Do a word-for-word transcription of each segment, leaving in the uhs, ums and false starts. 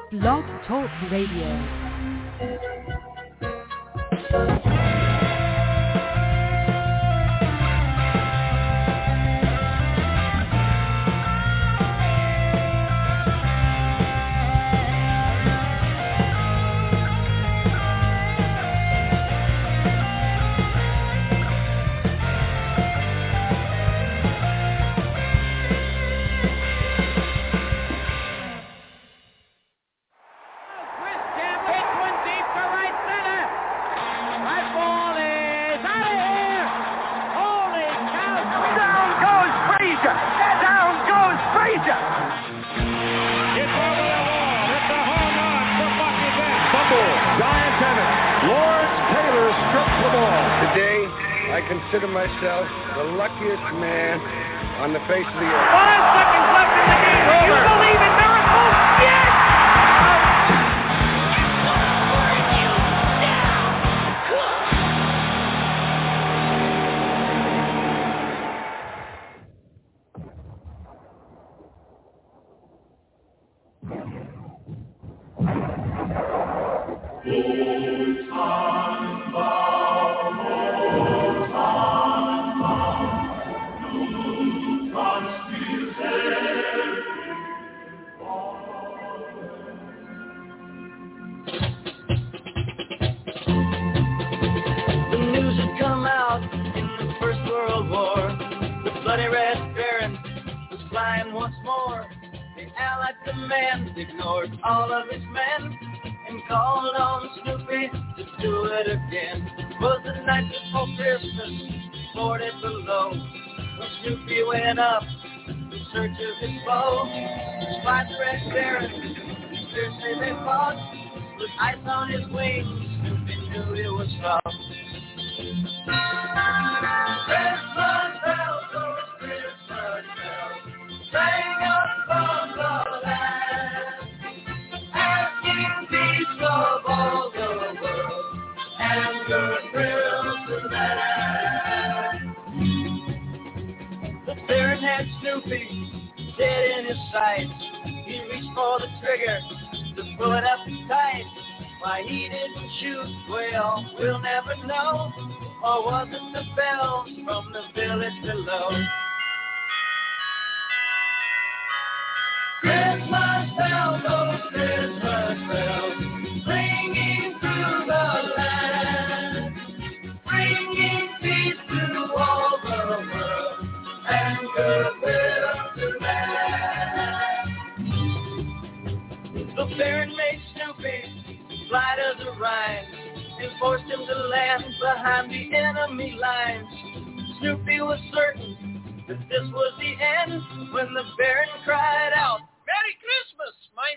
Blog Talk Radio. I consider myself the luckiest man on the face of the earth. Five seconds left in the game. Do you believe in miracles? Yes! Ignored all of his men and called on Snoopy to do it again. It was the night before Christmas, forty below, when Snoopy went up in search of his foe. Despite the Red Baron, fiercely they fought. With ice on his wings, Snoopy knew it was wrong. Christmas bells, those Christmas bells, sang up from the land, asking peace of all the world and goodwill to man. The Baron had Snoopy dead in his sight. He reached for the trigger to pull it up tight. Why he didn't shoot, well, we'll never know. Or was it the bells from the village below? Christmas bells, those Christmas bells, ringing through the land, bringing peace to all the world and goodwill to man. The Baron made Snoopy fly to the Rhine and forced him to land behind the enemy lines. Snoopy was certain that this was the end when the Baron cried out, "Merry Christmas, my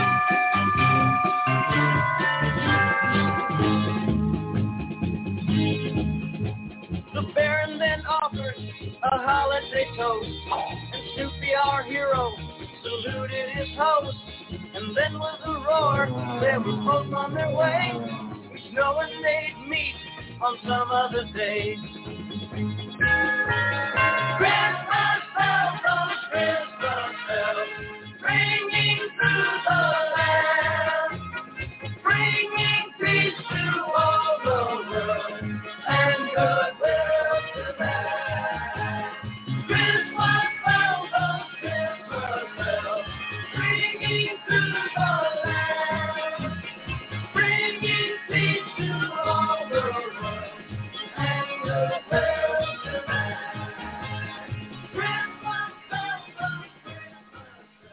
friend!" The Baron then offered a holiday toast, and Snoopy, our hero, saluted his host. And then was a roar, they were both on their way, knowing they'd meet on some other day. Christmas bells, those Christmas bells, ringing through the land, bringing peace to all the world and goodwill to man. Christmas bells, those Christmas bells, ringing through the land, bringing peace to all the world and goodwill to man. Christmas bells, those Christmas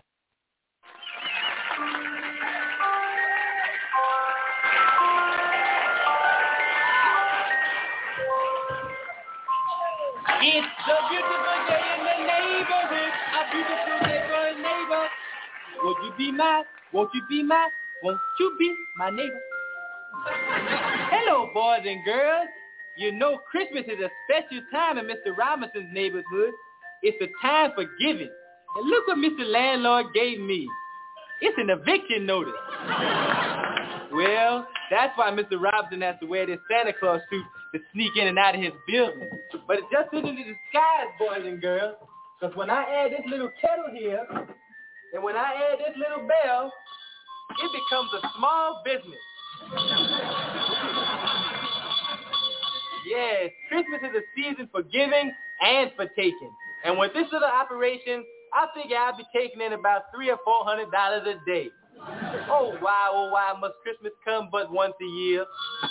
It's a beautiful day in the neighborhood, a beautiful day for a neighbor. Won't you be my, won't you be my, won't you be my neighbor? Hello, boys and girls. You know Christmas is a special time in Mister Robinson's neighborhood. It's a time for giving. And look what Mister Landlord gave me. It's an eviction notice. Well, that's why Mister Robinson has to wear this Santa Claus suit to sneak in and out of his building. But it's just in the disguise, boys and girls. Because when I add this little kettle here, and when I add this little bell, it becomes a small business. Yes, Christmas is a season for giving and for taking. And with this little operation, I figure I'll be taking in about three or four hundred dollars a day. Oh, why, oh, why must Christmas come but once a year?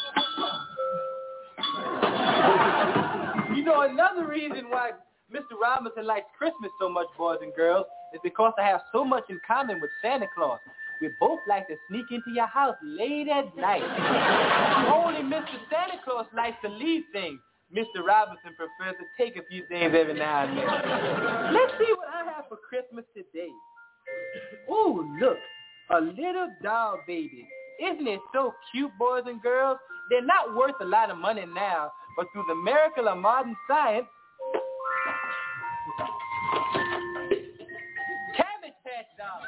You know, another reason why Mister Robinson likes Christmas so much, boys and girls, is because I have so much in common with Santa Claus. We both like to sneak into your house late at night. Only Mister Santa Claus likes to leave things. Mister Robinson prefers to take a few things every now and then. Let's see what I have for Christmas today. Ooh, look, a little doll baby. Isn't it so cute, boys and girls? They're not worth a lot of money now, but through the miracle of modern science, Cabbage Patch dolls.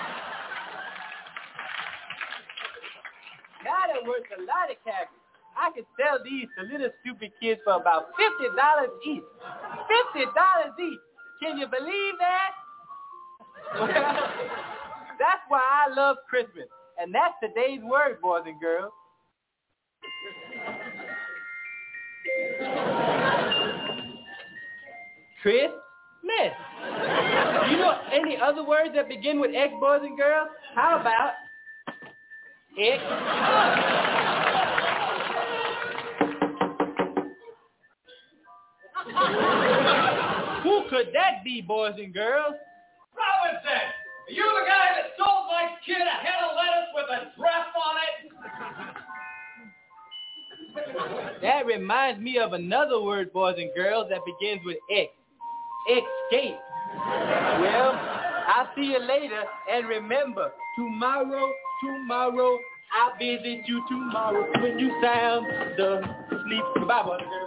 God, they're worth a lot of cabbage. I could sell these to little stupid kids for about fifty dollars each. fifty dollars each. Can you believe that? Well, that's why I love Christmas. And that's today's word, boys and girls. Christmas. You know any other words that begin with X, boys and girls? How about X? Who could that be, boys and girls? Robinson! Are you the guy that sold my kid a head of lettuce with a draft on it? That reminds me of another word, boys and girls, that begins with X. Escape. Well, I'll see you later, and remember, tomorrow, tomorrow, I'll visit you tomorrow when you sound the sleep. Goodbye, boys and girls.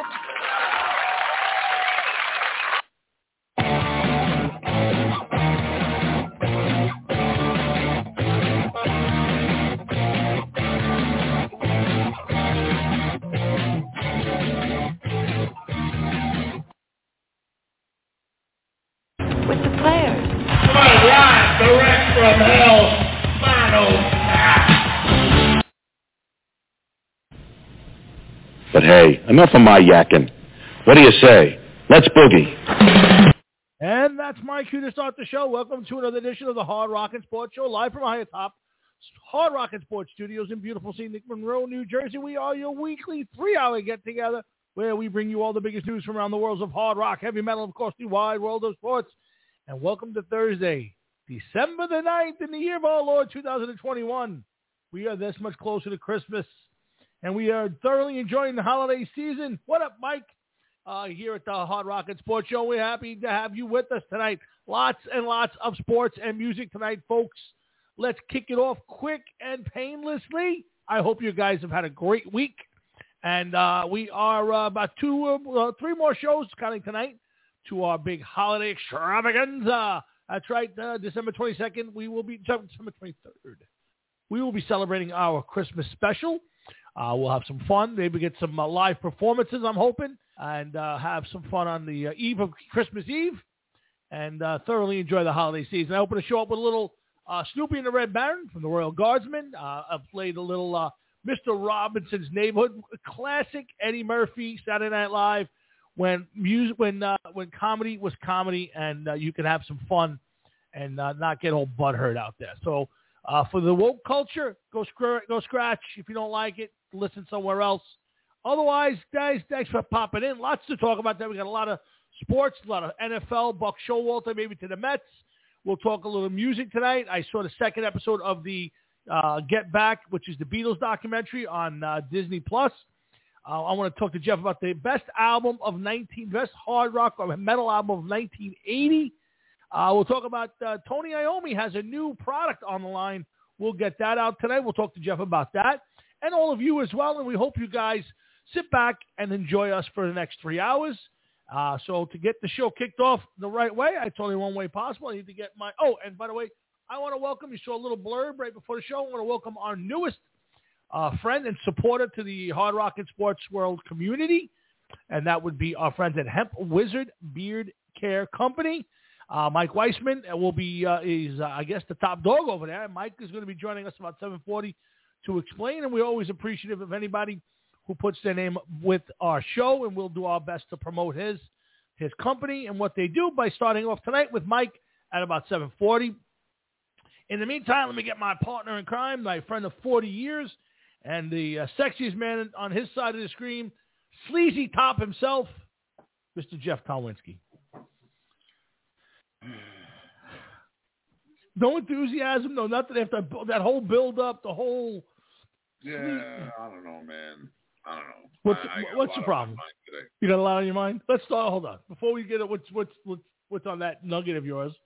Direct from hell, Mono. But hey, enough of my yakking. What do you say? Let's boogie. And that's my cue to start the show. Welcome to another edition of the Hard Rockin' Sports Show, live from High Top Hard Rockin' Sports Studios in beautiful scenic Monroe, New Jersey. We are your weekly three-hour get-together where we bring you all the biggest news from around the worlds of hard rock, heavy metal, of course, the wide world of sports. And welcome to Thursday, December the ninth in the year of our Lord, two thousand twenty-one. We are this much closer to Christmas, and we are thoroughly enjoying the holiday season. What up, Mike? Uh, here at the Hard Rockin' Sports Show, we're happy to have you with us tonight. Lots and lots of sports and music tonight, folks. Let's kick it off quick and painlessly. I hope you guys have had a great week, and uh, we are uh, about two, uh, three more shows coming tonight to our big holiday extravaganza. That's right, uh, December twenty-second, we will be, December twenty-third, we will be celebrating our Christmas special. Uh, we'll have some fun, maybe get some uh, live performances, I'm hoping, and uh, have some fun on the uh, eve of Christmas Eve, and uh, thoroughly enjoy the holiday season. I open the show up with a little uh, Snoopy and the Red Baron from the Royal Guardsmen. Uh, I've played a little uh, Mister Robinson's Neighborhood, classic Eddie Murphy, Saturday Night Live, when music, when uh, when comedy was comedy, and uh, you could have some fun and uh, not get all butthurt out there. So uh, for the woke culture, go scr- go scratch. If you don't like it, listen somewhere else. Otherwise, guys, thanks for popping in. Lots to talk about there. We got a lot of sports, a lot of N F L, Buck Showalter, maybe to the Mets. We'll talk a little music tonight. I saw the second episode of the uh, Get Back, which is the Beatles documentary on uh, Disney Plus. Uh, I want to talk to Jeff about the best album of nineteen, best hard rock or metal album of nineteen eighty. Uh, we'll talk about uh, Tony Iommi has a new product on the line. We'll get that out today. We'll talk to Jeff about that and all of you as well. And we hope you guys sit back and enjoy us for the next three hours. Uh, so to get the show kicked off the right way, it's only one way possible. I need to get my, oh, and by the way, I want to welcome, you saw a little blurb right before the show. I want to welcome our newest uh, friend and supporter to the Hard Rockin' Sports World community. And that would be our friends at Hemp Wizard Beard Care Company. Uh, Mike Weissman will be, uh, is, uh, I guess, the top dog over there. Mike is going to be joining us about seven forty to explain, and we're always appreciative of anybody who puts their name with our show, and we'll do our best to promote his his company and what they do by starting off tonight with Mike at about seven forty. In the meantime, let me get my partner in crime, my friend of forty years, and the uh, sexiest man on his side of the screen, sleazy top himself, Mister Jeff Talwinski. No enthusiasm, no nothing after that whole build-up, the whole... Yeah, I don't know, man. I don't know. What's, I, I what's the problem? You got a lot on your mind? Let's start. Hold on. Before we get it, what's, what's, what's, what's on that nugget of yours?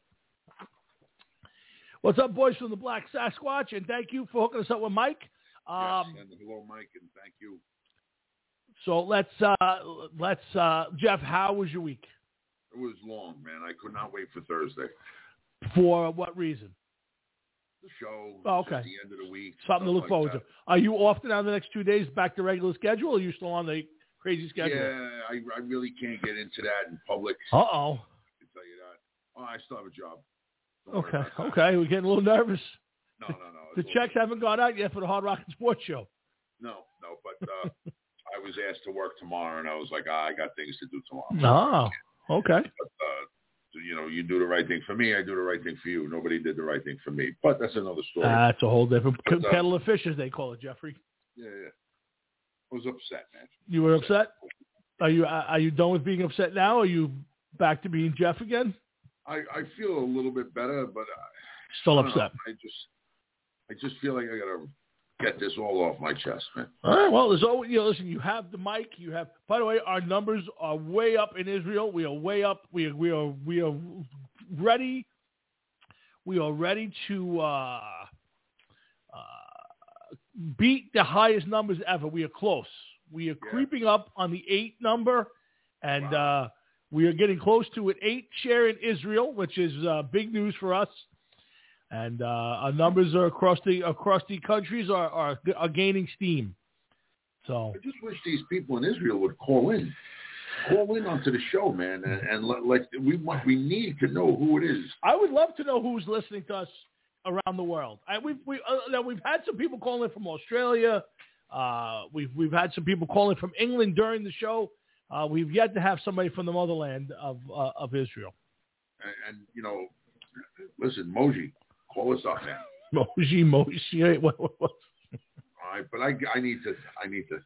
What's up, boys from the Black Sasquatch? And thank you for hooking us up with Mike. Um, yes, and hello, Mike, and thank you. So let's, uh, let's, uh, Jeff, how was your week? It was long, man. I could not wait for Thursday. For what reason? The show. Oh, okay. At the end of the week. Something to look like forward that. to. Are you off now the next two days back to regular schedule, or are you still on the crazy schedule? Yeah, I, I really can't get into that in public. Uh-oh. I can tell you that. Oh, I still have a job. Don't Okay, okay. We're getting a little nervous. No, no, no. The checks haven't gone out yet for the Hard Rock and Sports Show. No, no, but uh, I was asked to work tomorrow, and I was like, ah, I got things to do tomorrow. Oh, okay. But, uh, you know, you do the right thing for me, I do the right thing for you. Nobody did the right thing for me. But that's another story. That's a whole different but, uh, kettle of fish, as they call it, Jeffrey. Yeah, yeah. I was upset, man. You were upset? Are you are you done with being upset now? Are you back to being Jeff again? I, I feel a little bit better, but I, still I upset. know, I just I just feel like I gotta get this all off my chest, man. All right. Well, there's always, you know, listen, you have the mic. You have, by the way, our numbers are way up in Israel. We are way up. We are, we are, we are ready. We are ready to uh, uh, beat the highest numbers ever. We are close. We are yeah. creeping up on the eight number, and wow. uh, we are getting close to an eight share in Israel, which is uh, big news for us. And uh, our numbers are across the across the countries are, are are gaining steam. So I just wish these people in Israel would call in, call in onto the show, man, and, and let, like we want, we need to know who it is. I would love to know who's listening to us around the world. I, we've we uh, we've had some people calling in from Australia. Uh, we've we've had some people calling from England during the show. Uh, we've yet to have somebody from the motherland of uh, of Israel. And, and you know, listen, Moji. Call us up, man. Moji, Moji. What, what, what? All right, but I, I need to, I need to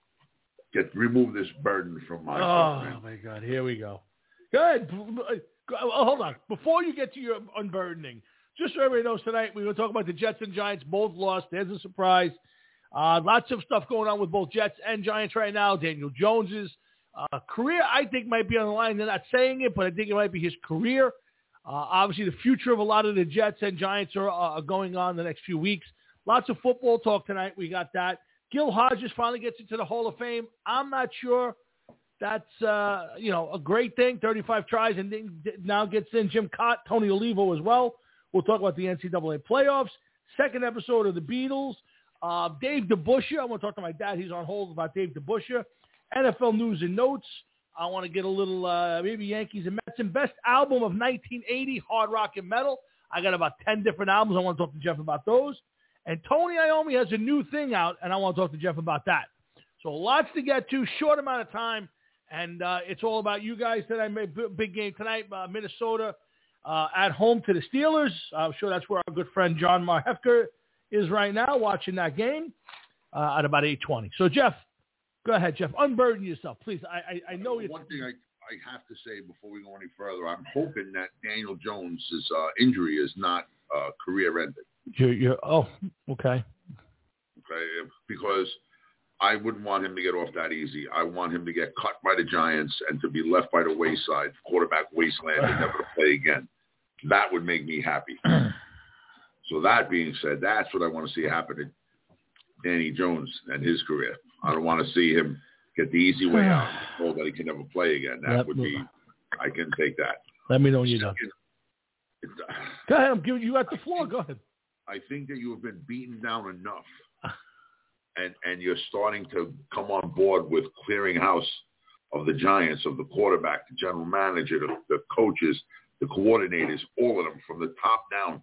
get remove this burden from my. Oh stuff, man. my God! Here we go. Good. Oh, hold on. Before you get to your unburdening, just so everybody knows, tonight we're going to talk about the Jets and Giants. Both lost. There's a surprise. Uh, lots of stuff going on with both Jets and Giants right now. Daniel Jones's uh, career, I think, might be on the line. They're not saying it, but I think it might be his career. Uh, obviously, the future of a lot of the Jets and Giants are uh, going on the next few weeks. Lots of football talk tonight. We got that. Gil Hodges finally gets into the Hall of Fame. I'm not sure that's, uh, you know, a great thing. thirty-five tries and now gets in Jim Cott, Tony Olivo as well. We'll talk about the N C double A playoffs. Second episode of the Beatles. Uh, Dave DeBusschere. I want to talk to my dad. He's on hold about Dave DeBusschere. N F L news and notes. I want to get a little, uh, maybe Yankees and Mets. And best album of nineteen eighty, Hard Rock and Metal. I got about ten different albums. I want to talk to Jeff about those. And Tony Iommi has a new thing out, and I want to talk to Jeff about that. So lots to get to, short amount of time, and uh, it's all about you guys tonight. Big game tonight, uh, Minnesota uh, at home to the Steelers. I'm sure that's where our good friend John Marhefker is right now watching that game uh, at about eight twenty. So, Jeff, go ahead, Jeff. Unburden yourself, please. I I, I know it's... One thing I, I have to say before we go any further, I'm hoping that Daniel Jones' uh, injury is not uh, career-ending. You're, you're, oh, okay. Okay, because I wouldn't want him to get off that easy. I want him to get cut by the Giants and to be left by the wayside, quarterback wasteland, and never to play again. That would make me happy. So that being said, that's what I want to see happen to Danny Jones and his career. I don't want to see him get the easy way out and told that he can never play again. That would be, I can take that. Let me know when you're done. Go ahead. I'm giving you at the floor. Go ahead. I think that you have been beaten down enough, and and you're starting to come on board with clearing house of the Giants, of the quarterback, the general manager, the, the coaches, the coordinators, all of them from the top down.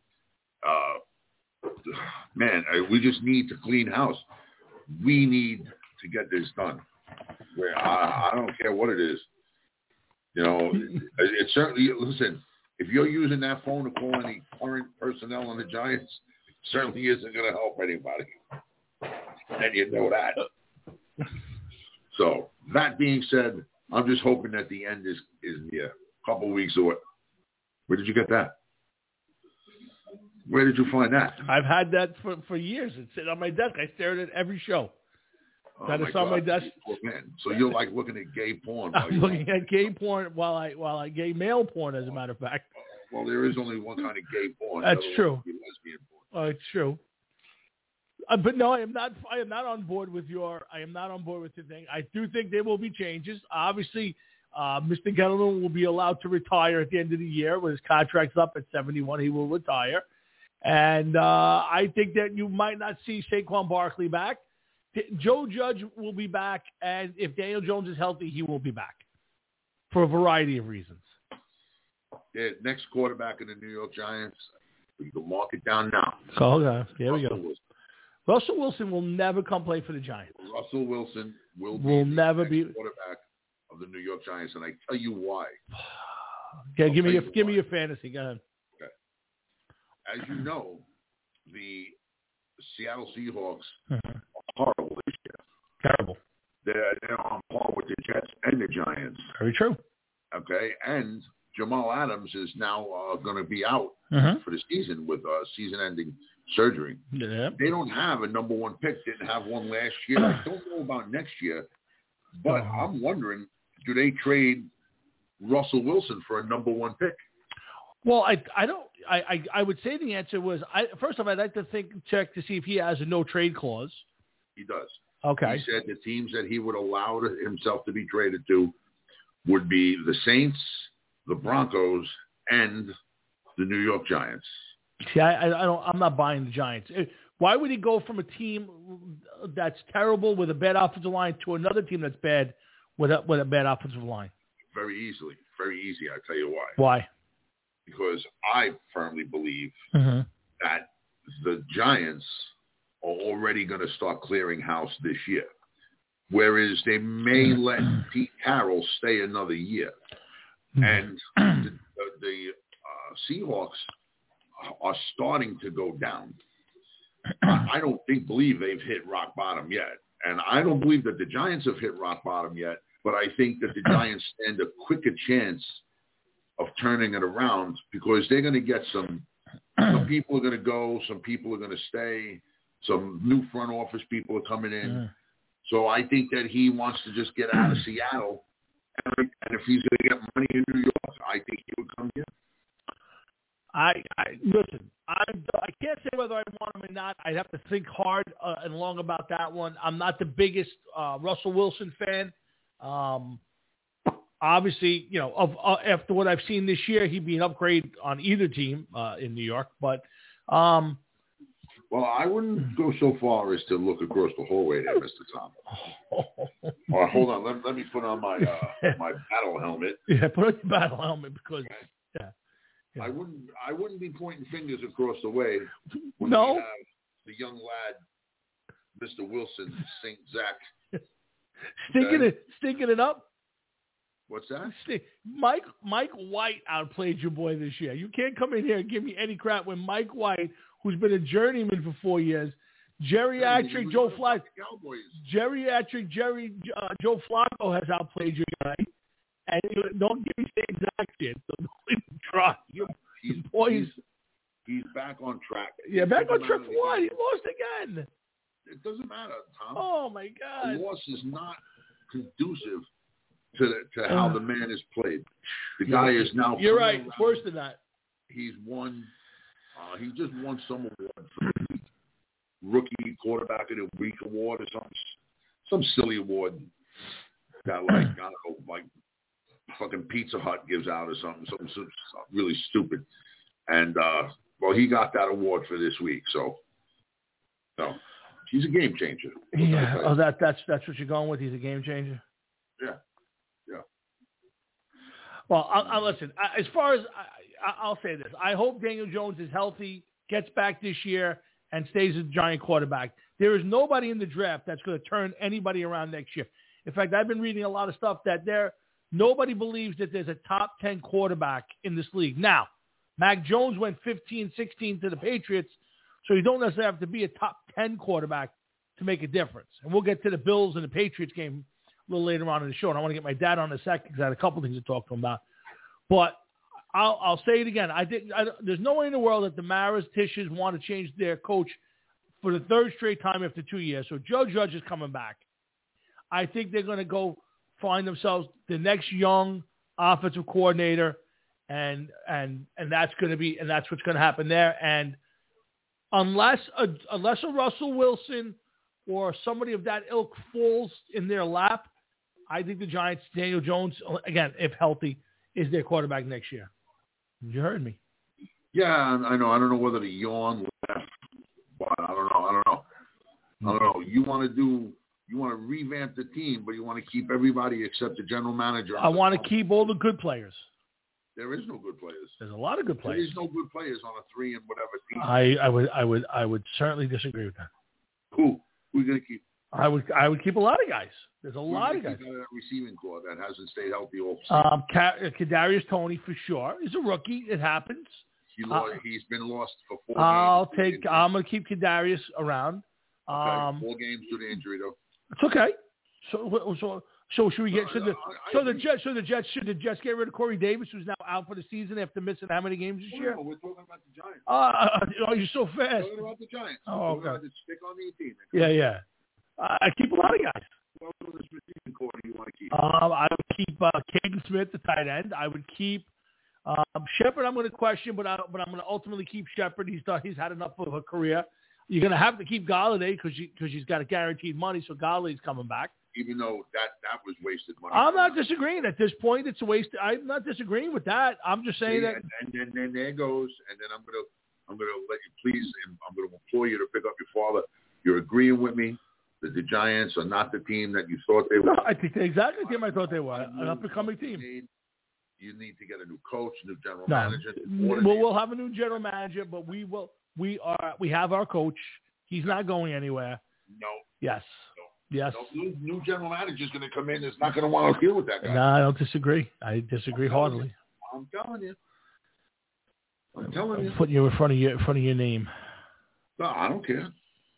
Uh, man, we just need to clean house. We need to get this done. Where I, I don't care what it is. You know, it, it certainly, listen, if you're using that phone to call any current personnel on the Giants, it certainly isn't going to help anybody. And you know that. So, that being said, I'm just hoping that the end is, is near. A couple weeks away. Where did you get that? Where did you find that? I've had that for, for years. It's sitting on my desk. I stare at it every show. Oh that my is on God. my desk. Oh, man. So you're like looking at gay porn. While I'm looking at gay porn while I while I gay male porn, as a matter of fact. Well, there is only one kind of gay porn. That's true. Lesbian porn. Oh, it's true. Uh, but no, I am not. I am not on board with your. I am not on board with your thing. I do think there will be changes. Obviously, uh, Mister Gettleman will be allowed to retire at the end of the year when his contract's up at seventy-one. He will retire, and uh, I think that you might not see Saquon Barkley back. Joe Judge will be back, and if Daniel Jones is healthy, he will be back for a variety of reasons. Yeah, next quarterback in the New York Giants, we can mark it down now. Oh, okay. Here we go. Russell Wilson. Russell Wilson will never come play for the Giants. Russell Wilson will, will be the never next be quarterback of the New York Giants, and I tell you why. Okay, give me your you give why. me your fantasy. Go ahead. Okay. As you know, the Seattle Seahawks Mm-hmm. are horrible this year. Terrible. They're, they're on par with the Jets and the Giants. Very true. Okay, and Jamal Adams is now uh, going to be out Mm-hmm. for the season with uh, season-ending surgery. Yeah. They don't have a number one pick. Didn't have one last year. I don't know about next year, but Uh-huh. I'm wondering, do they trade Russell Wilson for a number one pick? Well, I I don't I, I, I would say the answer was I first off I'd like to think check to see if he has a no trade clause. He does. Okay. He said the teams that he would allow to, himself to be traded to would be the Saints, the Broncos, and the New York Giants. See, I, I don't I'm not buying the Giants. Why would he go from a team that's terrible with a bad offensive line to another team that's bad with a with a bad offensive line? Very easily. Very easy. I'll tell you why. Why? Because I firmly believe Mm-hmm. that the Giants are already going to start clearing house this year, whereas they may let Pete Carroll stay another year. And the, the uh, Seahawks are starting to go down. I don't think believe they've hit rock bottom yet. And I don't believe that the Giants have hit rock bottom yet, but I think that the Giants stand a quicker chance of turning it around because they're going to get some, some people are going to go, some people are going to stay, some new front office people are coming in. Mm. So I think that he wants to just get out of Seattle. And, and if he's going to get money in New York, I think he would come here. I, I listen. I I can't say whether I want him or not. I'd have to think hard uh, and long about that one. I'm not the biggest uh, Russell Wilson fan. Um, obviously, you know, of uh, after what I've seen this year, he'd be an upgrade on either team uh, in New York. But um, well, I wouldn't go so far as to look across the hallway there, Mister Tom. All right, hold on. Let, let me put on my uh, my battle helmet. Yeah, put on your battle helmet because yeah. Yeah. I wouldn't. I wouldn't be pointing fingers across the way. When No. we have the young lad, Mister Wilson, Saint Zach. Stinking Okay. it, stinking it up. What's that? Stink. Mike Mike White outplayed your boy this year. You can't come in here and give me any crap when Mike White, who's been a journeyman for four years, geriatric Joe Flacco, geriatric Jerry uh, Joe Flacco has outplayed your guy. And you know, don't give me Saint Zach shit. Don't even try. Your He's, boys. he's, he's back on track. Yeah, back It on doesn't track matter for what? He again. lost again. It doesn't matter, Tom. Oh my A God. loss is not conducive to the, to how the man is played. The guy is now. You're right. around. It's worse than that. He's won. Uh, he just won some award for the rookie quarterback of the week award or some some silly award that like I don't know, like fucking Pizza Hut gives out or something, something, something really stupid. And uh, well, he got that award for this week, so no, he's a game changer. Yeah. Oh, that that's that's what you're going with. He's a game changer. Yeah. Yeah. Well, I, I listen. I, as far as I'll say this. I hope Daniel Jones is healthy, gets back this year, and stays a Giant quarterback. There is nobody in the draft that's going to turn anybody around next year. In fact, I've been reading a lot of stuff that there nobody believes that there's a top ten quarterback in this league. Now, Mac Jones went fifteen, sixteen to the Patriots, so you don't necessarily have to be a top ten quarterback to make a difference. And we'll get to the Bills and the Patriots game a little later on in the show, and I want to get my dad on in a second because I had a couple things to talk to him about. But I'll, I'll say it again. I think I, there's no way in the world that the Maras Tisches want to change their coach for the third straight time after two years. So Joe Judge is coming back. I think they're going to go find themselves the next young offensive coordinator, and and and that's going to be and that's what's going to happen there. And unless a, unless a Russell Wilson or somebody of that ilk falls in their lap, I think the Giants, Daniel Jones, again, if healthy, is their quarterback next year. You heard me. Yeah, I know. I don't know whether to yawn, laugh, but I don't know. I don't know. I don't know. You want to do, you want to revamp the team, but you want to keep everybody except the general manager. I want to keep all the good players. There is no good players. There's a lot of good players. There is no good players on a three and whatever team. I, I would, I would, I would certainly disagree with that. Who? Who are you going to keep? I would, I would keep a lot of guys. There's a Who's lot of guys. That receiving core that hasn't stayed healthy all season. Um, Kadarius Toney for sure. He's a rookie. It happens. He lost, uh, he's been lost for four I'll games. I'll take. Games. I'm going to keep Kadarius around. Okay, um, four games to the injury though. It's okay. So, so, so should we get? Should the, I, I so the Jets, so the Jets, should the Jets get rid of Corey Davis, who's now out for the season after missing how many games this no, year? No, we're talking about the Giants. Uh, oh, you're so fast. We're talking about the Giants. Oh, we're okay. talking about the stick on the team. Yeah, yeah. Uh, I keep a lot of guys. What was this receiving core do you want to keep? Um, I would keep uh, Caden Smith, the tight end. I would keep um, Shepard. I'm going to question, but I, but I'm going to ultimately keep Shepard. He's done, he's had enough of a career. You're going to have to keep Galladay because because he's got a guaranteed money, so Galladay's coming back. Even though that, that was wasted money. I'm not disagreeing at this point. It's a waste. I'm not disagreeing with that. I'm just saying yeah, that. And then, then there goes, and then I'm going to I'm going to let you please, and I'm going to implore you to pick up your father. You're agreeing with me that the Giants are not the team that you thought they were. No, I think they're exactly the team I thought they were. An up-and-coming team. You need to get a new coach, new general no. manager. Well, we'll have a new general manager, but we will. We are. We have our coach. He's not going anywhere. No. Yes. No. Yes. No, new, new general manager is going to come in. That's not going to want to deal with that guy. No, I don't disagree. I disagree I'm heartily. I'm telling you. I'm telling you. I'm putting you in front of your in front of your name. No, I don't care.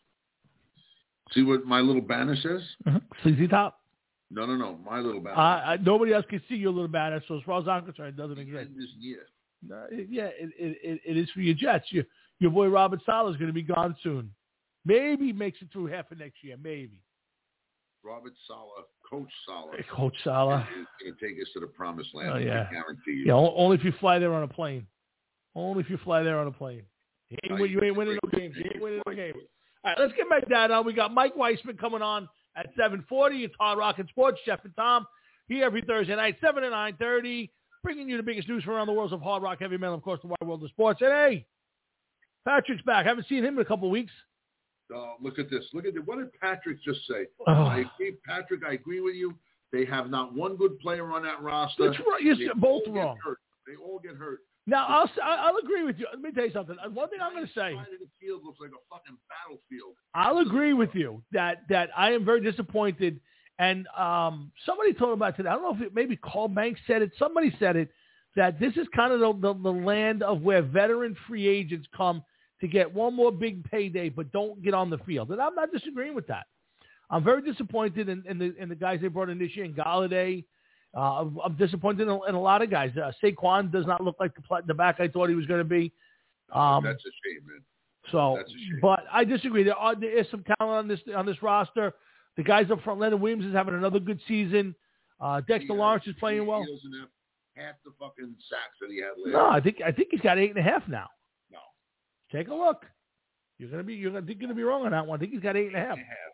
See what my little banner says? Mm-hmm. Sleazy top. No, no, no. My little banner. Uh, I, nobody else can see your little banner, so as far as I'm concerned, it doesn't exist. This year. No, it, yeah, it, it, it is for your Jets. Your, your boy Robert Saleh is going to be gone soon. Maybe makes it through half of next year. Maybe. Robert Saleh, Coach Saleh. Hey, Coach Saleh. Is going to take us to the promised land. Oh, yeah. I guarantee you. Yeah, only if you fly there on a plane. Only if you fly there on a plane. You ain't, No, you ain't winning no games. You ain't winning no games. All right, let's get my dad on. We got Mike Weissman coming on at seven forty. It's Hard Rockin' Sports. Jeff and Tom here every Thursday night, seven to nine thirty, bringing you the biggest news from around the world of hard rock, heavy metal, of course, the wide world of sports. And, hey, Patrick's back. I haven't seen him in a couple of weeks. Uh, look at this. Look at this. What did Patrick just say? Oh. I agree, Patrick, I agree with you. They have not one good player on that roster. That's right. You're they both all wrong. Get hurt. They all get hurt. Now, I'll I'll agree with you. Let me tell you something. One thing I'm going to say. The side of the field looks like a fucking battlefield. I'll agree with you that, that I am very disappointed. And um, somebody told about today, I don't know if it maybe Carl Banks said it, somebody said it, that this is kind of the, the, the land of where veteran free agents come to get one more big payday but don't get on the field. And I'm not disagreeing with that. I'm very disappointed in, in, the, in the guys they brought in this year, in Galladay. Uh, I'm, I'm disappointed in a, in a lot of guys. Uh, Saquon does not look like the, the back I thought he was going to be. Um, That's a shame, man. So, That's a shame. But I disagree. There, are, there is some talent on this on this roster. The guys up front, Leonard Williams is having another good season. Uh, Dexter He Lawrence has- is playing well. He doesn't have half the fucking sacks that he had last No, I think I think he's got eight and a half now. No. Take a look. You're gonna be you're gonna, you're gonna be wrong on that one. I think he's got eight and a half. Eight and a half.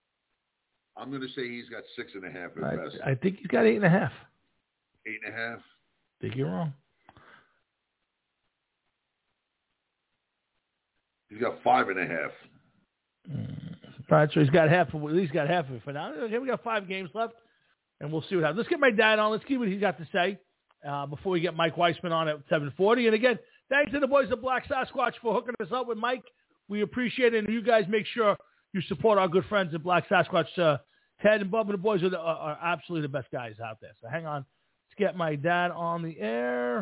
I'm going to say he's got six and a half at I, best. I think he's got eight and a half. Eight and a half. I think you're wrong. He's got five and a half. Mm. All right, so he's got half of at least got half of it for now. Okay, we got five games left, and we'll see what happens. Let's get my dad on. Let's see what he's got to say. uh, before we get Mike Weissman on at seven forty. And again, thanks to the boys of Black Sasquatch for hooking us up with Mike. We appreciate it. And you guys make sure you support our good friends at Black Sasquatch. Uh, Ted and Bub and the boys are, the, are, are absolutely the best guys out there. So hang on. Let's get my dad on the air.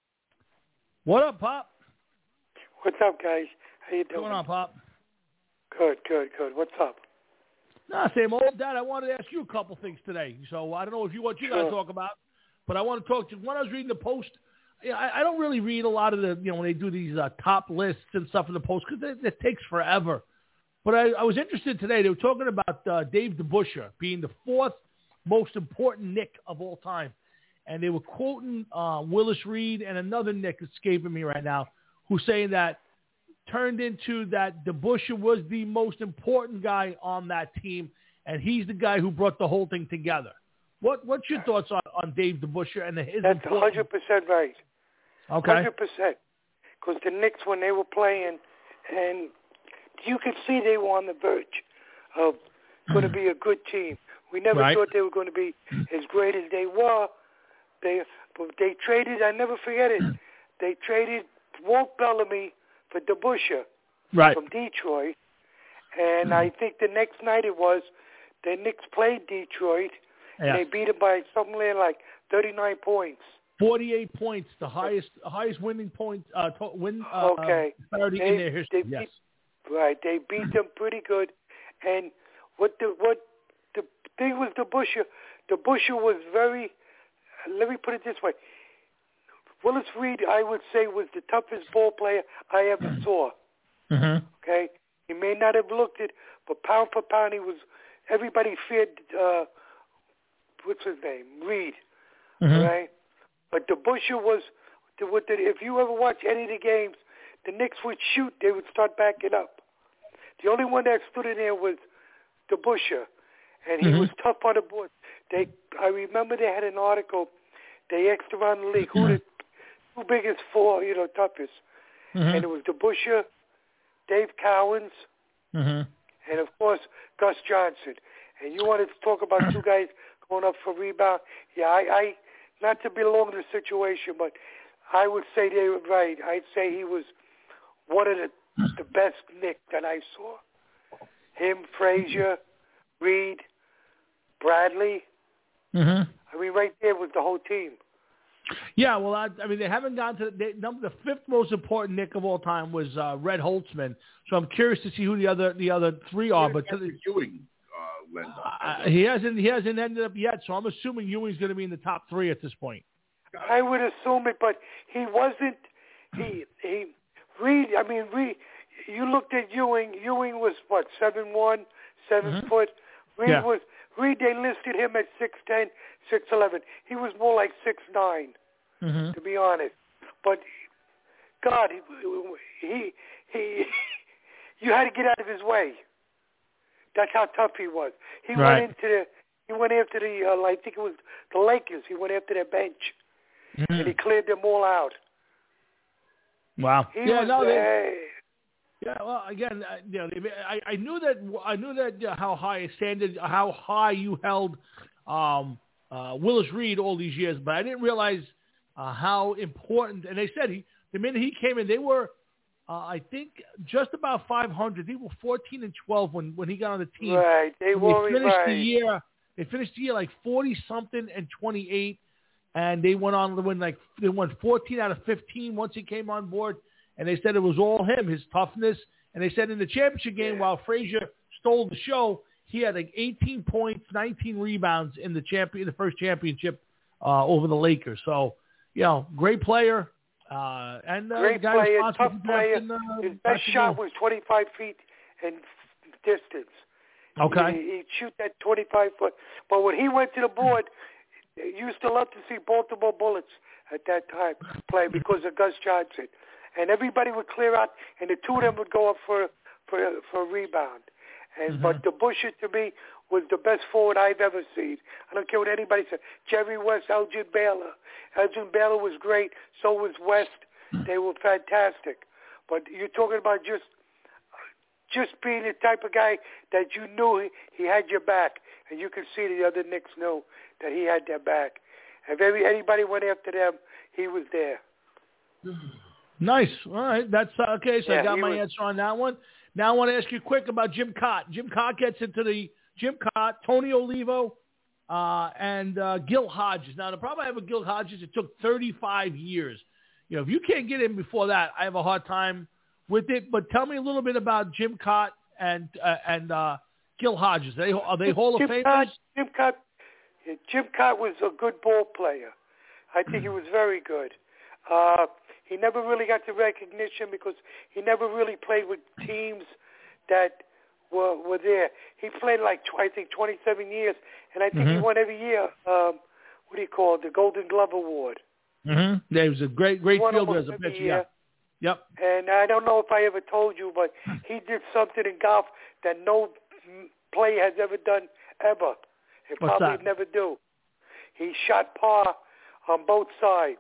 What up, Pop? What's up, guys? How you doing? What's going on, Pop? Good, good, good. What's up? Nah, same old. Dad, I wanted to ask you a couple things today. So I don't know if you what you sure. guys talk about, but I want to talk to you. When I was reading the Post, you know, I, I don't really read a lot of the, you know, when they do these uh, top lists and stuff in the Post because it, it takes forever. But I, I was interested today. They were talking about uh, Dave DeBusschere being the fourth most important Knick of all time. And they were quoting uh, Willis Reed and another Knick escaping me right now, who's saying that turned into that DeBusschere was the most important guy on that team, and he's the guy who brought the whole thing together. What What's your thoughts on, on Dave DeBusschere and the, his That's one hundred percent right. Okay. one hundred percent. Because the Knicks, when they were playing, and you could see they were on the verge of going to be a good team. We never right. thought they were going to be as great as they were. They but they traded, I never forget it, they traded Walt Bellamy for DeBusschere right. from Detroit. And I think the next night it was, the Knicks played Detroit, yeah. and they beat them by something like thirty-nine points. forty-eight points, the highest highest winning point uh, to, win uh, okay. disparity they, in their history. They yes. beat, right, they beat them pretty good. And what the what the thing was, DeBusschere, DeBusschere was very. Let me put it this way. Willis Reed, I would say, was the toughest ball player I ever saw. Mm-hmm. Okay? He may not have looked it, but pound for pound, he was, everybody feared, uh, what's his name? Reed. Mm-hmm. Right? But DeBusschere was, the, with the, if you ever watch any of the games, the Knicks would shoot, they would start backing up. The only one that stood in there was DeBusschere, and he mm-hmm. was tough on the board. They, I remember they had an article. They asked around the league who the two biggest four, you know, toughest, mm-hmm. and it was DeBusschere, Dave Cowens, mm-hmm. and of course Gus Johnson. And you wanted to talk about two guys going up for rebound? Yeah, I, I not to belong to the situation, but I would say they were right. I'd say he was one of the the best Knick that I saw. Him, Frazier, Reed, Bradley. Mm-hmm. I mean, right there was the whole team. Yeah, well, I, I mean, they haven't gone to they, number the fifth most important Knick of all time was uh, Red Holtzman. So I'm curious to see who the other the other three are. But to the, Ewing, uh, Len, uh, he hasn't he hasn't ended up yet. So I'm assuming Ewing's going to be in the top three at this point. I would assume it, but he wasn't. He he Reed. I mean, Reed. You looked at Ewing. Ewing was what seven one, seven mm-hmm. foot. Reed yeah. was. Reed, they listed him at six ten, six eleven. He was more like six nine, mm-hmm. to be honest. But, God, he, he, he, you had to get out of his way. That's how tough he was. He right. went into the, he went after the, uh, I think it was the Lakers. He went after their bench, mm-hmm. and he cleared them all out. Wow. He yeah, was, no, they, uh, Yeah, well, again, uh, you know, I, I knew that I knew that uh, how high a standard, how high you held um, uh, Willis Reed all these years, but I didn't realize uh, how important. And they said he, the minute he came in, they were, uh, I think, just about five hundred. They were fourteen and twelve when, when he got on the team. Right, they were They finished right. the year. They finished the year like forty something and twenty-eight, and they went on to win like they won fourteen out of fifteen once he came on board. And they said it was all him, his toughness. And they said in the championship game, yeah. while Frazier stole the show, he had like eighteen points, nineteen rebounds in the champion, the first championship uh, over the Lakers. So, you know, great player. Uh, and uh, great guy player, responsible tough for player. drafting, uh, His best drafting shot Will. was twenty-five feet in distance. Okay. He, he'd shoot that twenty-five foot. But when he went to the board, you used to love to see Baltimore Bullets at that time play because of Gus Johnson. And everybody would clear out, and the two of them would go up for for for a rebound. And mm-hmm. but DeBusschere to me was the best forward I've ever seen. I don't care what anybody said. Jerry West, Elgin Baylor. Elgin Baylor was great. So was West. They were fantastic. But you're talking about just just being the type of guy that you knew he, he had your back, and you could see the other Knicks knew that he had their back. If every, anybody went after them, he was there. Nice. All right. That's uh, okay. So Yeah, I got he my was- answer on that one. Now I want to ask you quick about Jim Cott. Jim Cott gets into the Jim Cott, Tony Olivo, uh, and uh, Gil Hodges. Now the problem I have with Gil Hodges, it took thirty-five years. You know, if you can't get in before that, I have a hard time with it. But tell me a little bit about Jim Cott and uh, and uh, Gil Hodges. Are they are they Hall Jim of Famers? Cott, Jim Cott, Jim Cott was a good ball player. I think he was very good. Uh, he never really got the recognition because he never really played with teams that were were there. He played like I think twenty-seven years, and I think Mm-hmm. he won every year. Um, what do you call it? The Golden Glove Award. Mm-hmm. Yeah, he was a great great He won fielder almost as a every pitcher. year. Yeah. Yep. And I don't know if I ever told you, but he did something in golf that no player has ever done ever, and What's probably that? never do. He shot par on both sides.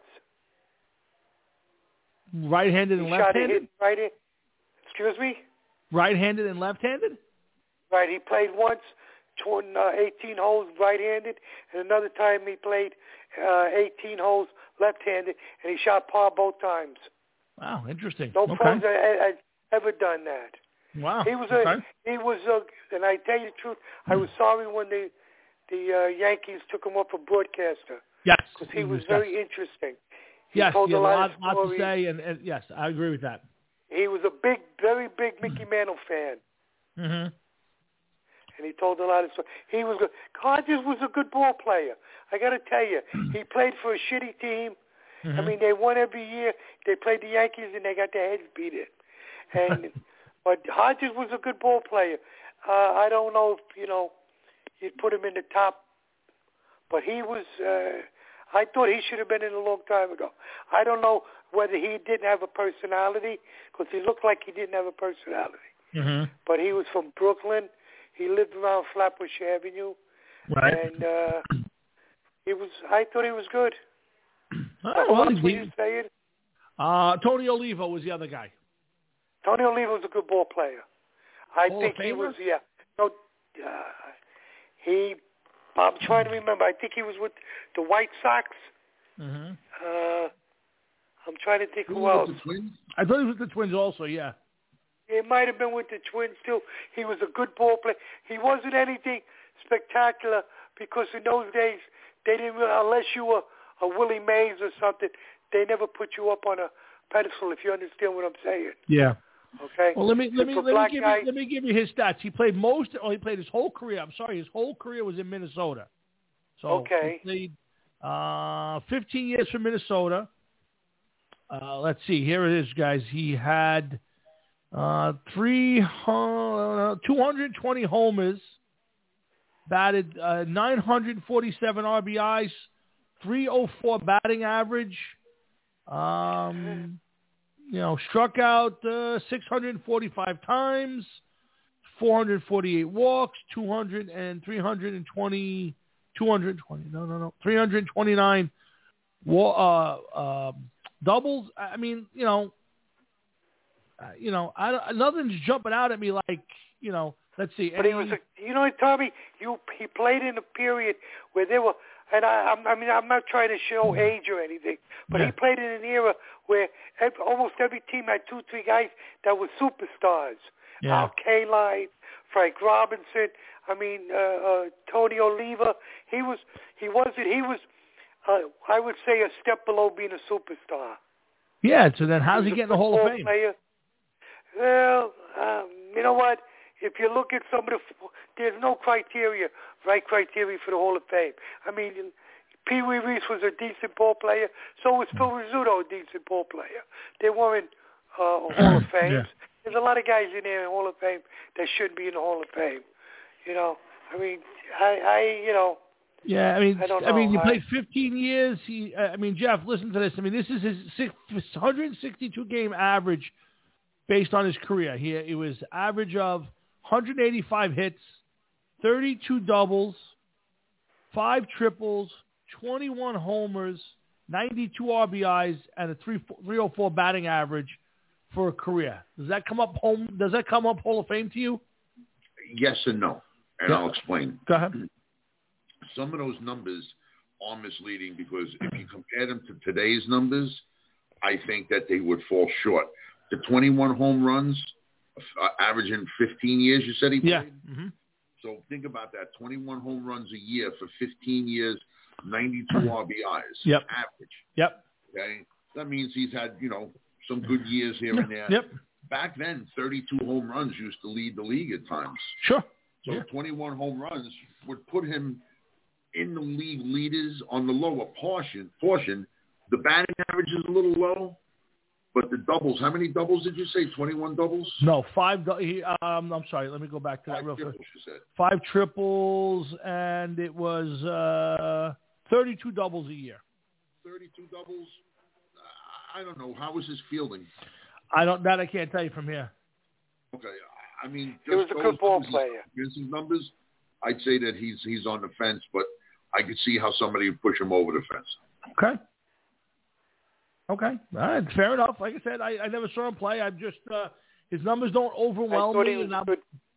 Right-handed and He shot it left-handed. hit right in. Excuse me. Right-handed and left-handed. Right. He played once, tw- uh, eighteen holes right-handed, and another time he played uh, eighteen holes left-handed, and he shot par both times. Wow, interesting. No okay. pros had, had ever done that. Wow. He was okay. a he was a, and I tell you the truth, I was sorry when the the uh, Yankees took him up for broadcaster Yes. because he was very interesting. He Yes, told he had a a lot, lot, of lot to stories. say, and, and yes, I agree with that. He was a big, very big Mickey Mantle fan, Mm-hmm. and he told a lot of stories. He was good. Hodges was a good ball player. I got to tell you, he played for a shitty team. Mm-hmm. I mean, they won every year. They played the Yankees, and they got their heads beat in. And but Hodges was a good ball player. Uh, I don't know if you know you'd put him in the top, but he was. Uh, I thought he should have been in a long time ago. I don't know whether he didn't have a personality because he looked like he didn't have a personality. Mm-hmm. But he was from Brooklyn. He lived around Flatbush Avenue, Right. and uh, he was. I thought he was good. Oh, Who well, else he- were you saying? uh, Tony Olivo was the other guy. Tony Olivo was a good ball player. I Hall think of he Famer? was. Yeah. No. Uh, he. I'm trying to remember. I think he was with the White Sox. Mm-hmm. Uh, I'm trying to think who Who else. was the Twins? I thought he was with the Twins also, yeah. It might have been with the Twins too. He was a good ball player. He wasn't anything spectacular because in those days they didn't really, unless you were a Willie Mays or something, they never put you up on a pedestal. If you understand what I'm saying. Yeah. Okay. Well, let me let me For let me black give guys- you let me give you his stats. He played most. Oh, he played his whole career. I'm sorry, his whole career was in Minnesota. So Okay. he played uh, fifteen years for Minnesota. Uh, let's see. Here it is, guys. He had uh, three uh, two hundred twenty homers, batted uh, nine hundred forty-seven R B Is, three oh four batting average. Um, you know, struck out uh, six hundred forty-five times, four hundred forty-eight walks, two hundred and three hundred twenty, two hundred twenty, no, no, no, three hundred twenty-nine wa- uh, uh, doubles. I mean, you know, uh, you know, I, don't- nothing's jumping out at me like, you know, let's see. But he any- was, a, you know, Tommy, you he played in a period where they were, and I, I'm- I mean, I'm not trying to show age or anything, but Yeah. he played in an era where ev- almost every team had two, three guys that were superstars. Yeah. Al Kaline, Frank Robinson. I mean, uh, uh, Tony Oliva. He was, he wasn't, he was, uh, I would say, a step below being a superstar. Yeah, so then how's he, was a getting the Hall of football Fame? Player. Well, um, you know what? If you look at some of the, there's no criteria, right criteria for the Hall of Fame. I mean, Pee Wee Reese was a decent ball player. So was Phil Rizzuto, a decent ball player. They weren't uh, Hall of Fames. Yeah. There's a lot of guys in there in Hall of Fame that shouldn't be in the Hall of Fame. You know, I mean, I, I you know. Yeah, I mean, I don't I, mean, he know. played fifteen years. He, I mean, Jeff, listen to this. I mean, this is his six, one hundred sixty-two game average based on his career. He, it was average of one hundred eighty-five hits, thirty-two doubles, five triples, twenty-one homers, ninety-two R B Is, and a three oh four batting average for a career. Does that come up home? Does that come up Hall of Fame to you? Yes and no, and Yeah. I'll explain. Go ahead. Some of those numbers are misleading because if you compare them to today's numbers, I think that they would fall short. The twenty-one home runs, uh, averaging fifteen years, you said he played? Yeah. Mm-hmm. So think about that, twenty-one home runs a year for fifteen years, ninety-two R B Is. Yep. Average. Yep. Okay? That means he's had, you know, some good years here and there. Yep. Back then, thirty-two home runs used to lead the league at times. Sure. So yeah. twenty-one home runs would put him in the league leaders on the lower portion. portion. The batting average is a little low, but the doubles, how many doubles did you say? twenty-one doubles? No, five. He, um, I'm sorry. Let me go back to Five that real triples, quick. you said. Five triples, and it was uh, thirty-two doubles a year. thirty-two doubles? I don't know. How was his fielding? I don't. That I can't tell you from here. Okay. I mean, he was a good ball numbers, player. His numbers, I'd say that he's he's on the fence, but I could see how somebody would push him over the fence. Okay. Okay. All right. Fair enough. Like I said, I, I never saw him play. I'm just uh, his numbers don't overwhelm I thought me. he was and a I'm, good.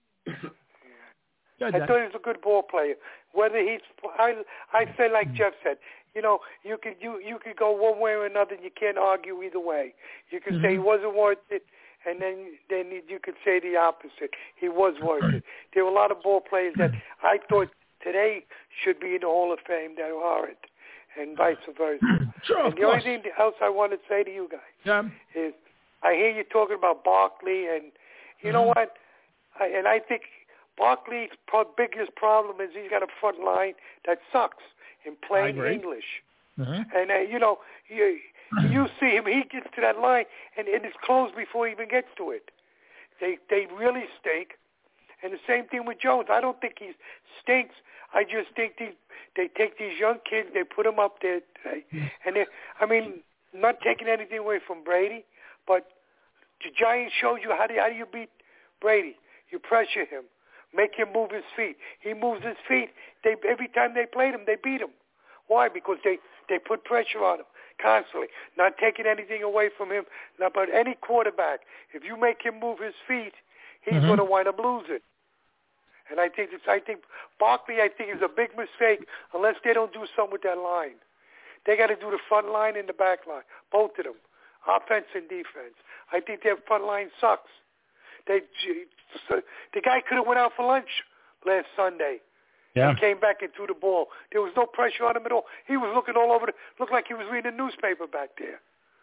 yeah, I thought he was a good ball player. Whether he's, I I say like Jeff said, you know, you could you you could go one way or another. And you can't argue either way. You could mm-hmm. say he wasn't worth it, and then then you could say the opposite. He was worth it. There were a lot of ball players that I thought today should be in the Hall of Fame that aren't, and vice versa. Sure, and of the course. only thing else I want to say to you guys yeah. is, I hear you talking about Barkley, and you mm-hmm. know what? I, and I think Barkley's pro- biggest problem is he's got a front line that sucks in plain English. Mm-hmm. And, uh, you know, you, you see him, he gets to that line, and, and it's closed before he even gets to it. They they really stink. And the same thing with Jones. I don't think he stinks. I just think these, they take these young kids, they put them up there. And, I mean, not taking anything away from Brady, but the Giants showed you how do, how do you beat Brady. You pressure him. Make him move his feet. He moves his feet. They every time they played him, they beat him. Why? Because they, they put pressure on him constantly, not taking anything away from him. Not about any quarterback. If you make him move his feet, he's mm-hmm. going to wind up losing. And I think it's, I think Barkley, I think, is a big mistake unless they don't do something with that line. They got to do the front line and the back line, both of them, offense and defense. I think their front line sucks. They, the guy could have went out for lunch last Sunday. Yeah. He came back and threw the ball. There was no pressure on him at all. He was looking all over. The, looked like he was reading a newspaper back there.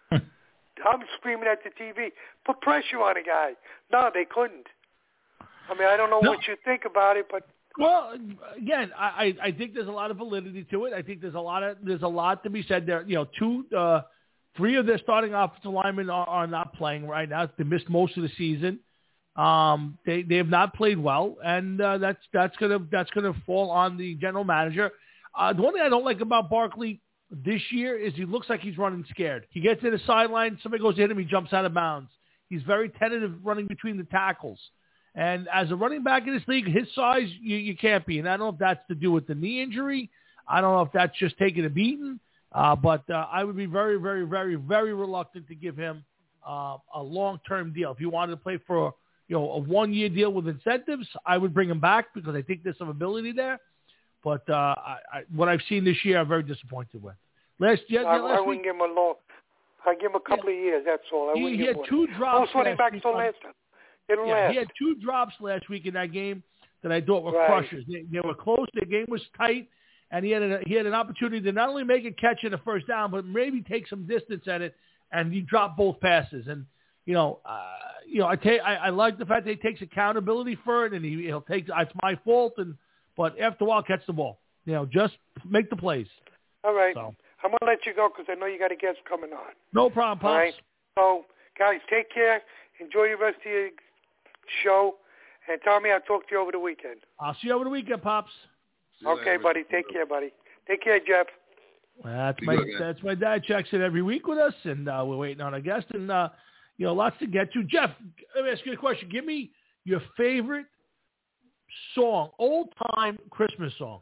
I'm screaming at the T V, put pressure on a guy. No, they couldn't. I mean, I don't know no. what you think about it, but well, again, I, I think there's a lot of validity to it. I think there's a lot of there's a lot to be said there. You know, two, uh, three of their starting offensive linemen are, are not playing right now. They missed most of the season. Um, they they have not played well, and uh, that's that's gonna that's gonna fall on the general manager. Uh, the one thing I don't like about Barkley this year is he looks like he's running scared. He gets to the sideline, somebody goes to hit him, he jumps out of bounds. He's very tentative running between the tackles. And as a running back in this league, his size, you, you can't be. And I don't know if that's to do with the knee injury. I don't know if that's just taking a beating. Uh, but uh, I would be very, very, very, very reluctant to give him uh, a long-term deal. If he wanted to play for you know a one-year deal with incentives, I would bring him back because I think there's some ability there. But uh, I, I, what I've seen this year, I'm very disappointed with. Last year, I, last I wouldn't week, give him a long. I give him a couple yeah. of years. That's all. I he, wouldn't he give had him two drops. Most running backs don't on, last. It'll yeah, last. he had two drops last week in that game that I thought were right. crushers. They, they were close. The game was tight, and he had a, he had an opportunity to not only make a catch in the first down, but maybe take some distance at it, and he dropped both passes. And you know, uh, you know, I, take, I I like the fact that he takes accountability for it, and he, he'll take it's my fault, and but after a while, catch the ball. You know, just make the plays. All right. So. I'm going to let you go because I know you got a guest coming on. No problem, Pops. All right. So, guys, take care. Enjoy the rest of your show. And Tommy, I'll talk to you over the weekend. I'll see you over the weekend, Pops. Okay, buddy. Take care, buddy. Take care, Jeff. That's my that's my dad checks in every week with us, and uh, we're waiting on a guest, and uh, you know, lots to get to. Jeff, let me ask you a question. Give me your favorite song, old-time Christmas song.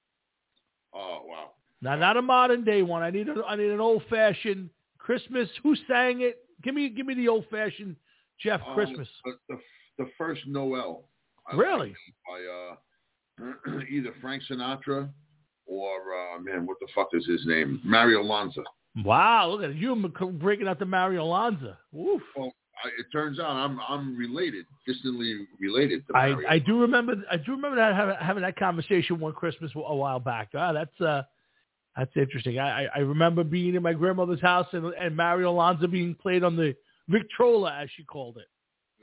Oh, wow. Now, not a modern day one. I need a, I need an old fashioned Christmas. Who sang it? Give me give me the old fashioned Jeff um, Christmas. The, the, the first Noel. I really? By uh, either Frank Sinatra or uh, man, what the fuck is his name? Mario Lanza. Wow, look at you breaking out the Mario Lanza. Oof. Well, I, it turns out I'm I'm related, distantly related to Mario. I, I do remember I do remember that having, having that conversation one Christmas a while back. Ah, that's uh, that's interesting. I, I remember being in my grandmother's house and, and Mario Lanza being played on the Victrola, as she called it.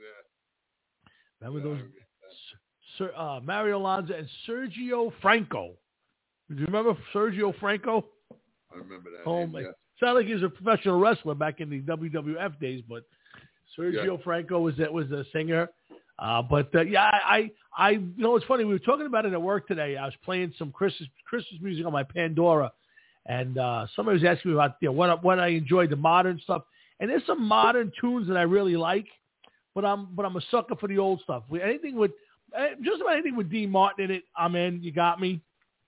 Yeah. Remember yeah, those? Sir, uh, Mario Lanza and Sergio Franco. Do you remember Sergio Franco? I remember that. Oh name, my! yeah. Sounded like he was a professional wrestler back in the W W F days, but Sergio yeah. Franco was that was a singer. Uh, but uh, yeah, I, I, you know, it's funny. We were talking about it at work today. I was playing some Christmas Christmas music on my Pandora, and uh, somebody was asking me about you know what what I enjoyed, the modern stuff. And there's some modern tunes that I really like, but I'm but I'm a sucker for the old stuff. Anything with just about anything with Dean Martin in it, I'm in. You got me.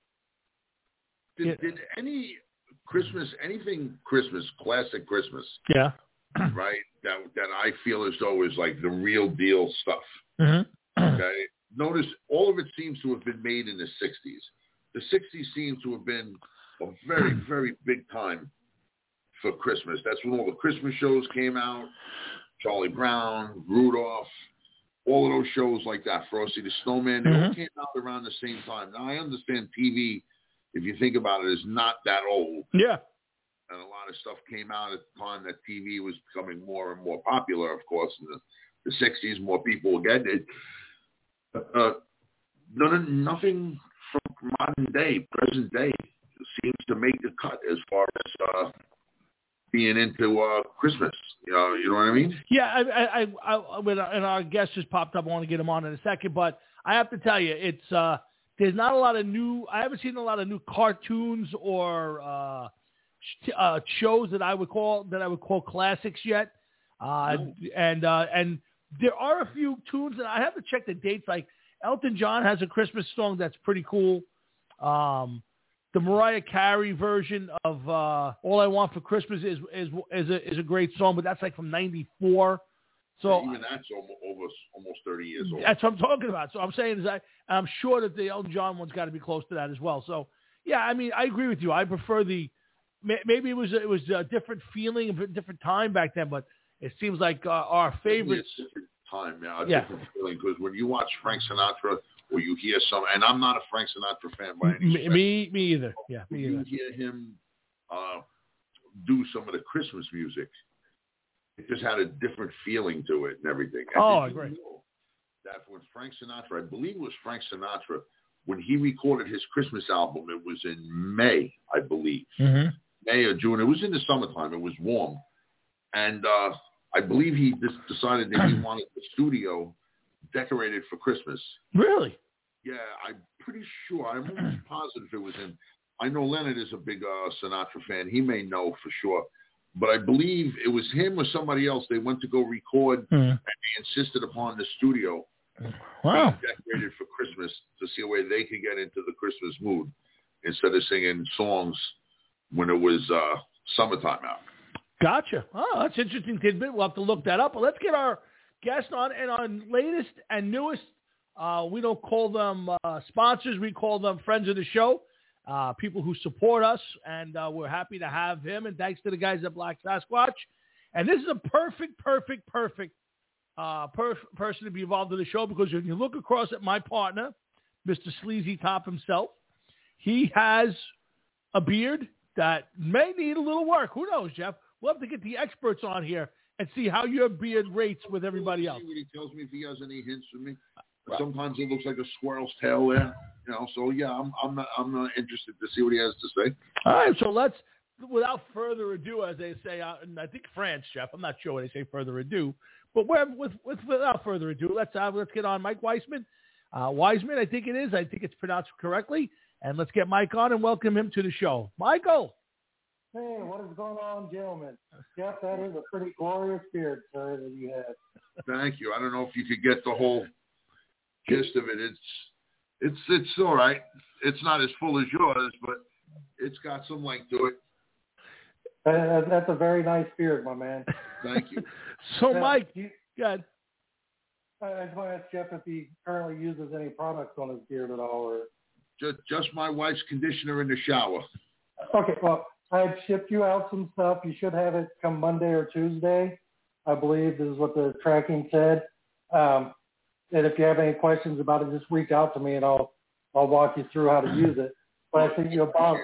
Did, yeah. did any Christmas, anything Christmas, classic Christmas, yeah, right? That that I feel as though is like the real deal stuff. Mm-hmm. Okay. Notice all of it seems to have been made in the sixties. The sixties seems to have been a very, very big time for Christmas. That's when all the Christmas shows came out. Charlie Brown, Rudolph, all of those shows like that. Frosty the Snowman, they mm-hmm. all came out around the same time. Now I understand T V, if you think about it, is not that old. Yeah. And a lot of stuff came out at the time that T V was becoming more and more popular, of course. In the, the sixties, more people were getting it. Uh, none, nothing from modern day, present day, seems to make the cut as far as uh, being into uh, Christmas. You know, you know what I mean? Yeah, I, I, I, I and our guest just popped up. I want to get him on in a second, but I have to tell you, it's uh, there's not a lot of new. I haven't seen a lot of new cartoons or uh, sh- uh, shows that I would call that I would call classics yet. Uh, No. And uh, and there are a few tunes that I have to check the dates. Like Elton John has a Christmas song that's pretty cool. Um, the Mariah Carey version of uh, "All I Want for Christmas" is is is a, is a great song, but that's like from ninety-four. So even that's almost almost, almost thirty years old. That's what I'm talking about. So I'm saying is I I'm sure that the Elton John one's got to be close to that as well. So yeah, I mean I agree with you. I prefer the maybe it was it was a different feeling, a different time back then, but it seems like uh, our favorites. It's a different time, yeah, a yeah. different feeling, because when you watch Frank Sinatra or you hear some, and I'm not a Frank Sinatra fan by any me, me, me either. Yeah, me you either. hear him uh, do some of the Christmas music, it just had a different feeling to it and everything. And Oh, did I you agree. know that when Frank Sinatra, I believe it was Frank Sinatra, when he recorded his Christmas album, it was in May, I believe. Mm-hmm. May or June. It was in the summertime. It was warm. And uh, I believe he just decided that he wanted the studio decorated for Christmas. Really? Yeah, I'm pretty sure. I'm almost positive it was him. I know Leonard is a big uh, Sinatra fan. He may know for sure. But I believe it was him or somebody else. They went to go record, mm. and they insisted upon the studio wow. being decorated for Christmas to see a way they could get into the Christmas mood instead of singing songs when it was uh, summertime out. Gotcha. Oh, that's an interesting tidbit. We'll have to look that up. But let's get our guest on. And on latest and newest, uh, we don't call them uh, sponsors. We call them friends of the show, uh, people who support us. And uh, we're happy to have him. And thanks to the guys at Black Sasquatch. And this is a perfect, perfect, perfect uh, per- person to be involved in the show, because if you look across at my partner, Mister Sleazy Top himself, he has a beard that may need a little work. Who knows, Jeff? We'll have to get the experts on here and see how your beard rates with everybody else. When he tells me if he has any hints for me. Sometimes it looks like a squirrel's tail there, you know. So yeah, I'm I'm not I'm not interested to see what he has to say. All right, so let's, without further ado, as they say, uh, and I think French, Jeff. I'm not sure what they say further ado, but we're, with, with without further ado, let's uh, let's get on Mike Weissman. Uh, Wiseman, I think it is. I think it's pronounced correctly. And let's get Mike on and welcome him to the show. Michael. Hey, what is going on, gentlemen? Jeff, that is a pretty glorious beard, sir, that you have. Thank you. I don't know if you could get the whole gist of it. It's it's it's all right. It's not as full as yours, but it's got some length to it. Uh, that's a very nice beard, my man. Thank you. So, now, Mike, you, go ahead. I just want to ask Jeff if he currently uses any products on his beard at all, or just, just my wife's conditioner in the shower. Okay, well, I had shipped you out some stuff. You should have it come Monday or Tuesday, I believe. This is what the tracking said. Um, and if you have any questions about it, just reach out to me and I'll I'll walk you through how to use it. But I think you'll bottle,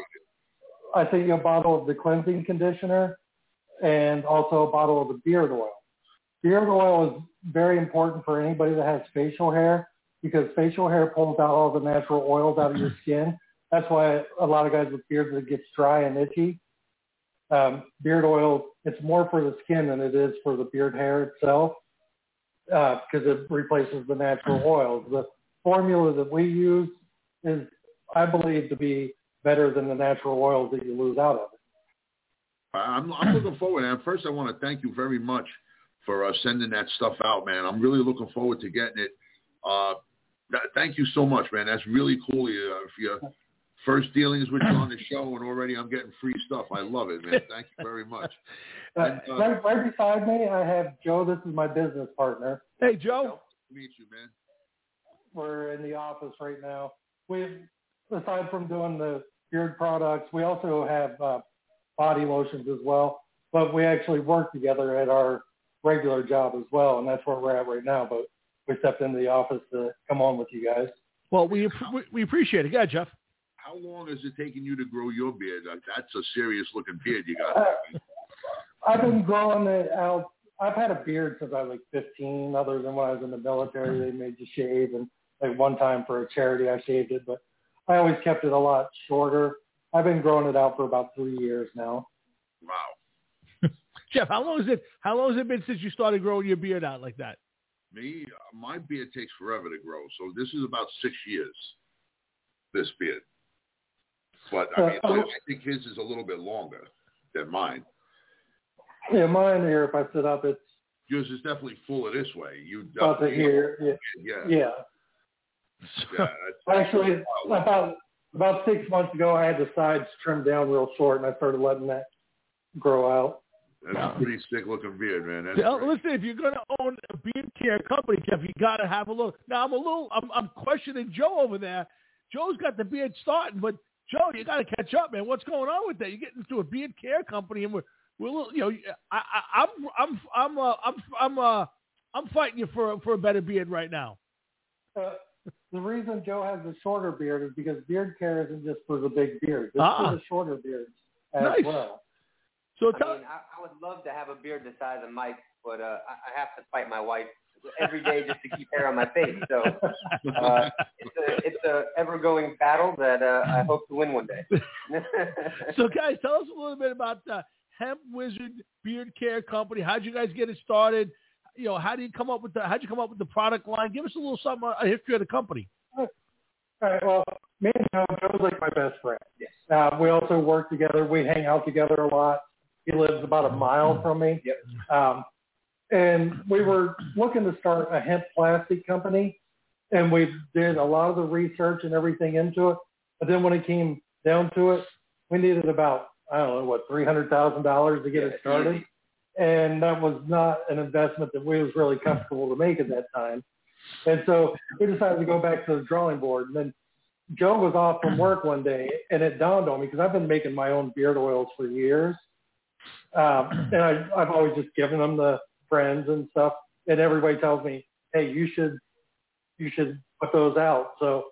I think you'll bottle of the cleansing conditioner and also a bottle of the beard oil. Beard oil is very important for anybody that has facial hair because facial hair pulls out all the natural oils out of your skin. That's why a lot of guys with beards, it gets dry and itchy. Um, beard oil, it's more for the skin than it is for the beard hair itself because uh, it replaces the natural oils. The formula that we use is, I believe, to be better than the natural oils that you lose out of it. I'm, I'm looking forward. And first, I want to thank you very much for uh, sending that stuff out, man. I'm really looking forward to getting it. Uh, th- thank you so much, man. That's really cool. Uh, for your first dealings with you on the show, and already I'm getting free stuff. I love it, man. Thank you very much. And, uh, uh, right, right beside me, I have Joe. This is my business partner. Hey, Joe. Nice to meet you, man. We're in the office right now. We, aside from doing the beard products, we also have uh, body lotions as well. But we actually work together at our regular job as well, and that's where we're at right now. But we stepped into the office to come on with you guys. Well, we we, we appreciate it. Go ahead, Jeff. How long has it taken you to grow your beard? That's a serious-looking beard you got. Uh, I've been growing it out. I've had a beard since I was like fifteen, other than when I was in the military. They made you shave, and like one time for a charity I shaved it, but I always kept it a lot shorter. I've been growing it out for about three years now. Wow. Jeff, how long is it? How long has it been since you started growing your beard out like that? Me, my beard takes forever to grow, so this is about six years. This beard, but I mean, uh, I think his is a little bit longer than mine. Yeah, mine here. If I sit up, it's yours is definitely fuller this way. You up to here. Yeah. Yeah. Yeah. yeah Actually, about about six months ago, I had the sides trimmed down real short, and I started letting that grow out. That's a pretty sick-looking beard, man. That's now, listen, if you're going to own a beard care company, Jeff, you got to have a look. Now, I'm a little, I'm, I'm questioning Joe over there. Joe's got the beard starting, but Joe, you got to catch up, man. What's going on with that? You get into a beard care company, and we're, we're, little, you know, I, I, I'm, I'm, I'm, uh, I'm, I'm, uh, I'm fighting you for for a better beard right now. Uh, the reason Joe has a shorter beard is because beard care isn't just for the big beards; it's ah. for the shorter beards as nice. well. So I, mean, I, I would love to have a beard the size of Mike, but uh, I, I have to fight my wife every day just to keep hair on my face. So uh, it's a it's a ever going battle that uh, I hope to win one day. So, guys, tell us a little bit about the Hemp Wizard Beard Care Company. How'd you guys get it started? You know, how do you come up with the how'd you come up with the product line? Give us a little something, a history of the company. All right. Well, me and Joe, Joe's like my best friend. Yes. Uh, we also work together. We hang out together a lot. He lives about a mile from me. Yep. Um, and we were looking to start a hemp plastic company, and we did a lot of the research and everything into it. But then when it came down to it, we needed about, I don't know, what, three hundred thousand dollars to get yeah, it started. Easy. And that was not an investment that we was really comfortable to make at that time. And so we decided to go back to the drawing board. And then Joe was off from work one day, and it dawned on me, because I've been making my own beard oils for years. Um, and I, I've always just given them to friends and stuff. And everybody tells me, hey, you should you should put those out. So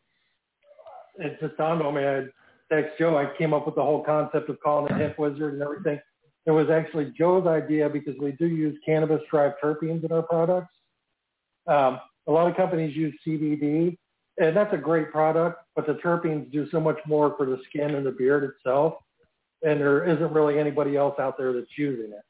it just dawned on me. I text Joe. I came up with the whole concept of calling it Hemp Wizard and everything. It was actually Joe's idea, because we do use cannabis-derived terpenes in our products. Um, a lot of companies use C B D, and that's a great product, but the terpenes do so much more for the skin and the beard itself, and there isn't really anybody else out there that's using it.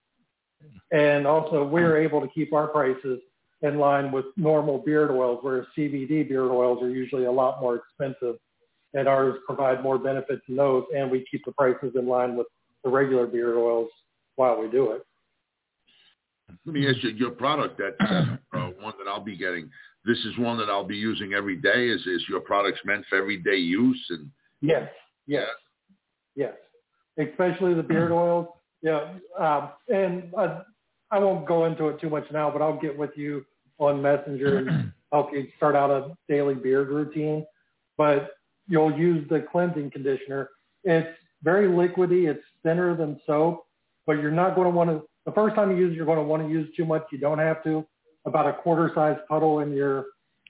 And also, we're able to keep our prices in line with normal beard oils, whereas C B D beard oils are usually a lot more expensive, and ours provide more benefits in those, and we keep the prices in line with the regular beard oils while we do it. Let me ask you, your product, that uh, one that I'll be getting, this is one that I'll be using every day? Is, is your products meant for everyday use? And Yes, yes, yes. Especially the beard oils. Yeah, um, and I, I won't go into it too much now, but I'll get with you on Messenger and help you start out a daily beard routine. But you'll use the cleansing conditioner. It's very liquidy. It's thinner than soap, but you're not going to want to, the first time you use it, you're going to want to use too much. You don't have to. About a quarter size puddle in your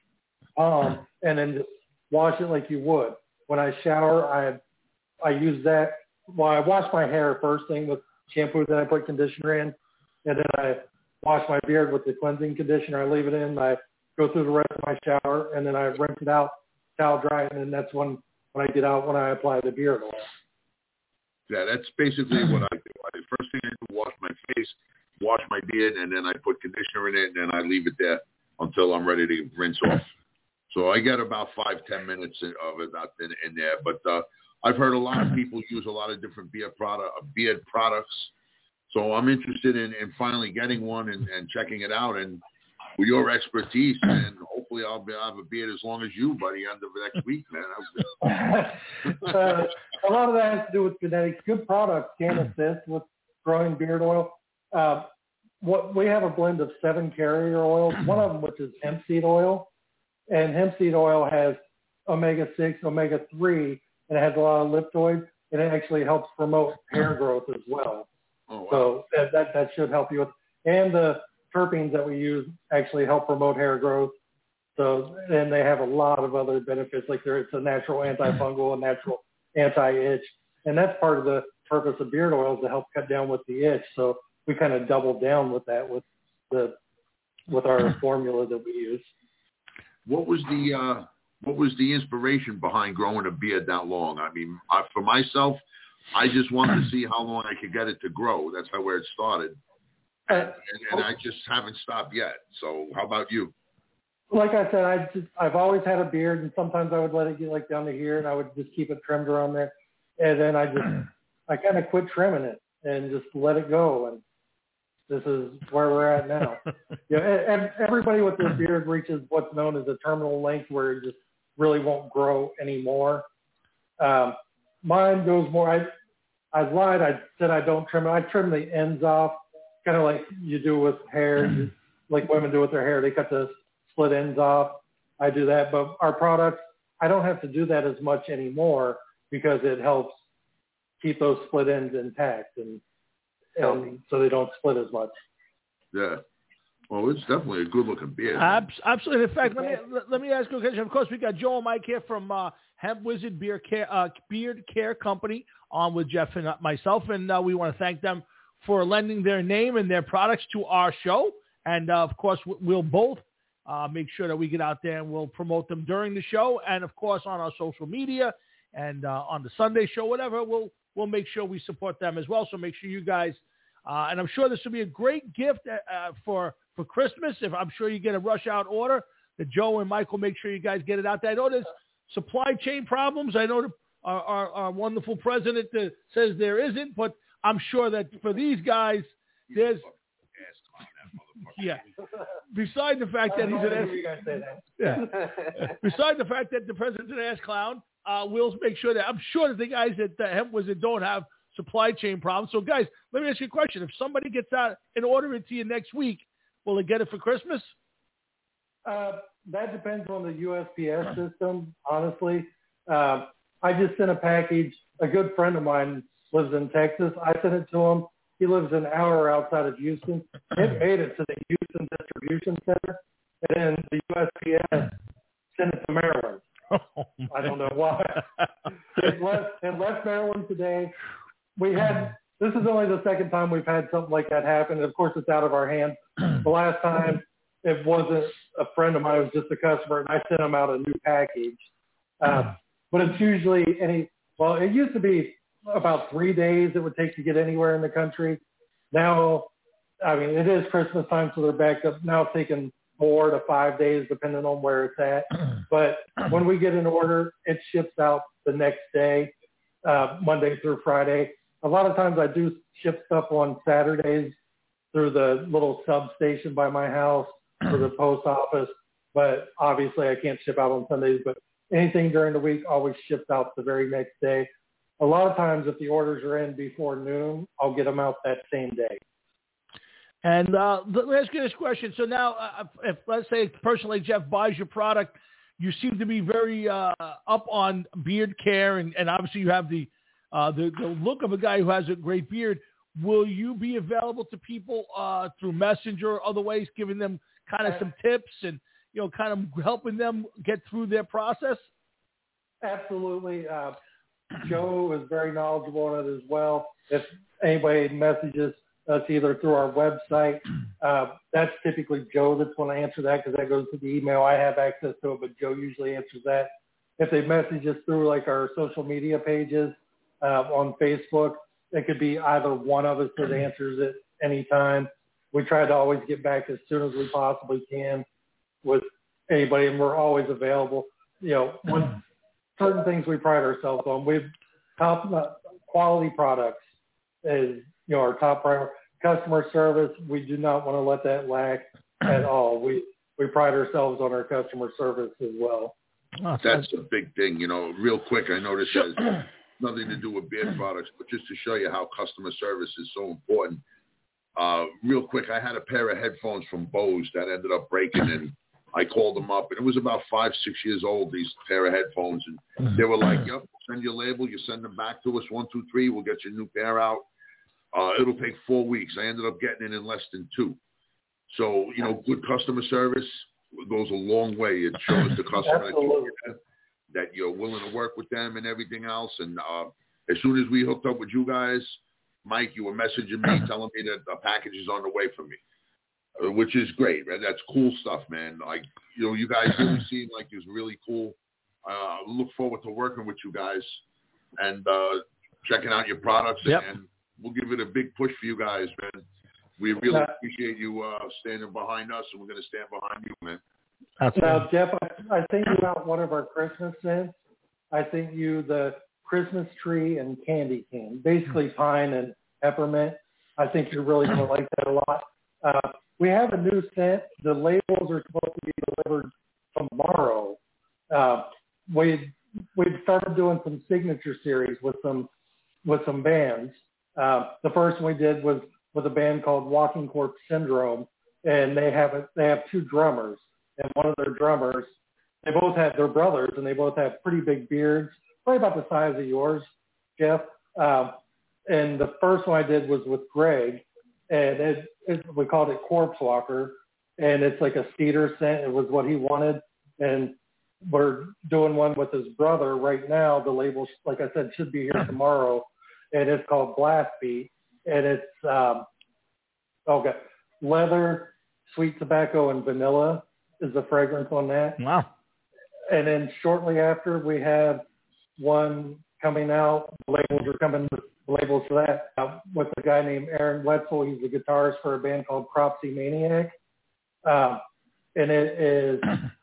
palm, and then just wash it like you would. When I shower, I I use that. Well, I wash my hair first thing with shampoo, then I put conditioner in, and then I wash my beard with the cleansing conditioner. I leave it in. I go through the rest of my shower, and then I rinse it out, towel dry, and then that's when, when I get out, when I apply the beard oil. Yeah, that's basically what I do. I, first thing I do, wash my face, wash my beard, and then I put conditioner in it, and then I leave it there until I'm ready to rinse off. So I get about five, ten minutes of it out in, in there. But uh, I've heard a lot of people use a lot of different beard, product, beard products. So I'm interested in, in finally getting one and, and checking it out. And with your expertise, and hopefully I'll, be, I'll have a beard as long as you by the end of next week, man. uh, a lot of that has to do with genetics. Good products can assist with growing beard oil. Uh, what we have a blend of seven carrier oils, one of them which is hemp seed oil. And hemp seed oil has omega six, omega three, and it has a lot of liptoids, and it actually helps promote hair growth as well. Oh, wow. So that, that that should help you with. And the terpenes that we use actually help promote hair growth. So and they have a lot of other benefits, like there it's a natural antifungal, a natural anti-itch, and that's part of the purpose of beard oils to help cut down with the itch. So we kind of double down with that with the with our formula that we use. What was the uh, what was the inspiration behind growing a beard that long? I mean, I, for myself, I just wanted to see how long I could get it to grow. That's how where it started, and, and, and I just haven't stopped yet. So, how about you? Like I said, I just I've always had a beard, and sometimes I would let it get like down to here, and I would just keep it trimmed around there, and then I just I kind of quit trimming it and just let it go, and this is where we're at now. You know, everybody with their beard reaches what's known as a terminal length where it just really won't grow anymore. Um, mine goes more, I, I lied. I said I don't trim it. I trim the ends off, kind of like you do with hair, you, like women do with their hair. They cut the split ends off. I do that. But our products, I don't have to do that as much anymore because it helps keep those split ends intact. And And so they don't split as much. Yeah. Well, it's definitely a good-looking beard. Absolutely. In fact, let me let me ask you a question. Of course, we got Joe and Mike here from uh, Hemp Wizard Beard Care, uh, Beard Care Company on with Jeff and myself, and uh, we want to thank them for lending their name and their products to our show. And, uh, of course, we'll both uh, make sure that we get out there and we'll promote them during the show and, of course, on our social media and uh, on the Sunday show, whatever, we'll We'll make sure we support them as well. So make sure you guys, uh, and I'm sure this will be a great gift uh, for, for Christmas. If I'm sure you get a rush out order, that Joe and Mike will make sure you guys get it out there. I know there's supply chain problems. I know the, our, our, our wonderful president uh, says there isn't, but I'm sure that for these guys, there's, yeah. Beside the fact that he's an ass, yeah. Beside the fact that the president's an ass clown, uh, we'll make sure that I'm sure that the guys at the Hemp Wizard don't have supply chain problems. So, guys, let me ask you a question: if somebody gets out and order it to you next week, will they get it for Christmas? Uh, that depends on the U S P S system. Honestly, uh, I just sent a package. A good friend of mine lives in Texas. I sent it to him. He lives an hour outside of Houston. It made it to the Houston Distribution Center, and then the U S P S sent it to Maryland. Oh, I don't know why. it, left, it left Maryland today. We had this is only the second time we've had something like that happen. Of course, it's out of our hands. The last time it wasn't a friend of mine; it was just a customer, and I sent him out a new package. Uh, but it's usually any. Well, it used to be about three days it would take to get anywhere in the country. Now, I mean, it is Christmas time, so they're backed up. Now it's taking four to five days, depending on where it's at. But when we get an order, it ships out the next day, uh, Monday through Friday. A lot of times I do ship stuff on Saturdays through the little substation by my house for the post office. But obviously I can't ship out on Sundays, but anything during the week always ships out the very next day. A lot of times if the orders are in before noon, I'll get them out that same day. And uh, let me ask you this question. So now, uh, if let's say a person like Jeff buys your product, you seem to be very uh, up on beard care, and, and obviously you have the, uh, the the look of a guy who has a great beard. Will you be available to people uh, through Messenger or other ways, giving them kind of some tips and, you know, kind of helping them get through their process? Absolutely. Uh, Joe is very knowledgeable on it as well. If anybody messages us either through our website, uh, that's typically Joe that's going to answer that because that goes to the email. I have access to it, but Joe usually answers that. If they message us through like our social media pages uh, on Facebook, it could be either one of us that answers it anytime. We try to always get back as soon as we possibly can with anybody, and we're always available. You know, one, certain things we pride ourselves on. We've top uh, quality products is, you know, our top priority. Customer service, we do not want to let that lack at all. We we pride ourselves on our customer service as well. That's a big thing. You know, real quick, I know this has nothing to do with beer products, but just to show you how customer service is so important. Uh, real quick, I had a pair of headphones from Bose that ended up breaking, and I called them up, and it was about five, six years old, these pair of headphones, and they were like, yep, send your label, you send them back to us, one, two, three, we'll get your new pair out. Uh, it'll take four weeks. I ended up getting it in less than two. So, you know, good customer service goes a long way. It shows the customer that you're, that you're willing to work with them and everything else. And uh, as soon as we hooked up with you guys, Mike, you were messaging me, telling me that the package is on the way for me, uh, which is great, man. That's cool stuff, man. Like, you know, you guys really seem like it was really cool. Uh, look forward to working with you guys and uh, checking out your products. Yep. And we'll give it a big push for you guys, man. We really appreciate you uh, standing behind us, and we're going to stand behind you, man. Now, Jeff, I, I think you out one of our Christmas scents. I think you the Christmas tree and candy cane, basically pine and peppermint. I think you're really going to like that a lot. Uh, we have a new scent. The labels are supposed to be delivered tomorrow. Uh, we we started doing some signature series with some with some bands. Uh, the first one we did was with a band called Walking Corpse Syndrome, and they have a, they have two drummers, and one of their drummers, they both have their brothers, and they both have pretty big beards, probably about the size of yours, Jeff. Um, and the first one I did was with Greg, and it, it, we called it Corpse Walker, and it's like a cedar scent. It was what he wanted, and we're doing one with his brother right now. The label, like I said, should be here tomorrow, and it's called Blast Beat, and it's um, okay, leather, sweet tobacco, and vanilla is the fragrance on that. Wow. And then shortly after, we have one coming out. The labels are coming with labels for that uh, with a guy named Aaron Wetzel. He's the guitarist for a band called Cropsy Maniac. Um, and it is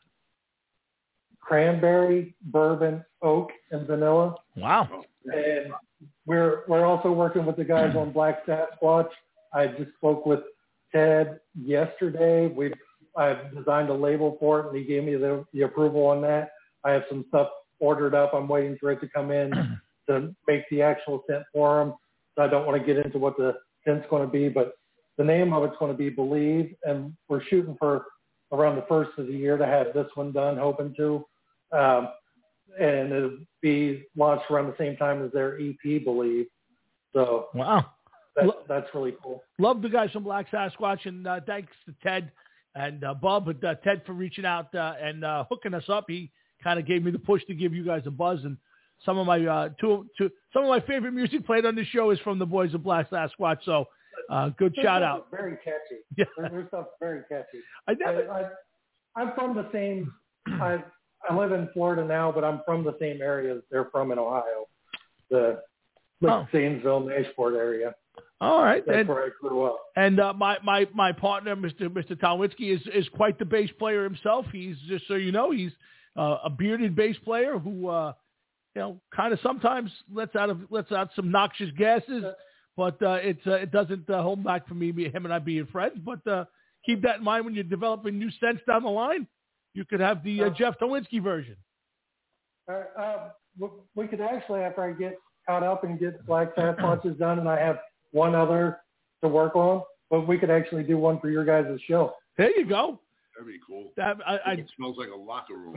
cranberry, bourbon, oak, and vanilla. Wow. And we're we're also working with the guys on Black Sasquatch. I just spoke with Ted yesterday. We've I've designed a label for it, and he gave me the, the approval on that. I have some stuff ordered up. I'm waiting for it to come in to make the actual scent for him. So I don't want to get into what the scent's going to be, but the name of it's going to be Believe, and we're shooting for around the first of the year to have this one done, hoping to. Um, and it'll be launched around the same time as their E P, Believe. So wow, that, that's really cool. Love the guys from Black Sasquatch, and uh, thanks to Ted and uh, Bob, but uh, Ted for reaching out uh, and uh, hooking us up. He kind of gave me the push to give you guys a buzz, and some of my uh, two, two, some of my favorite music played on this show is from the boys of Black Sasquatch. So uh, good Their shout stuff out. is very catchy. Yeah. Their, their stuff's very catchy. I never. I, I, I'm from the same. I I live in Florida now, but I'm from the same area as they're from in Ohio, the like Oh. Zanesville, Nashport area. All right, That's and, where I grew up. and uh, my, my, my partner, Mister Mister Talwitsky, is, is quite the bass player himself. He's, just so you know, he's uh, a bearded bass player who, uh, you know, kind of sometimes lets out of lets out some noxious gases, but uh, it's uh, it doesn't uh, hold back from me, him and I being friends. But uh, keep that in mind when you're developing new scents down the line. You could have the uh, Jeff Talwitsky version. Uh, uh, we- we could actually, after I get caught up and get Black Sasquatches done, and I have one other to work on, but we could actually do one for your guys' show. There you go. That'd be cool. That I, I it smells like a locker room,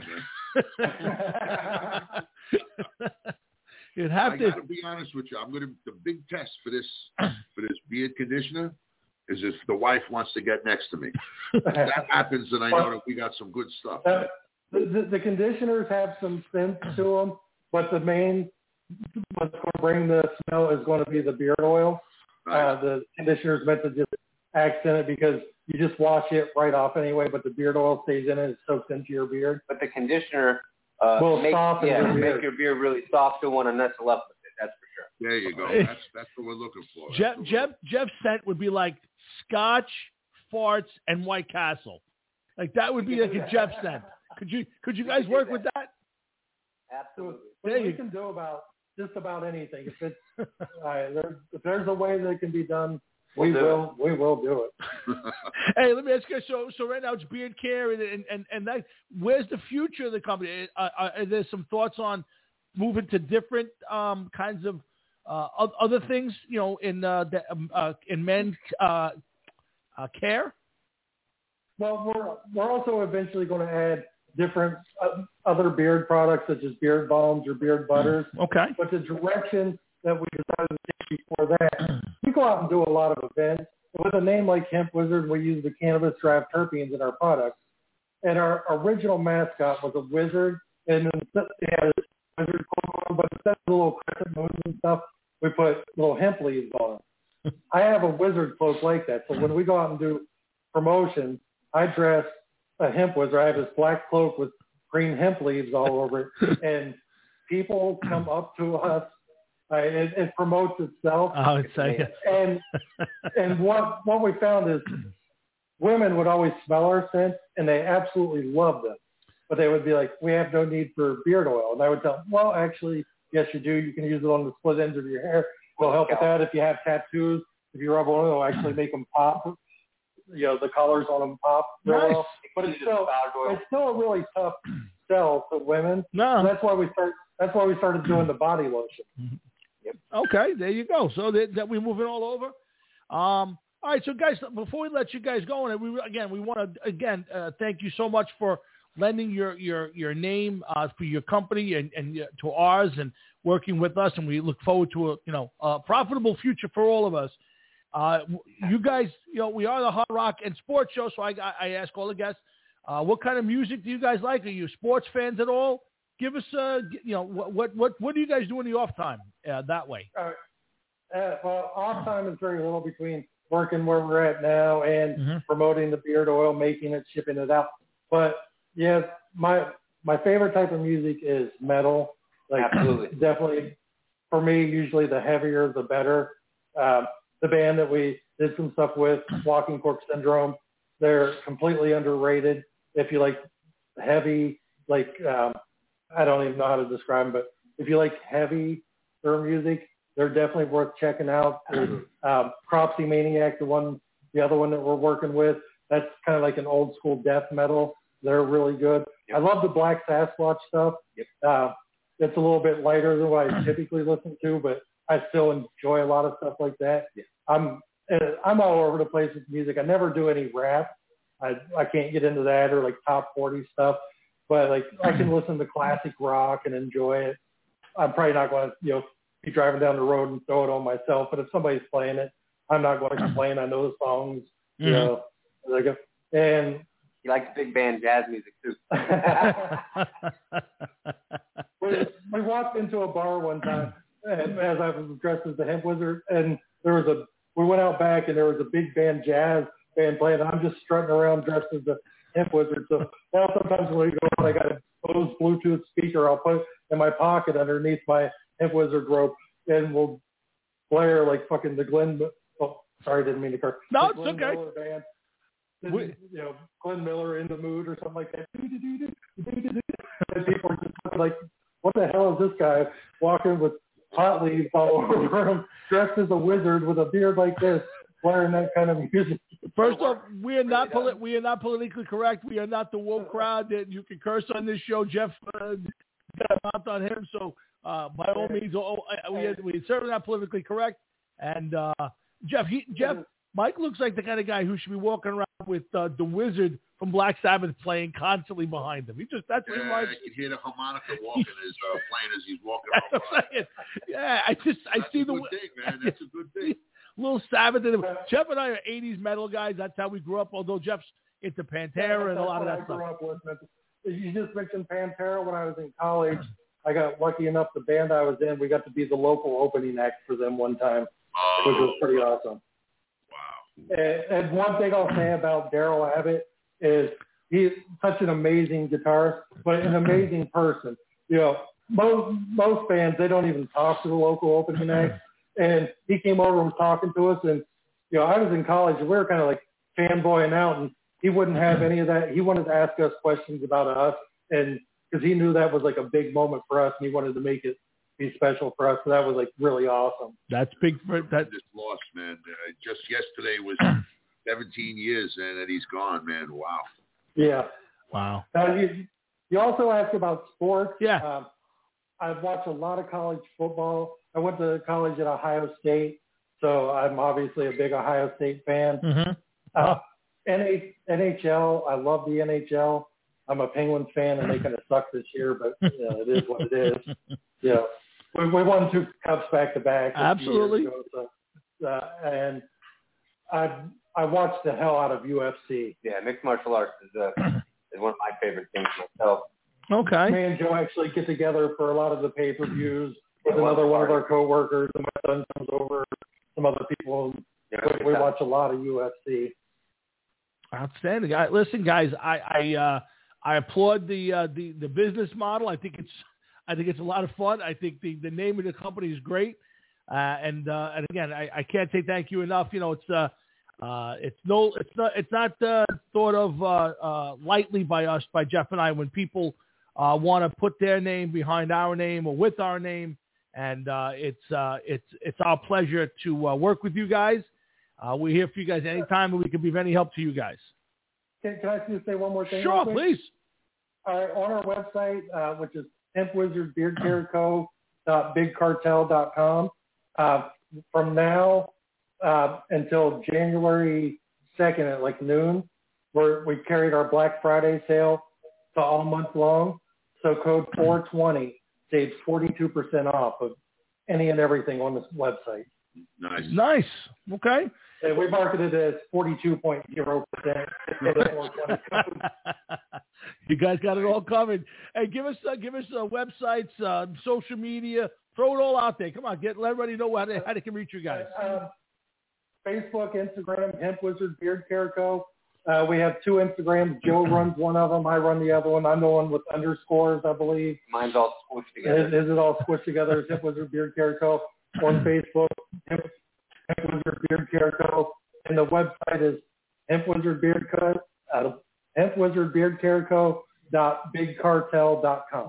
man. You'd have I to. gotta be honest with you. I'm gonna the big test for this for this beard conditioner is if the wife wants to get next to me. If that happens, then I know that we got some good stuff. Uh, the, the, the conditioners have some scent to them, but the main what's going to bring the smell is going to be the beard oil. Nice. Uh, the conditioner is meant to just accent it because you just wash it right off anyway, but the beard oil stays in it. It soaks into your beard. But the conditioner uh, will make, soften yeah, your beard. make your beard really soft to want to nestle up with it. That's for sure. There you go. That's that's what we're looking for. Jeff Jeff Jeff's scent would be like Scotch, farts, and White Castle. Like that would be like a Jeff scent. Could you could you guys work with that? Absolutely. There we you. can do about just about anything. If it's uh, there, if there's a way that it can be done, we we'll will we will do it. Hey, let me ask you. So so right now it's beard care and and and, and that. Where's the future of the company? Uh, uh, are there some thoughts on moving to different um, kinds of uh, other things? You know, in uh, the, um, uh, in men uh, uh, care. Well, we're we're also eventually going to add different uh, other beard products such as beard balms or beard butters. Okay. But the direction that we decided to take before that, we go out and do a lot of events. With a name like Hemp Wizard, we use the cannabis draft terpenes in our products. And our original mascot was a wizard, and then they had a wizard cloak, but instead of the little crescent moons and stuff, we put little hemp leaves on them. I have a wizard cloak like that, so when we go out and do promotions, I dress a hemp wizard. I have this black cloak with green hemp leaves all over it, and people come up to us. Uh, it, it promotes itself. Oh, it's like and and what what we found is women would always smell our scent, and they absolutely loved them. But they would be like, "We have no need for beard oil," and I would tell them, "Well, actually, yes, you do. You can use it on the split ends of your hair. It'll help with that. If you have tattoos, if you rub on it, it'll actually make them pop. You know, the colors on them pop real Nice. well. But it's still it's still a really tough sell to women. No, so that's why we start. That's why we started doing the body lotion. Yep. Okay, there you go. So that, that we're moving all over. Um, all right, so guys, before we let you guys go, and we again we want to again uh, thank you so much for lending your your your name uh, for your company and, and uh, to ours and working with us, and we look forward to a you know a profitable future for all of us. Uh, you guys, you know, we are the Hard Rock and Sports Show, so I I ask all the guests, uh, what kind of music do you guys like? Are you sports fans at all? Give us, uh, you know, what what what what do you guys do in the off time uh, that way? Uh, uh, well, off time is very little between working where we're at now and mm-hmm. promoting the beard oil, making it, shipping it out. But yes, my my favorite type of music is metal. Like, absolutely, definitely for me, usually the heavier the better. Um, the band that we did some stuff with, Walking Corpse Syndrome, they're completely underrated. If you like heavy, like um, I don't even know how to describe them, but if you like heavy their music, they're definitely worth checking out. Um, Cropsy Maniac, the one, the other one that we're working with, that's kind of like an old school death metal. They're really good. Yep. I love the Black Sasquatch stuff. Yep. Uh, it's a little bit lighter than what I typically listen to, but I still enjoy a lot of stuff like that. Yep. I'm I'm all over the place with music. I never do any rap. I I can't get into that or like top forty stuff. But like I can listen to classic rock and enjoy it. I'm probably not going to you know be driving down the road and throw it on myself. But if somebody's playing it, I'm not going to complain. I know the songs. You mm-hmm. know, like and he likes big band jazz music too. we, we walked into a bar one time, and as I was dressed as the Hemp Wizard, and there was a we went out back and there was a big band jazz band playing. I'm just strutting around dressed as the Hemp Wizard. So now sometimes when we go out, I got a Bose Bluetooth speaker I'll put in my pocket underneath my Hemp Wizard robe, and we'll blare like fucking the Glenn. Oh, sorry, didn't mean to curse. No, the it's Glenn okay. Miller band. We, you know, Glenn Miller in the mood or something like that. And people are just like, what the hell is this guy walking with pot leaves all over him, dressed as a wizard with a beard like this, wearing that kind of music? First off, we are not poli- we are not politically correct. We are not the woke crowd that you can curse on this show. Jeff uh, got a mouth on him, so uh, by all means, oh, we are, we are certainly not politically correct. And uh, Jeff, he, Jeff, Mike looks like the kind of guy who should be walking around with uh, the Wizard from Black Sabbath playing constantly behind him. He just that's what Yeah, he I reminds can hear the harmonica walking as uh, playing as he's walking That's around. what I'm saying. Yeah, I just I That's see a the good thing, man. That's a good thing. little Sabbath in him. Jeff and I are eighties metal guys. That's how we grew up. Although Jeff's into Pantera and a lot of that I stuff. grew up with. You just mentioned Pantera. When I was in college, I got lucky enough. The band I was in, we got to be the local opening act for them one time, Oh, which was pretty awesome. Wow. And, and one thing I'll say about Daryl Abbott is he's such an amazing guitarist, but an amazing person. You know, most most bands, they don't even talk to the local opening act. And he came over and was talking to us, and you know, I was in college, and we were kind of like fanboying out, and he wouldn't have any of that. He wanted to ask us questions about us, and because he knew that was like a big moment for us, and he wanted to make it be special for us. So that was like really awesome. That's big for that. Just lost, man. Uh, just yesterday was seventeen years, and that he's gone, man. Wow. Yeah. Wow. Now, you, you also asked about sports. Yeah. Um, I've watched a lot of college football. I went to college at Ohio State, so I'm obviously a big Ohio State fan. Mm-hmm. Uh, N H L, I love the N H L. I'm a Penguins fan, and they kind of suck this year, but you know, it is what it is. Yeah, we, we won two cups back to back. Absolutely. Ago, so, uh, and I I watched the hell out of U F C. Yeah, mixed martial arts is uh, is one of my favorite things myself. Okay. Me and Joe actually get together for a lot of the pay-per-views with Yeah, another one of party. our coworkers, and my son comes over, some other people. Yeah, we, we watch a lot of U F C. Outstanding. I, listen, guys, I I, uh, I applaud the, uh, the the business model. I think it's I think it's a lot of fun. I think the, the name of the company is great. Uh, and uh, and again, I, I can't say thank you enough. You know, it's uh, uh, it's no, it's not, it's not uh, thought of uh, uh, lightly by us, by Jeff and I, when people uh, want to put their name behind our name or with our name. And uh, it's uh, it's it's our pleasure to uh, work with you guys. Uh, we're here for you guys anytime, and we can be of any help to you guys. Can, can I just say one more thing? Sure, please. All right, on our website, uh, which is Hemp Wizard Beard Care Co. dot big cartel dot com. Uh, from now uh, until January second at like noon, we're, we've carried our Black Friday sale to all month long. So code four twenty saves forty-two percent off of any and everything on this website. Nice. Nice. Okay. And we marketed it as forty-two point zero percent. You guys got it all covered. Hey, give us uh, give us uh, websites, uh, social media. Throw it all out there. Come on, get let everybody know how they, how they can reach you guys. Uh, Facebook, Instagram, Hemp Wizard Beard Care Co. Uh, we have two Instagrams. Joe runs one of them. I run the other one. I'm the one with underscores, I believe. Mine's all squished together. Is, is it all squished together? It's Hemp Wizard Beard Care Co. On Facebook, Hemp, Hemp Wizard Beard Care Co. And the website is Hemp Wizard Beard Co. Uh, Hemp Wizard Beard Care Co. dot big cartel dot com.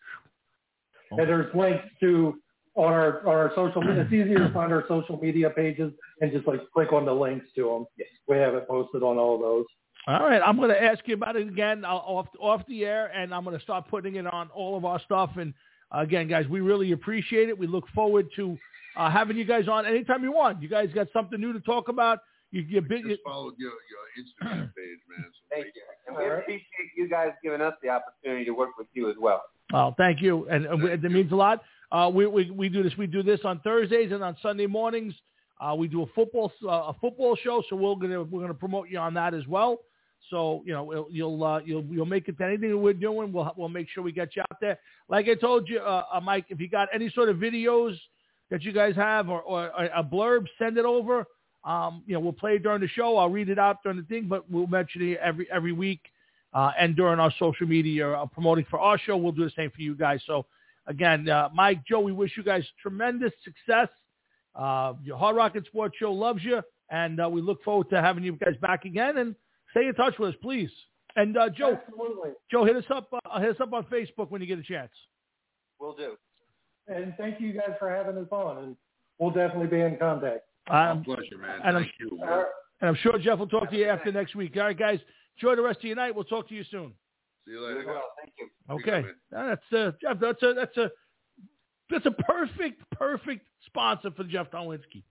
And there's links to on our on our social media. It's easier to find our social media pages and just like click on the links to them. Yes. We have it posted on all of those. All right, I'm going to ask you about it again I'll, off off the air, and I'm going to start putting it on all of our stuff. And uh, again, guys, we really appreciate it. We look forward to uh, having you guys on anytime you want. You guys got something new to talk about? You, you big. Just followed your your Instagram page, man. So Thank you. And we appreciate you guys giving us the opportunity to work with you as well. Oh, thank you, and, and we, it means a lot. Uh, we, we we do this. We do this on Thursdays and on Sunday mornings. Uh, we do a football uh, a football show, so we're gonna we're gonna promote you on that as well. So you know you'll uh, you'll you'll make it to anything that we're doing. We'll we'll make sure we get you out there. Like I told you, uh, uh, Mike, if you got any sort of videos that you guys have or, or a blurb, send it over. Um, you know, we'll play it during the show. I'll read it out during the thing, but we'll mention it every every week. Uh, and during our social media uh, promoting for our show, we'll do the same for you guys. So, again, uh, Mike, Joe, we wish you guys tremendous success. Uh, your Hard Rocket Sports Show loves you, and uh, we look forward to having you guys back again. And stay in touch with us, please. And uh, Joe, Absolutely. Joe, hit us up. Uh, hit us up on Facebook when you get a chance. Will do. And thank you guys for having us on, and we'll definitely be in contact. Um, pleasure, man. And Thank I'm, you. Man. And I'm sure Jeff will talk to you after next week. All right, guys. Enjoy the rest of your night. We'll talk to you soon. See you later. Well, thank you. Okay. That's uh, Jeff. That's a that's a that's a perfect perfect sponsor for Jeff Darwinski.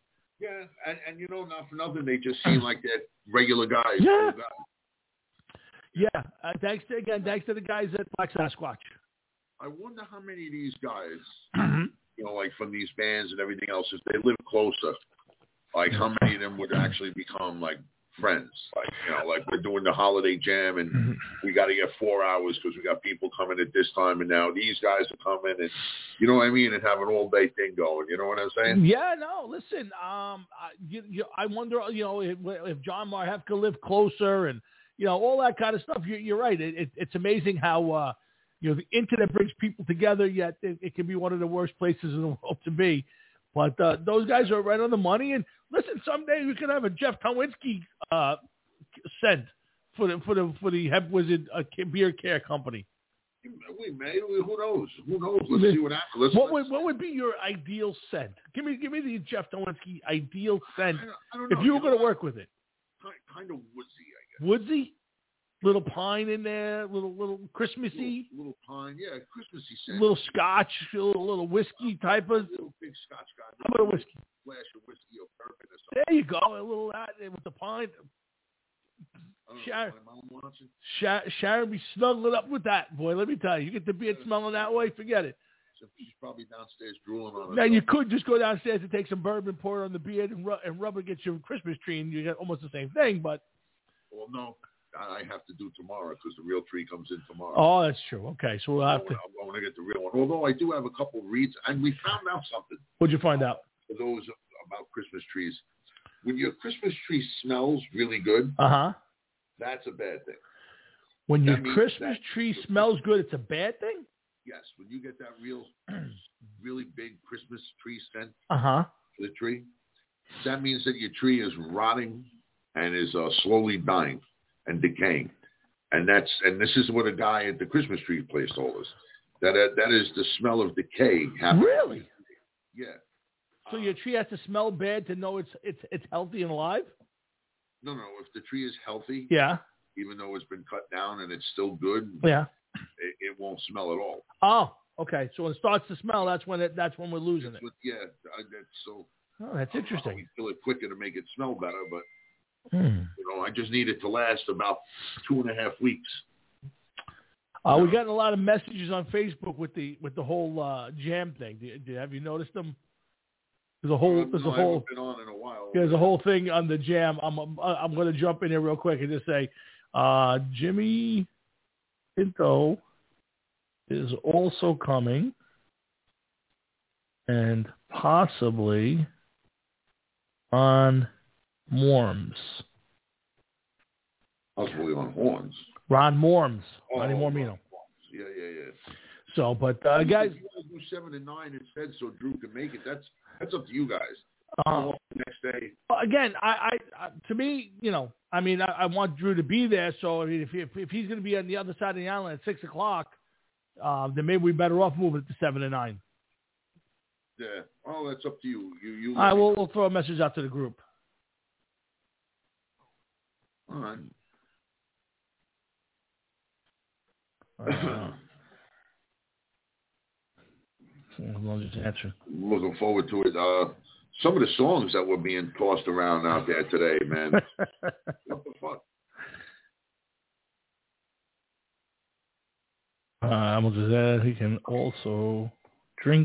Yeah, and, and you know, not for nothing, they just seem like they're regular guys. Yeah. Cool guys. Yeah. Uh, thanks to, again, thanks to the guys at Black Sasquatch. I wonder how many of these guys, Mm-hmm. you know, like from these bands and everything else, if they live closer, like how many of them would actually become like friends? Like, you know, like we're doing the holiday jam and Mm-hmm. we got to get four hours because we got people coming at this time, and now these guys are coming, and you know what I mean, and have an all day thing going. You know what I'm saying? Yeah, no, listen, um, I, you, you, I wonder, you know, if, if John Marhefka lived closer and, you know, all that kind of stuff. You're, you're right. It, it, it's amazing how, uh, you know, the internet brings people together, yet it, it can be one of the worst places in the world to be. But uh, those guys are right on the money. And listen, someday we could have a Jeff Kowinski uh, sent for the for the for the Hemp Wizard uh, Beer Care Company. We may. Who knows? Who knows? Let's see what happens. Let's, what let's, would what would be your ideal scent? Give me give me the Jeff Kowinski ideal scent I don't, I don't know. if you were You going to know, work with it. Kind, kind of woodsy, I guess. Woodsy, little pine in there, little little Christmassy, little, little pine, yeah, Christmassy scent. little Scotch, a little, little whiskey type of. Little big Scotch guy. How about a whiskey? Flash of whiskey or bourbon or something. There you go, a little of that with the pine. Sharon, my mom watching. Sharon, Sharon be snuggling up with that, boy. Let me tell you, you get the beard smelling that way, forget it. So she's probably downstairs drooling on it. Now you could just go downstairs and take some bourbon, pour it on the beard, and, ru- and rub it against your Christmas tree, and you get almost the same thing. But well, no, I have to do tomorrow because the real tree comes in tomorrow. Oh, that's true. Okay, so we'll have to. I'm going to get the real one. Although I do have a couple of reads, and we found out something. What'd you find out? For those about Christmas trees, when your Christmas tree smells really good, uh huh, that's a bad thing. When That your means Christmas that- tree smells good, it's a bad thing. Yes, when you get that real, really big Christmas tree scent Uh huh. for the tree, that means that your tree is rotting and is uh, slowly dying and decaying. And that's and this is what a guy at the Christmas tree place told us. That uh, that is the smell of decay happening. Really? Yeah. So your tree has to smell bad to know it's it's it's healthy and alive? No, no. If the tree is healthy, Yeah. even though it's been cut down and it's still good, Yeah. it, it won't smell at all. Oh, okay. So when it starts to smell, that's when it that's when we're losing it. But yeah, I, that's so. Oh, that's interesting. We kill it quicker to make it smell better, but Hmm. you know, I just need it to last about two and a half weeks. Uh, we're getting a lot of messages on Facebook with the with the whole uh, jam thing. Do, do, have you noticed them? There's a whole there's no, a I whole haven't been on in a while. there's a whole thing on the jam. I'm I'm, I'm going to jump in here real quick and just say, uh, Jimmy Pinto is also coming, and possibly on Morms. Possibly on horns. Ron Morms, Oh, Ronnie Mormino. Yeah, yeah, yeah. So, but uh, guys, if you want to do seven and nine instead, so Drew can make it. That's that's up to you guys. Uh, The next day. again, I, I, I to me, you know, I mean, I, I want Drew to be there. So I mean, if if, if he's going to be on the other side of the island at six o'clock, uh, then maybe we're better off moving it to seven and nine. Yeah. Oh, that's up to you. You you. All right, we'll we'll throw a message out to the group. All right. Uh, I'll just answer. Looking forward to it. Uh, some of the songs that were being tossed around out there today, man. What the fuck? Uh, I'm gonna do that. He can also drink.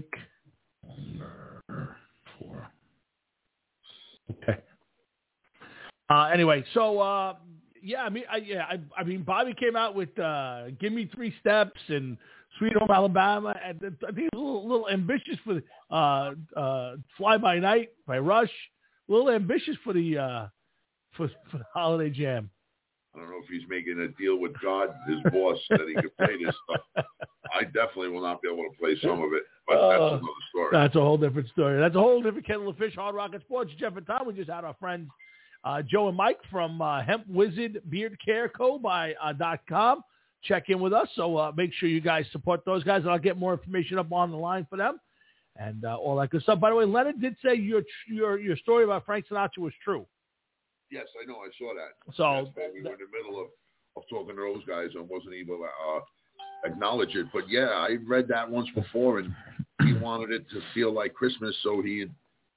Four. Okay. Uh, anyway, so uh, yeah, I mean, I, yeah, I, I mean, Bobby came out with uh, "Give Me Three Steps" and "Sweet Home Alabama," and I think a little, little ambitious for uh, uh, "Fly By Night" by Rush. A little ambitious for the uh, for, for the holiday jam. I don't know if he's making a deal with God, his boss, that he could play this stuff. I definitely will not be able to play some of it, but that's Uh, another story. That's a whole different story. That's a whole different kettle of fish. Hard Rocket Sports. Jeff and Tom. We just had our friends uh, Joe and Mike from uh, Hemp Wizard Beard Care Co. by uh, dot com check in with us. So uh, make sure you guys support those guys, and I'll get more information up on the line for them and uh, all that good stuff. By the way, Leonard did say your your your story about Frank Sinatra was true. Yes, I know. I saw that. So yes, man, we were in the middle of, of talking to those guys and wasn't able to uh, acknowledge it. But yeah, I read that once before, and he wanted it to feel like Christmas, so he, you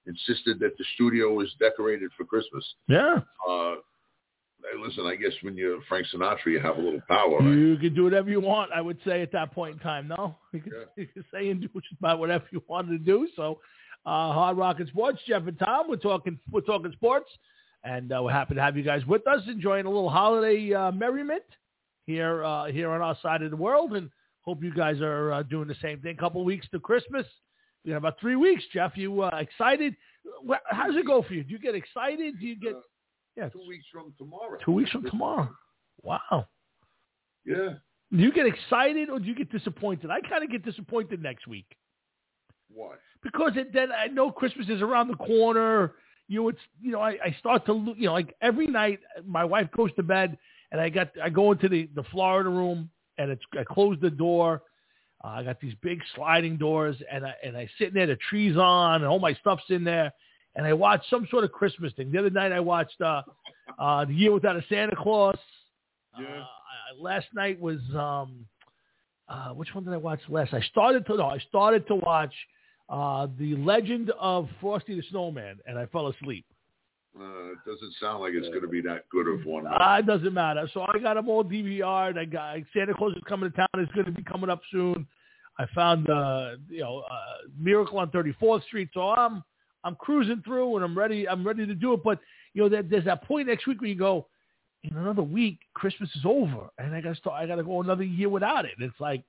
insisted that the studio was decorated for Christmas. Yeah. Uh, hey, listen, I guess when you're Frank Sinatra, you have a little power. Right? You can do whatever you want, I would say, at that point in time, no? You can, Yeah. you can say and do just about whatever you wanted to do. So, uh, Hard Rockin' Sports, Jeff and Tom, we're talking we're talking sports, and uh, we're happy to have you guys with us, enjoying a little holiday uh, merriment here uh, here on our side of the world, and hope you guys are uh, doing the same thing. Couple weeks to Christmas. We got about three weeks, Jeff. You uh, excited? How does it go for you? Do you get excited? Do you get... Uh, yeah, two weeks from tomorrow. Two weeks from tomorrow. Wow. Yeah. Do you get excited or do you get disappointed? I kind of get disappointed next week. Why? Because it, then I know Christmas is around the corner. You know, it's you know I, I start to you know like every night my wife goes to bed and I got I go into the, the Florida room and it's I close the door. Uh, I got these big sliding doors and I and I sit in there. The tree's on and all my stuff's in there. And I watched some sort of Christmas thing. The other night I watched uh, uh, The Year Without a Santa Claus. Yeah. Uh, I, last night was um, uh, which one did I watch last? I started to no, I started to watch uh, The Legend of Frosty the Snowman, and I fell asleep. Uh, it doesn't sound like it's going to be that good of one. Uh, it doesn't matter. So I got them all D V R'd. I got Santa Claus is coming to town. It's going to be coming up soon. I found uh, you know uh, Miracle on thirty-fourth Street. So I'm. I'm cruising through and I'm ready. I'm ready to do it. But you know, there, there's that point next week where you go, in another week, Christmas is over, and I got to start. I got to go another year without it. And it's like,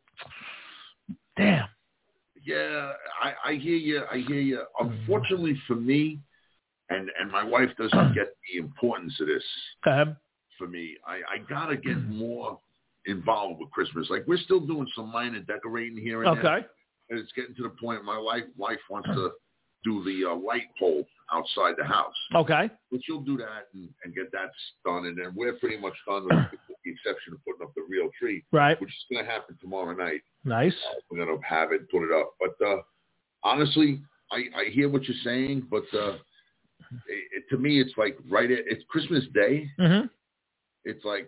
damn. Yeah, I, I hear you. I hear you. Unfortunately for me, and and my wife doesn't get the importance of this. Okay. For me, I, I gotta get more involved with Christmas. Like we're still doing some minor decorating here and there. Okay. And it's getting to the point my wife wife wants to do the uh, light pole outside the house. Okay. But she'll do that and, and get that done, and then we're pretty much done with the exception of putting up the real tree, right? Which is going to happen tomorrow night. Nice. Uh, we're going to have it, put it up. But uh, honestly, I, I hear what you're saying, but uh, it, it, to me, it's like right at it's Christmas Day. Mm-hmm. It's like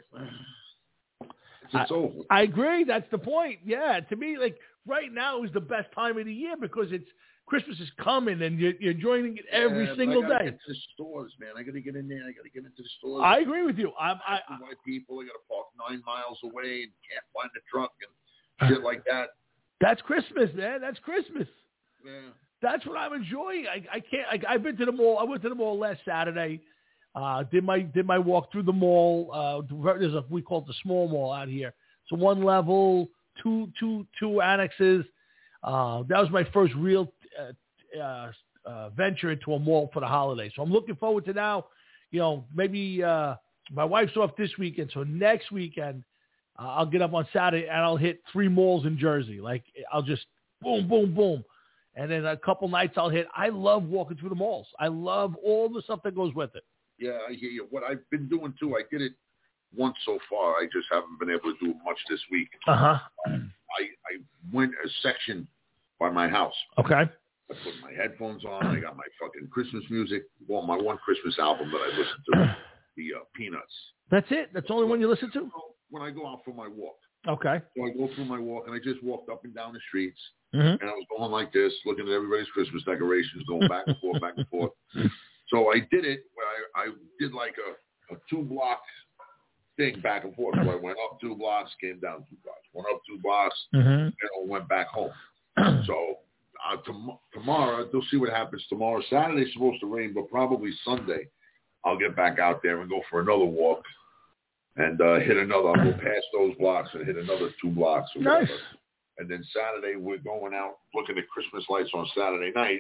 it's, it's I, over. I agree. That's the point. Yeah. To me, like right now is the best time of the year because it's. Christmas is coming, and you're, you're enjoying it every yeah, single I gotta day. Get to the stores, man. I got to get in there. I got to get into the stores. I agree with you. I'm, I, I, my people, I got to park nine miles away and can't find the truck and shit like that. That's Christmas, man. That's Christmas. Yeah. That's what I'm enjoying. I, I can't. I, I've been to the mall. I went to the mall last Saturday. Uh, did my did my walk through the mall. Uh, there's a we call it the small mall out here. So one level, two two two annexes. Uh, that was my first real. Uh, uh, uh, venture into a mall for the holidays. So I'm looking forward to now, you know, maybe uh, my wife's off this weekend. So next weekend, uh, I'll get up on Saturday and I'll hit three malls in Jersey. Like I'll just boom, boom, boom. And then a couple nights I'll hit. I love walking through the malls. I love all the stuff that goes with it. Yeah, I hear you. What I've been doing too, I did it once so far. I just haven't been able to do it much this week. Uh-huh. Um, I, I went a section by my house. Okay. I put my headphones on. I got my fucking Christmas music. Well, my one Christmas album that I listen to, the uh, Peanuts. That's it? That's the only one you listen to? When I go out for my walk. Okay. So I go through my walk, and I just walked up and down the streets, mm-hmm. and I was going like this, looking at everybody's Christmas decorations, going back and forth, back and forth. So I did it where I, I did like a, a two-block thing back and forth. So I went up two blocks, came down two blocks, went up two blocks, mm-hmm. and I went back home. So uh, tom- tomorrow, they'll see what happens tomorrow. Saturday's supposed to rain, but probably Sunday I'll get back out there and go for another walk and uh, hit another. I'll go past those blocks and hit another two blocks or nice. whatever. And then Saturday, we're going out looking at Christmas lights on Saturday night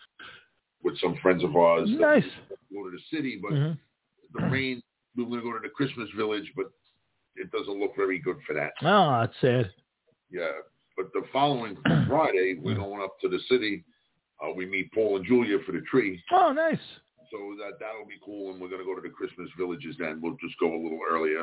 with some friends of ours. Nice. Go to the city, but mm-hmm. the rain, we're going to go to the Christmas village, but it doesn't look very good for that. Oh, that's sad. Yeah. But the following Friday, we're going up to the city. Uh, we meet Paul and Julia for the tree. Oh, nice. So that, that'll be cool, and we're going to go to the Christmas villages then. We'll just go a little earlier.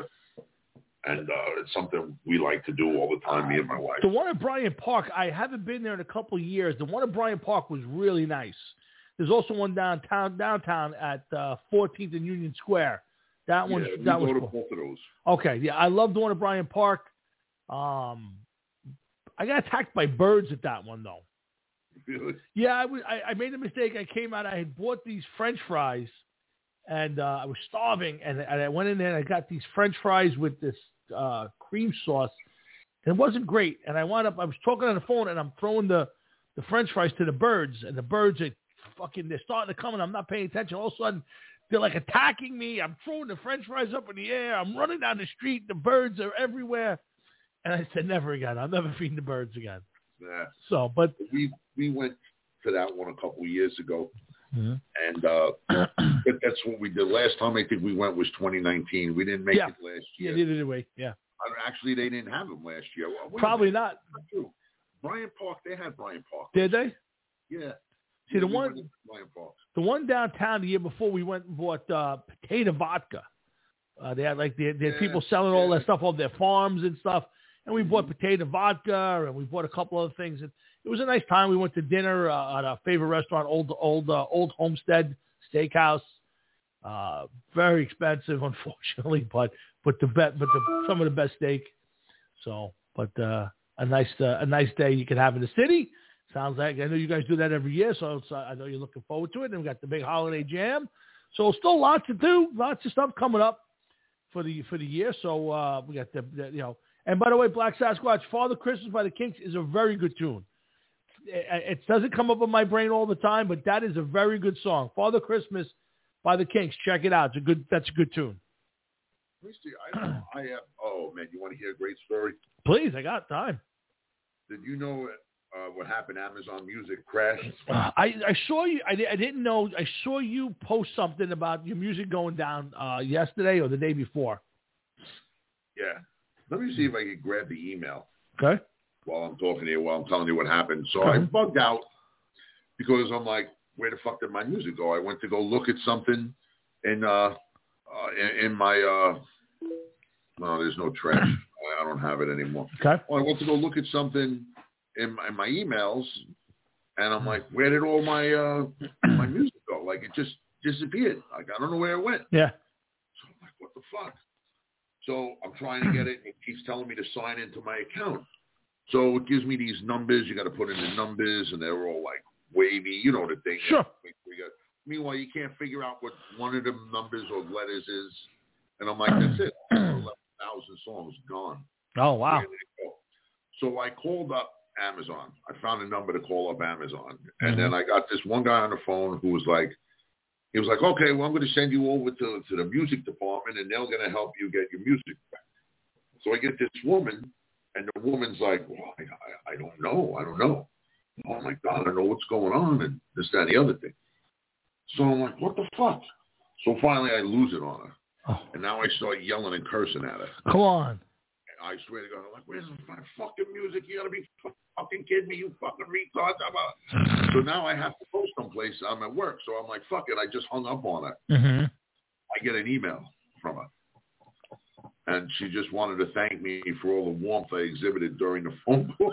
And uh, it's something we like to do all the time, me and my wife. The one at Bryant Park, I haven't been there in a couple of years. The one at Bryant Park was really nice. There's also one downtown downtown at uh, fourteenth and Union Square. That one, yeah, we that go was to cool. both of those. Okay, yeah, I love the one at Bryant Park. Um, I got attacked by birds at that one though. Really? Yeah, I, was, I, I made a mistake. I came out. I had bought these French fries, and uh, I was starving. And, and I went in there and I got these French fries with this uh, cream sauce. And it wasn't great. And I wound up, I was talking on the phone, and I'm throwing the, the French fries to the birds. And the birds are fucking, they're starting to come, and I'm not paying attention. All of a sudden, they're like attacking me. I'm throwing the French fries up in the air. I'm running down the street. The birds are everywhere. And I said, never again. I'll never feed the birds again. Yeah. So, but we we went to that one a couple of years ago, mm-hmm. and uh, but that's what we did. Last time I think we went was twenty nineteen. We didn't make yeah. it last year. Yeah, neither did we. Yeah. Actually, they didn't have them last year. Well, Probably not. True. Bryant Park, they had Bryant Park. Did they? Yeah. See, yeah, the we one, Park. the one downtown the year before, we went and bought uh, potato vodka. Uh, they had like they, they had yeah, people selling all yeah. that stuff on their farms and stuff. And we bought potato vodka, and we bought a couple other things. And it was a nice time. We went to dinner uh, at our favorite restaurant, Old Old uh, Old Homestead Steakhouse. Uh, very expensive, unfortunately, but but the bet, but the, some of the best steak. So, but uh, a nice uh, a nice day you can have in the city. Sounds like I know you guys do that every year, so it's, uh, I know you're looking forward to it. And we got the big holiday jam, so still lots to do, lots of stuff coming up for the for the year. So uh, we got the, the you know. And by the way, Black Sasquatch, Father Christmas by the Kinks is a very good tune. It, it doesn't come up in my brain all the time, but that is a very good song. Father Christmas by the Kinks. Check it out. It's a good. That's a good tune. Let me see. I, I have. Oh man, you want to hear a great story? Please, I got time. Did you know uh, what happened? Amazon Music crashed. Uh, I I saw you. I, I didn't know. I saw you post something about your music going down uh, yesterday or the day before. Yeah. Let me see if I can grab the email. Okay. While I'm talking to you, while I'm telling you what happened. So Okay. I bugged out because I'm like, where the fuck did my music go? I went to go look at something in uh, uh in, in my uh no, there's no trash. I, I don't have it anymore. Okay. Well, I went to go look at something in my, in my emails, and I'm like, where did all my uh my music go? Like it just disappeared. Like I don't know where it went. Yeah. So I'm like, what the fuck? So I'm trying to get it. It keeps telling me to sign into my account. So it gives me these numbers. You got to put in the numbers, and they're all like wavy. You know the thing. Sure. Meanwhile, you can't figure out what one of the numbers or letters is. And I'm like, that's it. eleven thousand songs gone. Oh, wow. So I called up Amazon. I found a number to call up Amazon. And mm-hmm. then I got this one guy on the phone who was like, he was like, okay, well, I'm going to send you over to, to the music department, and they're going to help you get your music back. So I get this woman, and the woman's like, well, I, I, I don't know. I don't know. Oh, my God, I don't know what's going on, and this, that, and the other thing. So I'm like, what the fuck? So finally I lose it on her. Oh. And now I start yelling and cursing at her. Come on. I swear to God, I'm like, where's my fucking music? You gotta be fucking kidding me, you fucking retard. So now I have to go someplace. I'm at work, so I'm like, fuck it. I just hung up on her. Mm-hmm. I get an email from her, and she just wanted to thank me for all the warmth I exhibited during the phone call.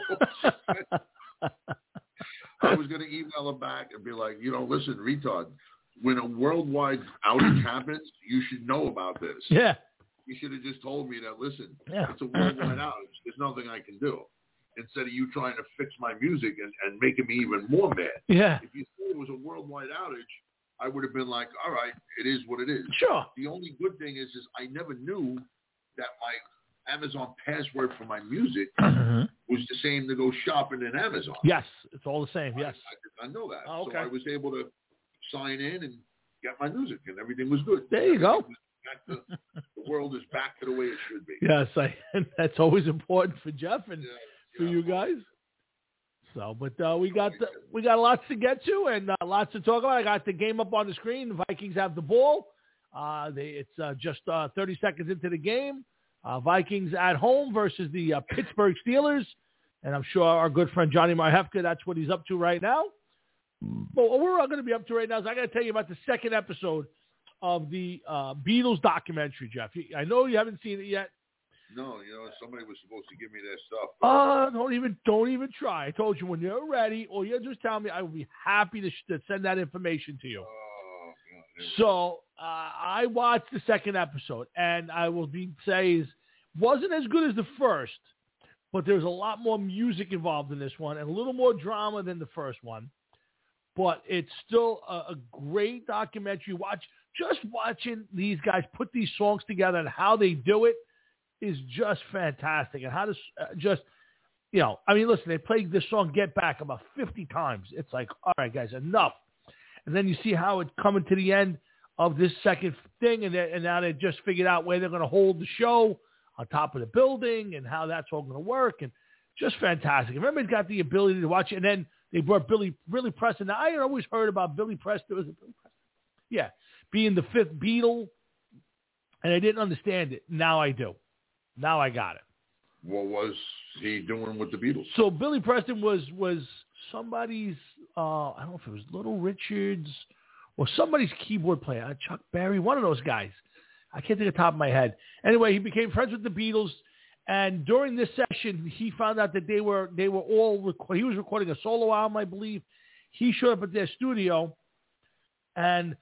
I was gonna email her back and be like, you know, listen, retard. When a worldwide outage happens, you should know about this. Yeah. You should have just told me that, listen, yeah. it's a worldwide outage. There's nothing I can do. Instead of you trying to fix my music and, and making me even more mad. Yeah. If you said it was a worldwide outage, I would have been like, all right, it is what it is. Sure. The only good thing is, is I never knew that my Amazon password for my music mm-hmm. was the same to go shopping in Amazon. Yes, it's all the same, yes. I, I did not know that. Oh, okay. So I was able to sign in and get my music, and everything was good. There you go. Back to, the world is back to the way it should be. Yes, I, and that's always important for Jeff and yeah, for yeah. you guys. So, but uh, we got the, we got lots to get to and uh, lots to talk about. I got the game up on the screen. The Vikings have the ball. Uh, they, it's uh, just uh, thirty seconds into the game. Uh, Vikings at home versus the uh, Pittsburgh Steelers, and I'm sure our good friend Johnny Marhefka, that's what he's up to right now. But what we're all going to be up to right now is I got to tell you about the second episode of the uh, Beatles documentary, Jeff. I know you haven't seen it yet. No, you know, somebody was supposed to give me their stuff. Uh, don't even, don't even try. I told you when you're ready, or you just tell me, I will be happy to, sh- to send that information to you. Oh, God. So uh, I watched the second episode, and I will be say is wasn't as good as the first, but there's a lot more music involved in this one and a little more drama than the first one. But it's still a, a great documentary. Watch, just watching these guys put these songs together and how they do it is just fantastic. And how to uh, just, you know, I mean, listen, they played this song Get Back about fifty times. It's like, all right, guys, enough. And then you see how it's coming to the end of this second thing, and, and now they just figured out where they're going to hold the show on top of the building and how that's all going to work, and just fantastic. Everybody's got the ability to watch it. And then they brought Billy Billy Preston. Now, I had always heard about Billy Preston. Was it Billy Preston? Yeah, being the fifth Beatle, and I didn't understand it. Now I do. Now I got it. What was he doing with the Beatles? So Billy Preston was was somebody's, uh, I don't know if it was Little Richard's or somebody's keyboard player, uh, Chuck Berry, one of those guys. I can't think of the top of my head. Anyway, he became friends with the Beatles, and during this session, he found out that they were they were all record- he was recording a solo album, I believe. He showed up at their studio, and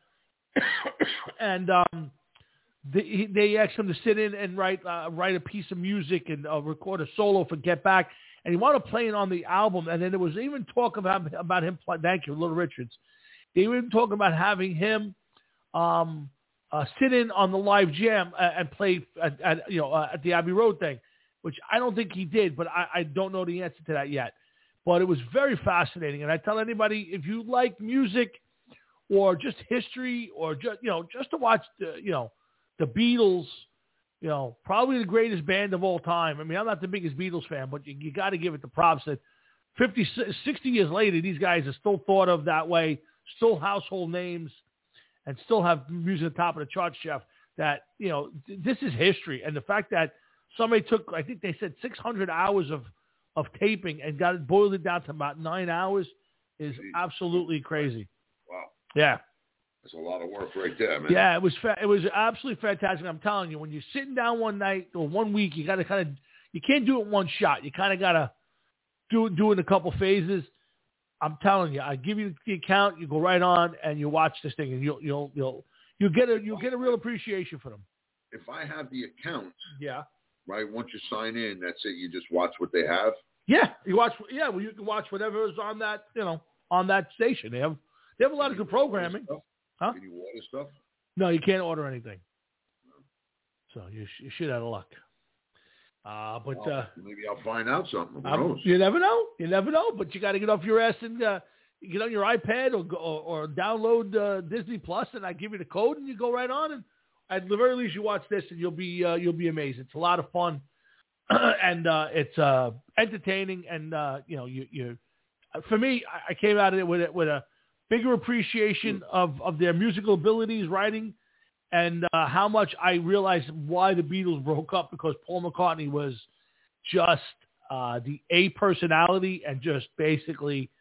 and um, they, they asked him to sit in and write uh, write a piece of music and uh, record a solo for Get Back. And he wanted to play it on the album. And then there was even talk about about him. Thank you, Little Richards. They were even talking about having him um, uh, sit in on the live jam and play at, at you know uh, at the Abbey Road thing, which I don't think he did, but I, I don't know the answer to that yet. But it was very fascinating. And I tell anybody, if you like music or just history or just you know just to watch the you know the Beatles. You know, probably the greatest band of all time. I mean, I'm not the biggest Beatles fan, but you, you got to give it the props that fifty, sixty years later, these guys are still thought of that way, still household names, and still have music at the top of the charts, Jeff, that, you know, th- this is history. And the fact that somebody took, I think they said six hundred hours of, of taping and got it boiled it down to about nine hours is absolutely crazy. Wow. Yeah. That's a lot of work right there, man. Yeah, it was fa- it was absolutely fantastic. I'm telling you, when you're sitting down one night or one week, you got to kind of you can't do it in one shot. You kind of got to do it do it in a couple phases. I'm telling you, I give you the account, you go right on and you watch this thing, and you'll you'll you'll you'll get a you'll get a real appreciation for them. If I have the account, yeah, right. Once you sign in, that's it. You just watch what they have. Yeah, you watch. Yeah, well, you can watch whatever is on that you know on that station. They have they have a lot of good programming. Huh? Can you order stuff? No, you can't order anything. So you, sh- you should have luck. Uh, but well, uh, maybe I'll find out something. Who um, knows? You never know. You never know. But you got to get off your ass and uh, get on your iPad or, go, or, or download uh, Disney Plus, and I give you the code, and you go right on. And at the very least, you watch this, and you'll be uh, you'll be amazed. It's a lot of fun, and uh, it's uh, entertaining. And uh, you know, you you for me, I, I came out of it with a, with a bigger appreciation of, of their musical abilities, writing, and uh, how much I realized why the Beatles broke up, because Paul McCartney was just uh, the A personality and just basically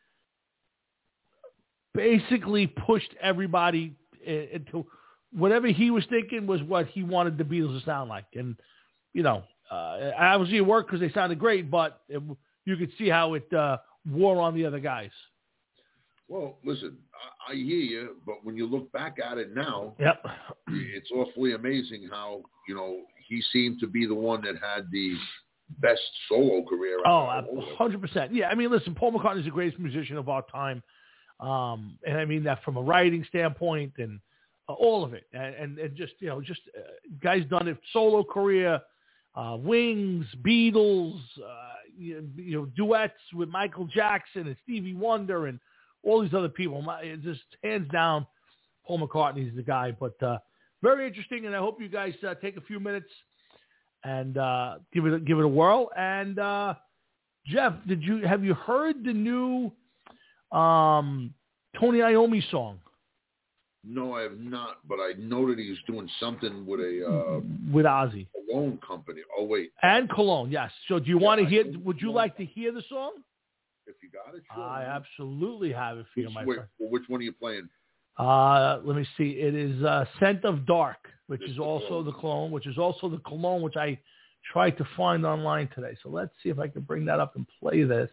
basically pushed everybody into whatever he was thinking was what he wanted the Beatles to sound like. And, you know, uh, obviously it worked because they sounded great, but it, you could see how it uh, wore on the other guys. Well, listen, I, I hear you, but when you look back at it now, yep, it's awfully amazing how, you know, he seemed to be the one that had the best solo career. Oh, one hundred percent. Yeah, I mean, listen, Paul McCartney is the greatest musician of our time. Um, and I mean that from a writing standpoint and uh, all of it. And, and, and just, you know, just uh, guys done it, solo career, uh, Wings, Beatles, uh, you, you know, duets with Michael Jackson and Stevie Wonder and all these other people. My, just hands down, Paul McCartney is the guy. But uh, very interesting, and I hope you guys uh, take a few minutes and uh, give it give it a whirl. And uh, Jeff, did you have you heard the new um, Tony Iommi song? No, I have not. But I know that he's doing something with a uh, with Ozzy Cologne company. Oh wait, and Cologne, yes. So do you yeah, want to I hear? Would you like to hear the song? If you got it, sure. I absolutely have it for which, you, my wait, friend. well, which one are you playing? Uh, let me see. It is uh, Scent of Dark, which This is the also cologne. the cologne, which is also the cologne, which I tried to find online today. So let's see if I can bring that up and play this.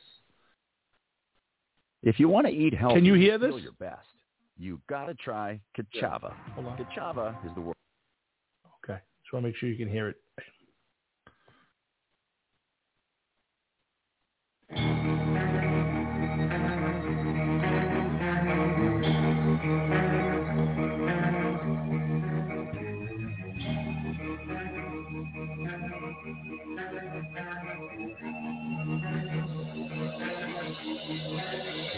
If you want to eat healthy, Can you hear and this? feel your best, you got to try Kachava. Hold on. Kachava is the word. Okay. Just want to make sure you can hear it.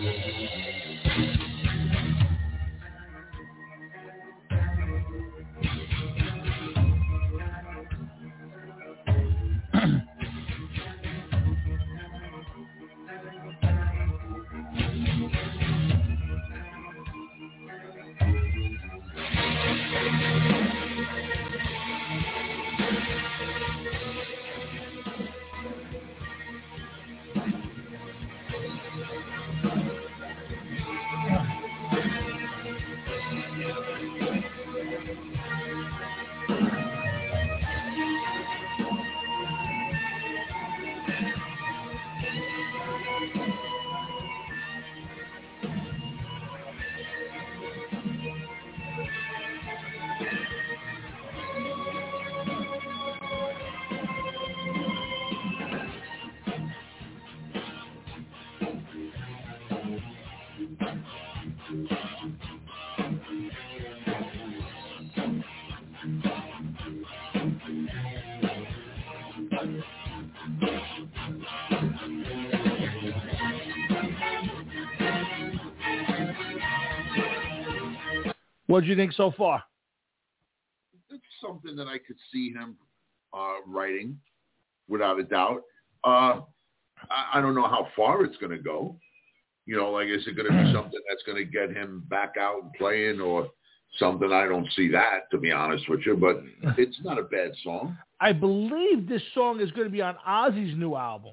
What do you think so far? It's something that I could see him uh, writing, without a doubt. Uh, I, I don't know how far it's going to go. You know, like, is it going to be something that's going to get him back out and playing, or something? I don't see that, to be honest with you, but it's not a bad song. I believe this song is going to be on Ozzy's new album,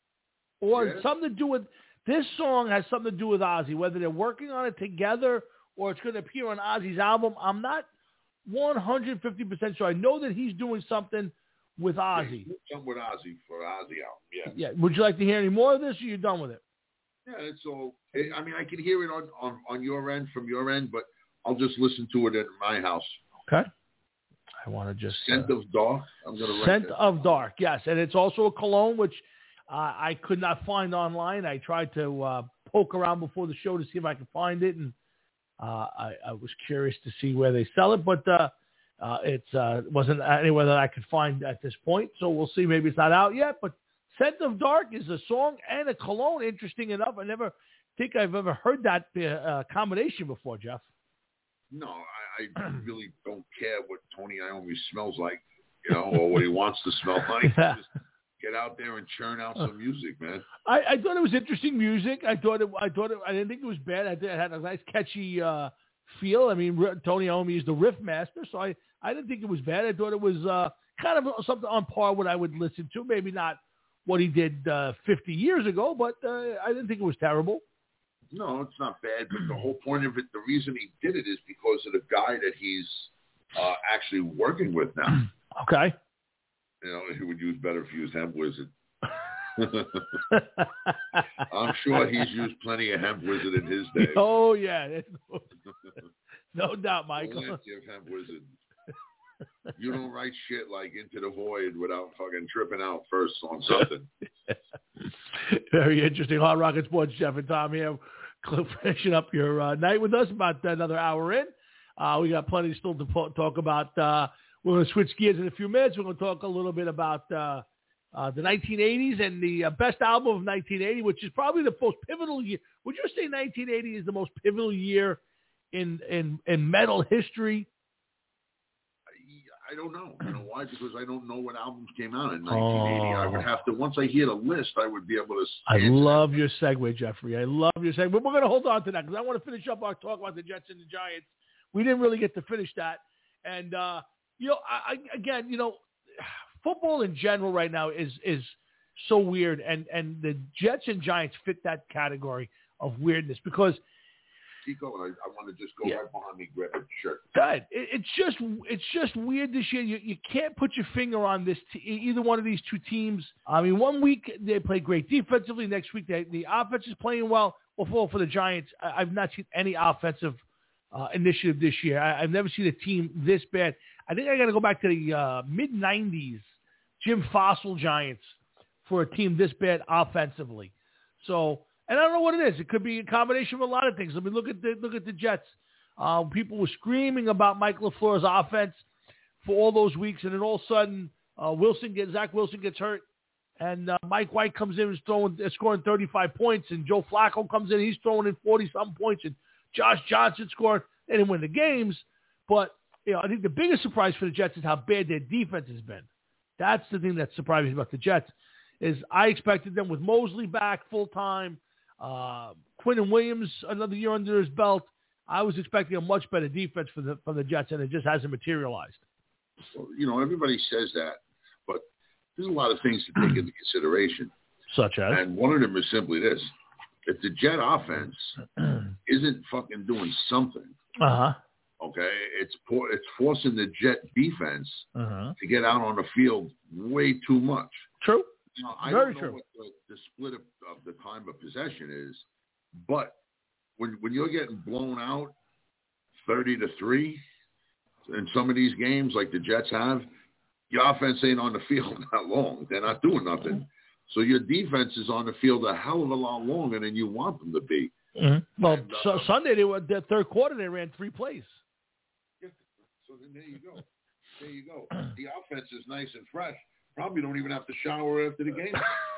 or Yeah. something to do with, this song has something to do with Ozzy, whether they're working on it together or it's going to appear on Ozzy's album. I'm not one hundred fifty percent sure. I know that he's doing something with Ozzy. Yeah, something with Ozzy for Ozzy album, yeah. Yeah. Would you like to hear any more of this, or you're done with it? Yeah, it's all, I mean, I can hear it on, on, on your end, from your end, but I'll just listen to it at my house. Okay. I want to just... Scent uh, of Dark. I'm going to write Scent that. of Dark, yes. And it's also a cologne, which uh, I could not find online. I tried to uh, poke around before the show to see if I could find it, and uh, I, I was curious to see where they sell it, but uh, uh, it uh, wasn't anywhere that I could find at this point, so we'll see. Maybe it's not out yet, but Scent of Dark is a song and a cologne, interesting enough. I never think I've ever heard that uh, combination before, Jeff. No, I, I really don't care what Tony Iommi smells like, you know, or what he wants to smell like. Just get out there and churn out some music, man. I, I thought it was interesting music. I thought it. I thought it. I didn't think it was bad. I thought it had a nice, catchy uh, feel. I mean, Tony Iommi is the riff master, so I, I didn't think it was bad. I thought it was uh, kind of something on par what I would listen to. Maybe not what he did uh, fifty years ago, but uh, I didn't think it was terrible. No, it's not bad, but the whole point of it, the reason he did it is because of the guy that he's uh, actually working with now. Okay. You know, he would use better if he used Hemp Wizard. I'm sure he's used plenty of Hemp Wizard in his day. Oh, yeah. No, no doubt, Michael. Plenty of Hemp Wizard. You don't write shit like Into the Void without fucking tripping out first on something. Very interesting. Hard Rocket Sports, Jeff and Tom here. Finishing up your uh, night with us, about another hour in. Uh, we got plenty still to po- talk about. Uh, we're going to switch gears in a few minutes. We're going to talk a little bit about uh, uh, the nineteen eighties and the uh, best album of nineteen eighty, which is probably the most pivotal year. Would you say nineteen eighty is the most pivotal year in in, in metal history? I don't know. You know why? Because I don't know what albums came out in nineteen eighty. Oh. I would have to, once I hear the list, I would be able to... I love that. Your segue, Jeffrey. I love your segue. But we're going to hold on to that because I want to finish up our talk about the Jets and the Giants. We didn't really get to finish that. And, uh, you know, I, I, again, you know, football in general right now is is so weird. And, and the Jets and Giants fit that category of weirdness because... Chico, I, I want to just go yeah. right behind me, grab a shirt. Good. It, it's just it's just weird this year. You you can't put your finger on this t- either one of these two teams. I mean, one week they play great defensively. Next week they, the offense is playing well. Well, for, for the Giants, I, I've not seen any offensive uh, initiative this year. I, I've never seen a team this bad. I think I got to go back to the uh, mid nineties, Jim Fossil Giants, for a team this bad offensively. So. And I don't know what it is. It could be a combination of a lot of things. I mean, look at the look at the Jets. Uh, people were screaming about Mike LaFleur's offense for all those weeks, and then all of a sudden, uh, Wilson gets Zach Wilson gets hurt, and uh, Mike White comes in and is throwing, uh, scoring thirty-five points, and Joe Flacco comes in, he's throwing in forty-something points, and Josh Johnson scoring. They didn't win the games, but you know, I think the biggest surprise for the Jets is how bad their defense has been. That's the thing that surprised me about the Jets. Is I expected them with Mosley back full time, uh, Quinnen Williams another year under his belt. I was expecting a much better defense for the for the Jets, and it just hasn't materialized. Well, you know, everybody says that, but there's a lot of things to take into consideration. Such as? And one of them is simply this. If the Jet offense isn't fucking doing something, uh-huh. okay, it's por- it's forcing the Jet defense uh-huh. to get out on the field way too much. True. You know, I Very don't know true. what the, the split of, of the time of possession is, but when when you're getting blown out thirty to three in some of these games like the Jets have, your offense ain't on the field that long. They're not doing nothing. So your defense is on the field a hell of a lot longer than you want them to be. Mm-hmm. Well, and, uh, so Sunday, they were the third quarter, they ran three plays. Yeah, so then there you go. There you go. The offense is nice and fresh. Probably don't even have to shower after the game.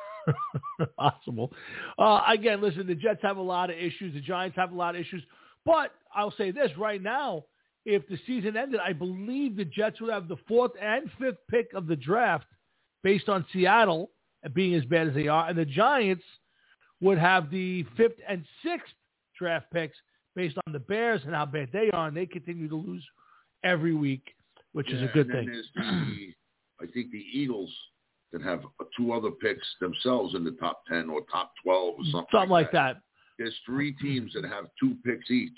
Possible. Uh, again, listen, the Jets have a lot of issues. The Giants have a lot of issues. But I'll say this right now, if the season ended, I believe the Jets would have the fourth and fifth pick of the draft based on Seattle being as bad as they are. And the Giants would have the fifth and sixth draft picks based on the Bears and how bad they are. And they continue to lose every week, which yeah, is a good and then thing. There's the, I think the Eagles that have two other picks themselves in the top ten or top twelve or something, Something like that. that. There's three teams that have two picks each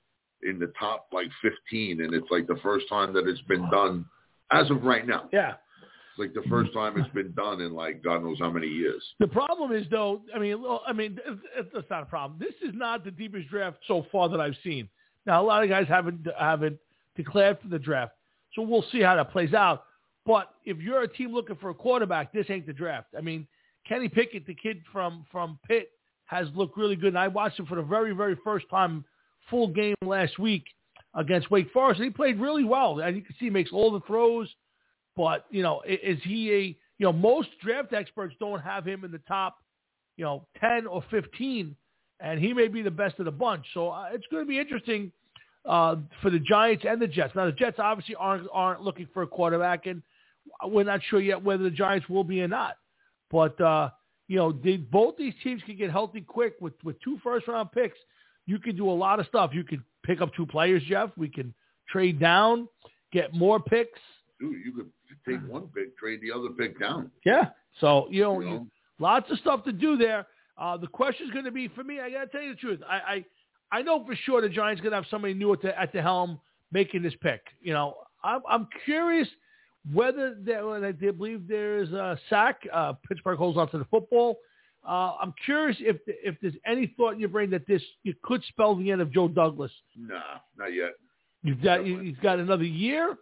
in the top like fifteen, and it's like the first time that it's been done as of right now. Yeah. It's like the first time it's been done in like God knows how many years. The problem is, though, I mean, I mean, it's not a problem. This is not the deepest draft so far that I've seen. Now, a lot of guys haven't haven't declared for the draft, so we'll see how that plays out. But if you're a team looking for a quarterback, this ain't the draft. I mean, Kenny Pickett, the kid from, from Pitt, has looked really good. And I watched him for the very, very first time full game last week against Wake Forest. And he played really well. And you can see he makes all the throws. But, you know, is he a, you know, most draft experts don't have him in the top, you know, ten or fifteen. And he may be the best of the bunch. So uh, it's going to be interesting uh, for the Giants and the Jets. Now, the Jets obviously aren't aren't looking for a quarterback. And we're not sure yet whether the Giants will be or not. But, uh, you know, they, both these teams can get healthy quick with, with two first-round picks. You can do a lot of stuff. You could pick up two players, Jeff. We can trade down, get more picks. Dude, you could take one pick, trade the other pick down. Yeah. So, you know, You know? You, lots of stuff to do there. Uh, the question is going to be, for me, I got to tell you the truth. I, I I know for sure the Giants going to have somebody new at the, at the helm making this pick. You know, I'm, I'm curious whether they, they believe there's a sack. Uh, Pittsburgh holds on to the football. Uh, I'm curious if if there's any thought in your brain that this it could spell the end of Joe Douglas. Nah, not yet. You've got you, he's got another year.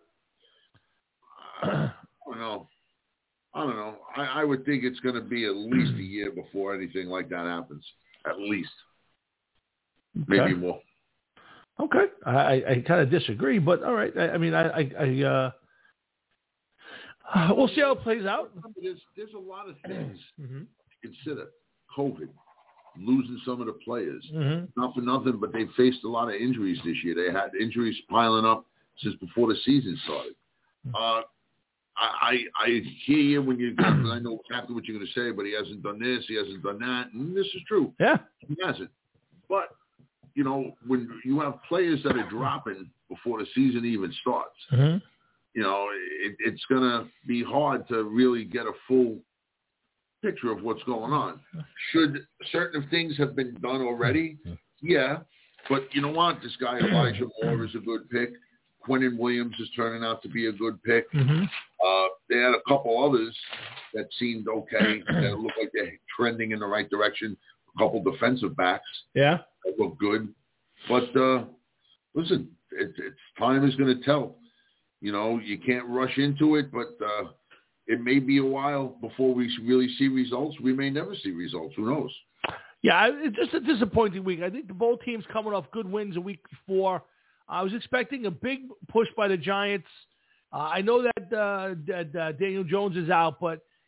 I don't know. I don't know. I, I would think it's going to be at least a year before anything like that happens. At least, Okay. maybe more. Okay, I, I, I kind of disagree, but all right. I, I mean, I, I, I uh, we'll see how it plays out. There's there's a lot of things Mm-hmm. to consider. COVID, losing some of the players, Mm-hmm. not for nothing, but they faced a lot of injuries this year. They had injuries piling up since before the season started. Uh, I, I I hear you when you, I know exactly what you're going to say, but he hasn't done this, he hasn't done that, and this is true. Yeah. He hasn't. But, you know, when you have players that are dropping before the season even starts, Mm-hmm. you know, it, it's going to be hard to really get a full picture of what's going on. Should certain things have been done already? Yeah. But you know what? This guy Elijah Moore is a good pick. Quinnen Williams is turning out to be a good pick. Mm-hmm. Uh, they had a couple others that seemed okay, that looked like they're trending in the right direction. A couple defensive backs Yeah. that look good. But uh, listen, it, it's time is going to tell. You know, you can't rush into it, but uh, it may be a while before we really see results. We may never see results. Who knows? Yeah, it's just a disappointing week. I think the both teams coming off good wins a week before. I was expecting a big push by the Giants. Uh, I know that, uh, that uh, Daniel Jones is out, but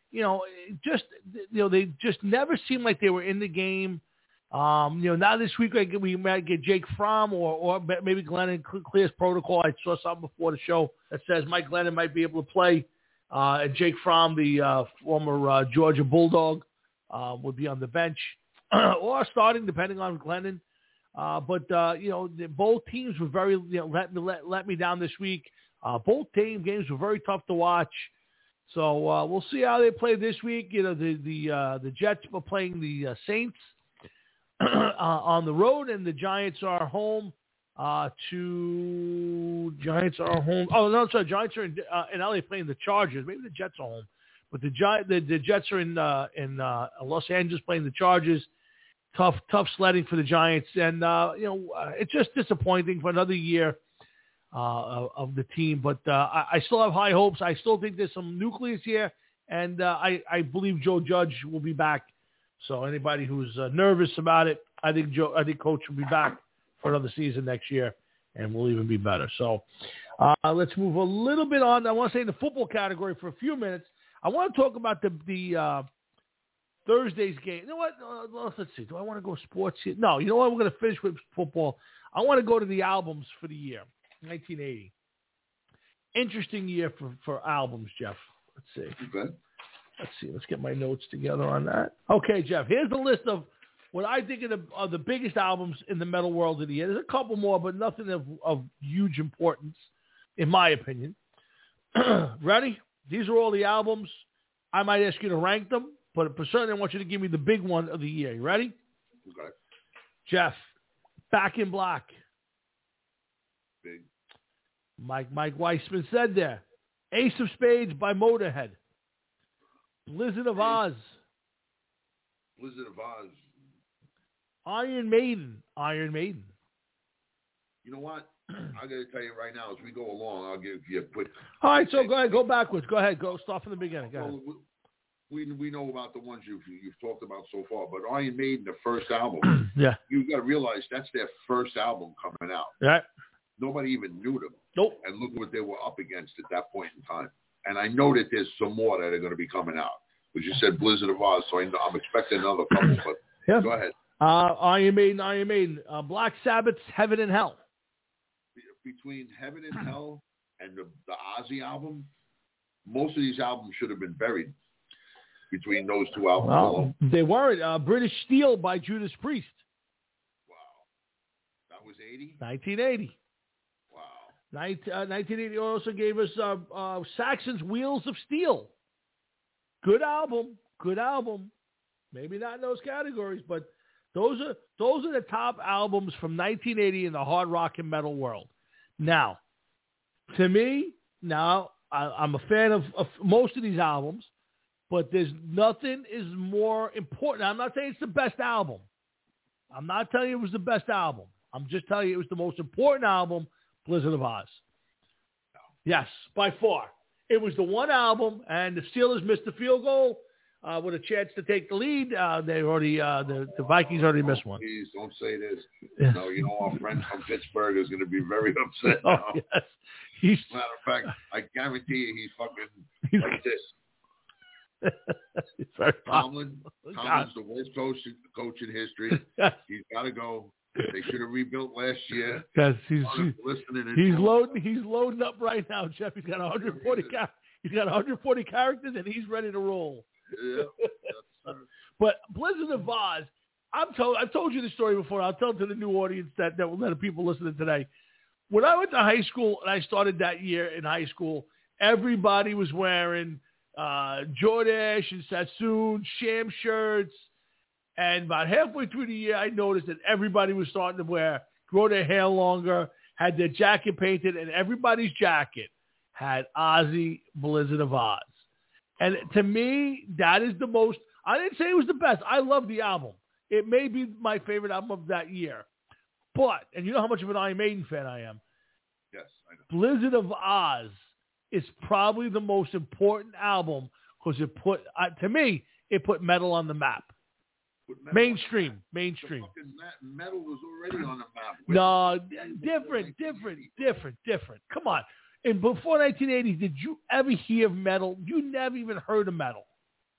you know, just you know, they just never seemed like they were in the game. Um, you know, now this week like, we might get Jake Fromm or or maybe Glennon clears protocol. I saw something before the show that says Mike Glennon might be able to play, uh, and Jake Fromm, the uh, former uh, Georgia Bulldog, uh, would be on the bench or starting, depending on Glennon. Uh, but uh, you know, the, both teams were very you know let me let, let me down this week. Uh, both team games were very tough to watch. So uh, we'll see how they play this week. You know, the the uh, the Jets are playing the uh, Saints uh, on the road, and the Giants are home. Uh, to Giants are home. Oh no, sorry, Giants are in, uh, in L A playing the Chargers. Maybe the Jets are home, but the Gi- the, the Jets are in uh, in uh, Los Angeles playing the Chargers. Tough, tough sledding for the Giants, and uh, you know uh, it's just disappointing for another year uh, of, of the team. But uh, I, I still have high hopes. I still think there's some nucleus here, and uh, I, I believe Joe Judge will be back. So anybody who's uh, nervous about it, I think Joe, I think Coach will be back for another season next year, and we'll even be better. So uh, let's move a little bit on. I want to say in the football category for a few minutes. I want to talk about the the uh, Thursday's game. You know what? Uh, let's see. Do I want to go sports here? No. You know what? We're going to finish with football. I want to go to the albums for the year, nineteen eighty. Interesting year for, for albums, Jeff. Let's see. Okay. Let's see. Let's get my notes together on that. Okay, Jeff. Here's a list of what I think are the, are the biggest albums in the metal world of the year. There's a couple more, but nothing of, of huge importance, in my opinion. Ready? These are all the albums. I might ask you to rank them, but certainly I want you to give me the big one of the year. You ready? Okay. Jeff, Back in Black. Big. Mike Mike Weissman said there. Ace of Spades by Motorhead. Blizzard of Oz. Blizzard of Oz. Iron Maiden. Iron Maiden. You know what? I got to tell you right now, as we go along, I'll give you a quick. All right, so go ahead, go backwards. Go ahead, go start from the beginning. Go ahead. Well, we we know about the ones you've you've talked about so far, but Iron Maiden, the first album. Yeah. You've got to realize that's their first album coming out. Right. Nobody even knew them. Nope. And look what they were up against at that point in time. And I know that there's some more that are going to be coming out. But you said Blizzard of Oz, so I know, I'm expecting another couple. But yeah. Go ahead. Uh, Iron Maiden, Iron Maiden. Uh, Black Sabbath's Heaven and Hell. Between Heaven and Hell and the, the Ozzy album, most of these albums should have been buried between those two albums Well, alone. they weren't. Uh, British Steel by Judas Priest. Wow. That was eighty? nineteen eighty. Wow. Nin- uh, nineteen eighty also gave us uh, uh, Saxon's Wheels of Steel. Good album. Good album. Maybe not in those categories, but those are those are the top albums from nineteen eighty in the hard rock and metal world. Now, to me, now I, I'm a fan of, of most of these albums, but there's nothing is more important. I'm not saying it's the best album. I'm not telling you it was the best album. I'm just telling you it was the most important album, Blizzard of Oz. Yes, by far. It was the one album, and the Steelers missed the field goal uh, with a chance to take the lead. Uh, they already, uh, the, the Vikings already missed one. Please don't say this. No, you know our friend from Pittsburgh is going to be very upset now. Oh, yes. He's, matter of fact, I guarantee you he's fucking he's like this. It's very Tomlin, God. Tomlin's the worst coach, coach in history. He's got to go. They should have rebuilt last year. Because he's he's, listening he's loading he's loading up right now, Jeff. He's got one hundred forty char- he's got one hundred forty characters and he's ready to roll. Yeah. But Blizzard of Oz, I'm told I've told you the story before. I'll tell it to the new audience that that will let people listening today. When I went to high school and I started that year in high school, everybody was wearing uh, Jordache and Sassoon sham shirts. And about halfway through the year, I noticed that everybody was starting to wear, grow their hair longer, had their jacket painted, and everybody's jacket had Ozzy Blizzard of Oz. And to me, that is the most, I didn't say it was the best. I love the album. It may be my favorite album of that year. But, and you know how much of an Iron Maiden fan I am. Yes, I know. Blizzard of Oz is probably the most important album because it put, uh, to me, it put metal on the map. Mainstream, mainstream. The fucking metal was already on the map. No, different, different, different, different. Come on. And before nineteen eighty, did you ever hear metal? You never even heard of metal.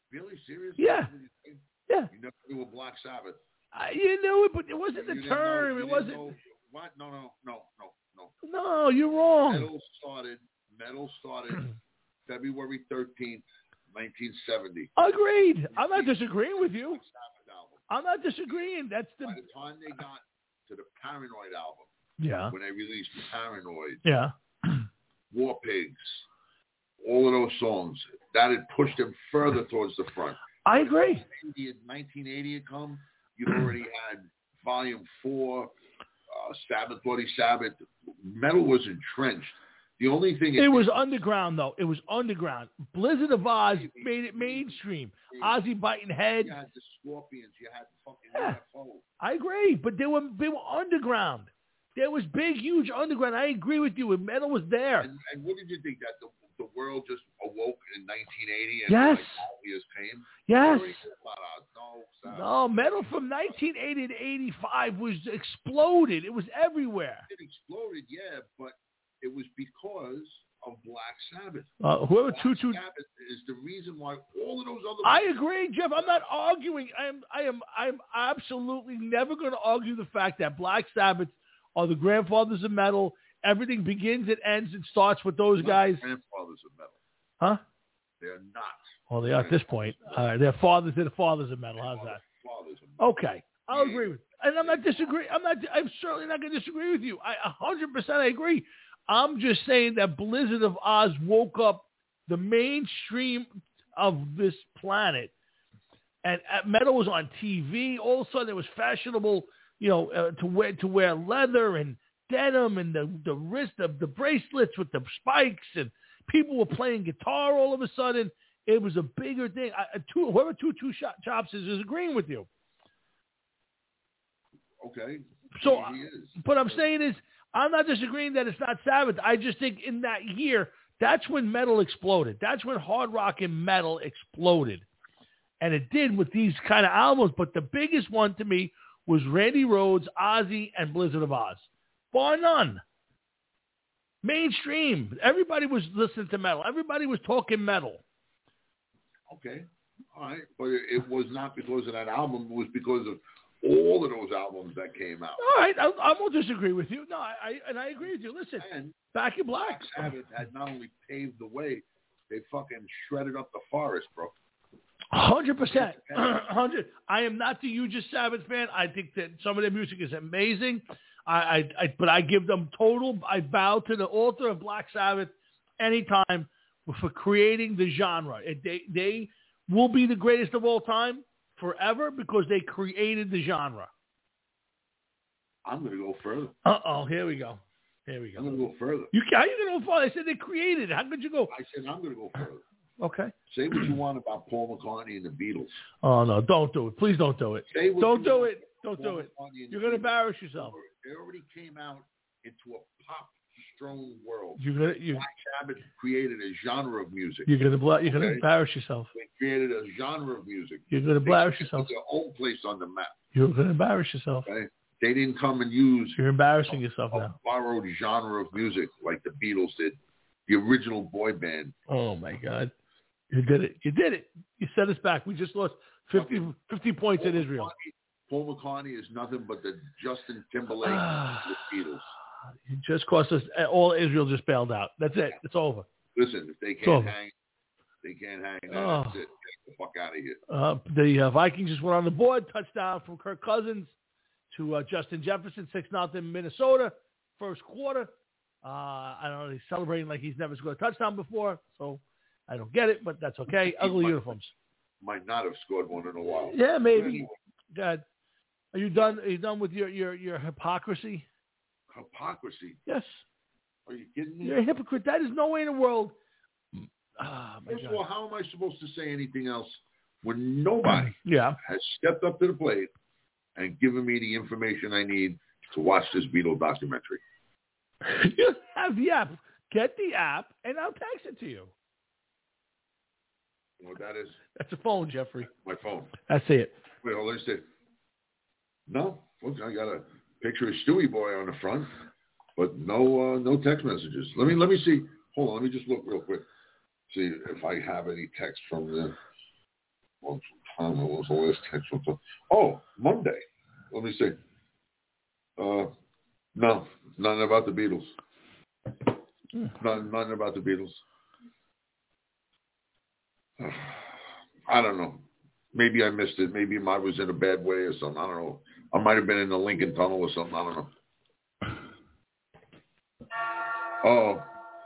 Really? Seriously? Yeah. Yeah. You never knew a Black Sabbath. I, you knew it, but it wasn't You the didn't term. know- you it didn't wasn't. know- What? No, no, no, no, no. No, you're wrong. Metal started. Metal started February thirteenth, nineteen seventy. Agreed. I'm not disagreeing with you. Black Sabbath album. I'm not disagreeing. That's the. By the time they got to the Paranoid album, Yeah. when they released Paranoid, Yeah. War Pigs, all of those songs, that had pushed them further towards the front. I agree. In nineteen eighty had come, you'd already had Volume Four, uh, Sabbath, Bloody Sabbath. Metal was entrenched. The only thing It was underground, though. It was underground. Blizzard of Oz made it mainstream. Ozzy biting head. You had the Scorpions. You had fucking Yeah. U F O. I agree, but they were they were underground. There was big, huge underground. I agree with you. And metal was there. And, and what did you think, that the, the world just awoke in nineteen eighty and Yes. like Obvious came? Yes. Already knew about us. No, Sabbath. No, metal from nineteen eighty to eighty-five was exploded. It was everywhere. It exploded, yeah, but it was because of Black Sabbath. Uh, whoever Black Tutu. Sabbath is the reason why all of those other. I agree, Jeff. I'm not arguing. I am. I am. I'm absolutely never going to argue the fact that Black Sabbath are the grandfathers of metal. Everything begins and ends and starts with those Not guys. grandfathers of metal. Huh? They're not. Well, they are at this point. Uh, they're fathers. They're the fathers of metal. How's that? Fathers of metal. Okay, I'll agree with. And I'm not disagree. I'm not. I'm certainly not going to disagree with you. I a hundred percent I agree. I'm just saying that Blizzard of Oz woke up the mainstream of this planet, and uh, metal was on T V. All of a sudden, it was fashionable, you know, uh, to wear to wear leather and denim and the the wrist of the bracelets with the spikes, and people were playing guitar. All of a sudden, it was a bigger thing. I, two, whoever Tutu Chops is is agreeing with you. Okay. So, he is. what I'm saying is, I'm not disagreeing that it's not Sabbath. I just think in that year, that's when metal exploded. That's when hard rock and metal exploded. And it did with these kind of albums. But the biggest one to me was Randy Rhoads, Ozzy, and Blizzard of Oz. Bar none. Mainstream. Everybody was listening to metal. Everybody was talking metal. Okay. All right. But it, it was not because of that album. It was because of all of those albums that came out. All right, I, I won't disagree with you. No, I, I and I agree with you. Listen, and Back in Black. Black Sabbath had not only paved the way, they fucking shredded up the forest, bro. Hundred percent, hundred. I am not the hugest Sabbath fan. I think that some of their music is amazing. I, I, I, but I give them total. I bow to the altar of Black Sabbath anytime for creating the genre. It, they, they will be the greatest of all time forever because they created the genre. I'm going to go further. Uh oh, here we go. Here we go. I'm going to go further. You how you going to go further? They said they created it. How could you go? I said I'm going to go further. Okay. Say what you want about Paul McCartney and the Beatles. Oh no! Don't do it. Please don't do it. Say what Don't you do want it. Don't Paul do it. McCartney and You're the going to Beatles. embarrass yourself. They already came out into a pop-strong world. You're gonna you. Black Sabbath created a genre of music. You're gonna bla- You're gonna Okay? embarrass yourself. They created a genre of music. You're gonna They embarrass put yourself. their own place on the map. You're gonna embarrass yourself. Okay? They didn't come and use You're embarrassing yourself a now. borrowed genre of music like the Beatles did, the original boy band. Oh my God! You did it. You did it. You set us back. We just lost fifty, fifty points in Israel. McCartney, Paul McCartney is nothing but the Justin Timberlake of the Beatles. It just cost us. All Israel just bailed out. That's it. It's over. Listen, if they It's can't over. hang, they can't hang. Then Oh. That's it. Get the fuck out of here. Uh, the uh, Vikings just went on the board. Touchdown from Kirk Cousins to uh, Justin Jefferson. six nothing Minnesota. First quarter. Uh, I don't know. He's celebrating like he's never scored a touchdown before. So I don't get it, but that's okay. Ugly uniforms. Might not have scored one in a while. Yeah, maybe. Anyway, God. Are you done? Are you done with your, your, your hypocrisy? hypocrisy. Yes. Are you kidding me? You're a hypocrite. That is no way in the world. Ah, my First God. of all, how am I supposed to say anything else when nobody Yeah. has stepped up to the plate and given me the information I need to watch this Beatle documentary? You have the app. Get the app, and I'll text it to you. You know what that is? That's a phone, Jeffrey. My phone. That's it. Wait, hold on a second. No, look, I got a picture of Stewie Boy on the front, but no, uh, no text messages. Let me, let me see. Hold on, let me just look real quick. See if I have any text from the What was the last text? Oh, Monday. Let me see. Uh, no, nothing about the Beatles. Nothing, nothing about the Beatles. Uh, I don't know. Maybe I missed it. Maybe I was in a bad way or something. I don't know. I might have been in the Lincoln Tunnel or something. I don't know. Oh.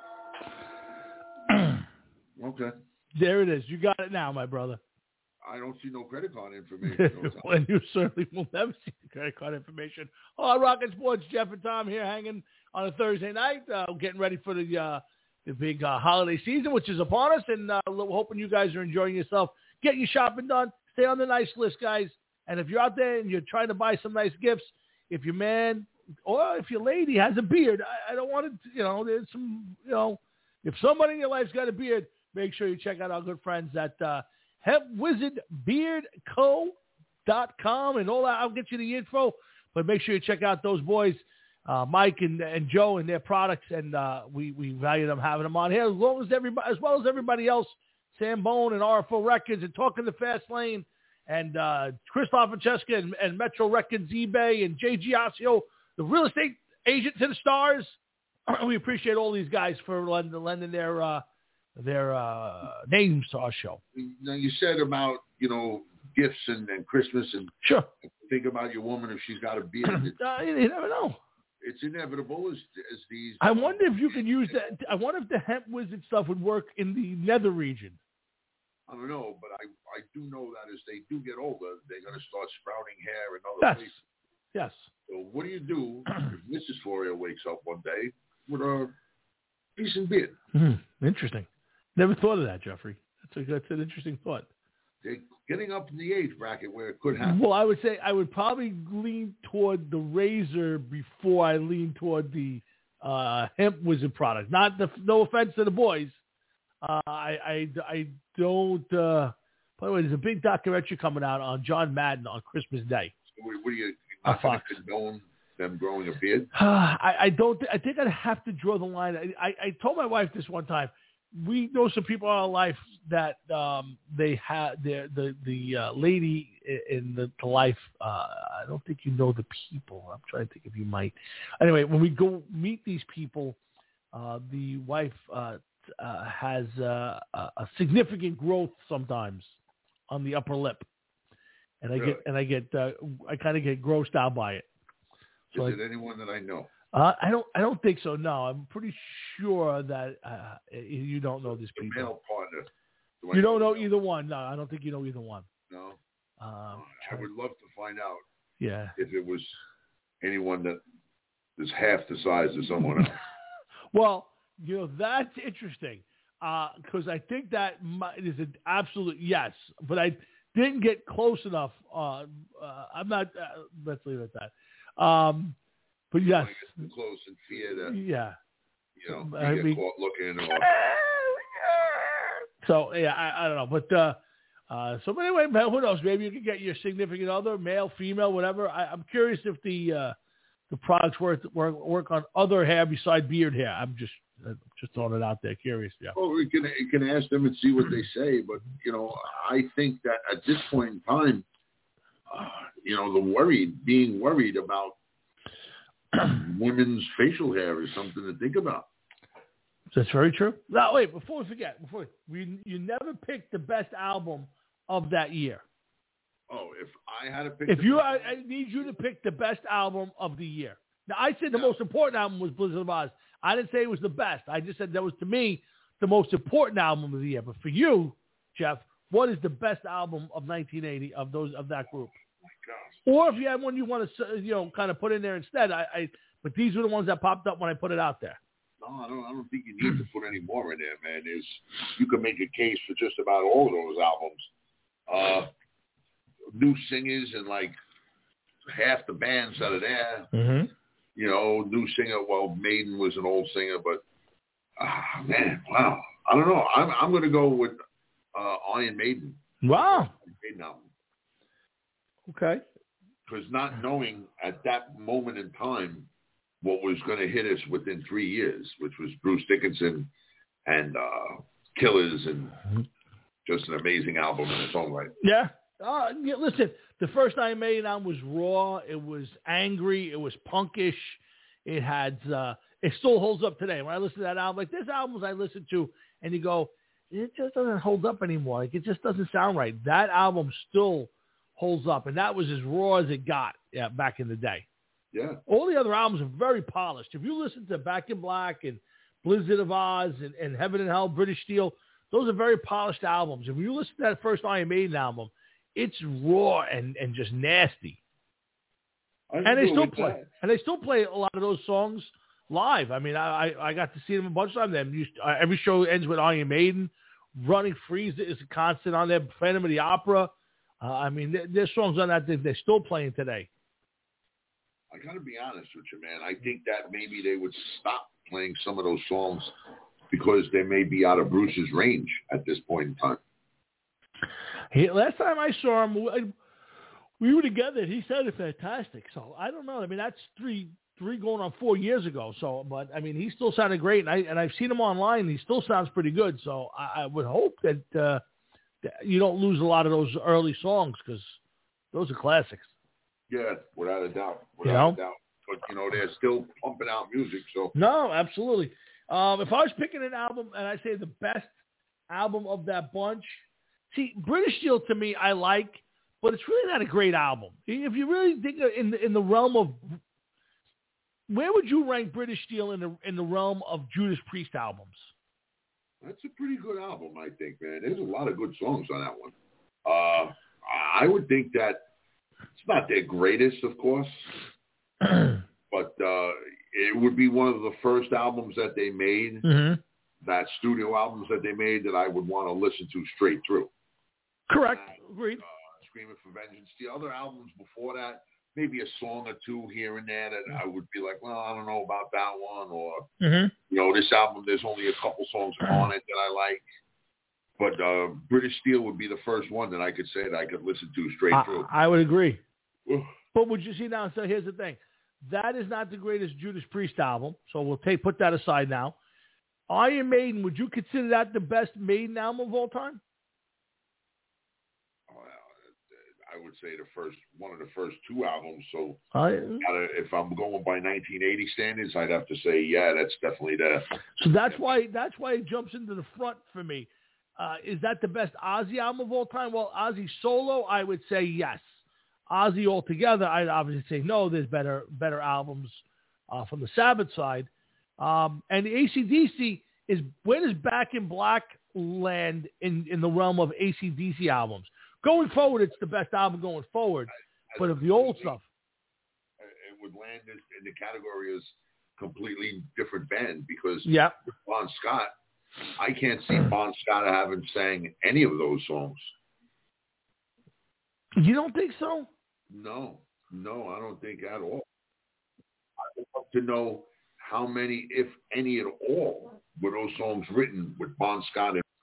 Okay. There it is. You got it now, my brother. I don't see no credit card information. And you certainly will never see the credit card information. Oh, Rocket Sports, Jeff and Tom here hanging on a Thursday night, uh, getting ready for the uh, the big uh, holiday season, which is upon us, and uh, hoping you guys are enjoying yourself. Get your shopping done. Stay on the nice list, guys. And if you're out there and you're trying to buy some nice gifts, if your man or if your lady has a beard, I, I don't want to, you know, there's some, you know, if somebody in your life's got a beard, make sure you check out our good friends at uh, hemp wizard beard co dot com and all that. I'll get you the info, but make sure you check out those boys, uh, Mike and, and Joe and their products, and uh, we, we value them having them on here, as long as everybody, as well as everybody else, Sam Bone and R F O Records and Talking the Fast Lane and uh, Christoph Francesca and, and Metro Records, eBay, and Jay Giasio, the real estate agent to the stars. We appreciate all these guys for lending, lending their uh, their uh, names to our show. Now, you said about, you know, gifts and, and Christmas, and sure, think about your woman if she's got a beard. uh, you never know. It's inevitable as, as these. I wonder if you could use that. I wonder if the Hemp Wizard stuff would work in the nether region. I don't know, but I, I do know that as they do get older, they're going to start sprouting hair in other yes. places. Yes. So what do you do if Missus Florio wakes up one day with a decent beard? Mm-hmm. Interesting. Never thought of that, Jeffrey. That's a that's an interesting thought. They're getting up in the age bracket where it could happen. Well, I would say I would probably lean toward the razor before I lean toward the uh, Hemp Wizard product. Not the no offense to the boys. Uh, I, I, I don't. Uh, by the way, there's a big documentary coming out on John Madden on Christmas Day. So what, what are you not going to condone them growing a beard? I, I don't. I think I'd have to draw the line. I, I, I told my wife this one time. We know some people in our life that um, they had their the the uh, lady in the, the life. Uh, I don't think you know the people. I'm trying to think if you might. Anyway, when we go meet these people, uh, the wife uh, uh, has uh, a significant growth sometimes on the upper lip, and I really? get and I get uh, I kind of get grossed out by it. So Is I, it anyone that I know? Uh, I don't. I don't think so. No, I'm pretty sure that uh, you don't know these people. Male partner. Do you don't know, know either one. No, I don't think you know either one. No. Um, I would love to find out. Yeah. If it was anyone that is half the size of someone else. Well, you know that's interesting because uh, I think that is an absolute yes, but I didn't get close enough. Uh, uh, I'm not. Uh, let's leave it at that. Um, But yes, too close and fear that. Yeah, you know, you I get mean, caught looking. Or... So yeah, I, I don't know, but uh, uh, so but anyway, man, who knows? Maybe you can get your significant other, male, female, whatever. I, I'm curious if the uh, the products work work work on other hair besides beard hair. I'm just uh, just throwing it out there. Curious, yeah. Well, we can you can ask them and see what they say, but you know, I think that at this point in time, uh, you know, the worried, being worried about women's facial hair is something to think about. That's very true. Now, wait, before we forget, before we, you never picked the best album of that year. Oh, if I had to pick, if you, I, I need you to pick the best album of the year. Now, I said the yeah. most important album was Blizzard of Oz. I didn't say it was the best. I just said that was to me the most important album of the year. But for you, Jeff, what is the best album of nineteen eighty of those of that group? Or if you have one you want to, you know, kind of put in there instead, I, I. But these were the ones that popped up when I put it out there. No, I don't. I don't think you need to put any more in there, man. Is you can make a case for just about all of those albums. Uh, new singers and like half the bands that are there. Mm-hmm. You know, new singer. Well, Maiden was an old singer, but ah, uh, man, wow. I don't know. I'm I'm going to go with uh, Iron Maiden. Wow. Maiden album. Okay. Because not knowing at that moment in time what was going to hit us within three years, which was Bruce Dickinson and uh, Killers and just an amazing album in its own right. Yeah. Uh, yeah. Listen, the first Iron Maiden album was raw. It was angry. It was punkish. It had. Uh, it still holds up today. When I listen to that album, like there's albums I listen to, and you go, it just doesn't hold up anymore. Like it just doesn't sound right. That album still holds up, and that was as raw as it got. Yeah, back in the day. Yeah. All the other albums are very polished. If you listen to Back in Black and Blizzard of Oz and, and Heaven and Hell, British Steel, those are very polished albums. And when you listen to that first Iron Maiden album, it's raw and, and just nasty. And they still play. That. And they still play a lot of those songs live. I mean, I I, I got to see them a bunch of times. Them used, uh, every show ends with Iron Maiden. Running Free is a constant on there. Phantom of the Opera. Uh, I mean, there, there's songs on that they're still playing today. I got to be honest with you, man. I think that maybe they would stop playing some of those songs because they may be out of Bruce's range at this point in time. He, last time I saw him, we were together. He sounded fantastic. So I don't know. I mean, that's three, three going on four years ago. So, but I mean, he still sounded great, and I and I've seen him online. He still sounds pretty good. So I, I would hope that, uh, that you don't lose a lot of those early songs because those are classics. Yeah, without a doubt. Without you know? a doubt. But, you know, they're still pumping out music. So No, absolutely. Um, if I was picking an album, and I say the best album of that bunch, see, British Steel to me I like, but it's really not a great album. If you really think in the, in the realm of, where would you rank British Steel in the in the realm of Judas Priest albums? That's a pretty good album, I think, man. There's a lot of good songs on that one. Uh, I would think that it's not their greatest, of course, but uh, it would be one of the first albums that they made, mm-hmm. that studio albums that they made that I would want to listen to straight through. Correct. Uh, Agreed. Uh, Screaming for Vengeance. The other albums before that, maybe a song or two here and there that I would be like, well, I don't know about that one. Or, mm-hmm. you know, this album, there's only a couple songs on it that I like. But uh, British Steel would be the first one that I could say that I could listen to straight I, through. I would agree. But would you see now, so here's the thing. That is not the greatest Judas Priest album, so we'll take put that aside now. Iron Maiden, would you consider that the best Maiden album of all time? I would say the first one of the first two albums. So I, if I'm going by nineteen eighty standards, I'd have to say, yeah, that's definitely there. So that's why that's why it jumps into the front for me. Uh, is that the best Ozzy album of all time? Well, Ozzy solo, I would say yes. Ozzy altogether, I'd obviously say no. There's better better albums uh, from the Sabbath side. Um, and the A C D C is, where does Back in Black land in, in the realm of A C D C albums? Going forward, it's the best album going forward. I, but of the old stuff, it would land in the category as completely different band because yeah. Bon Scott, I can't see Bon Scott having sang any of those songs. You don't think so? No, no, I don't think at all. I would love to know how many, if any at all, were those songs written with Bon Scott in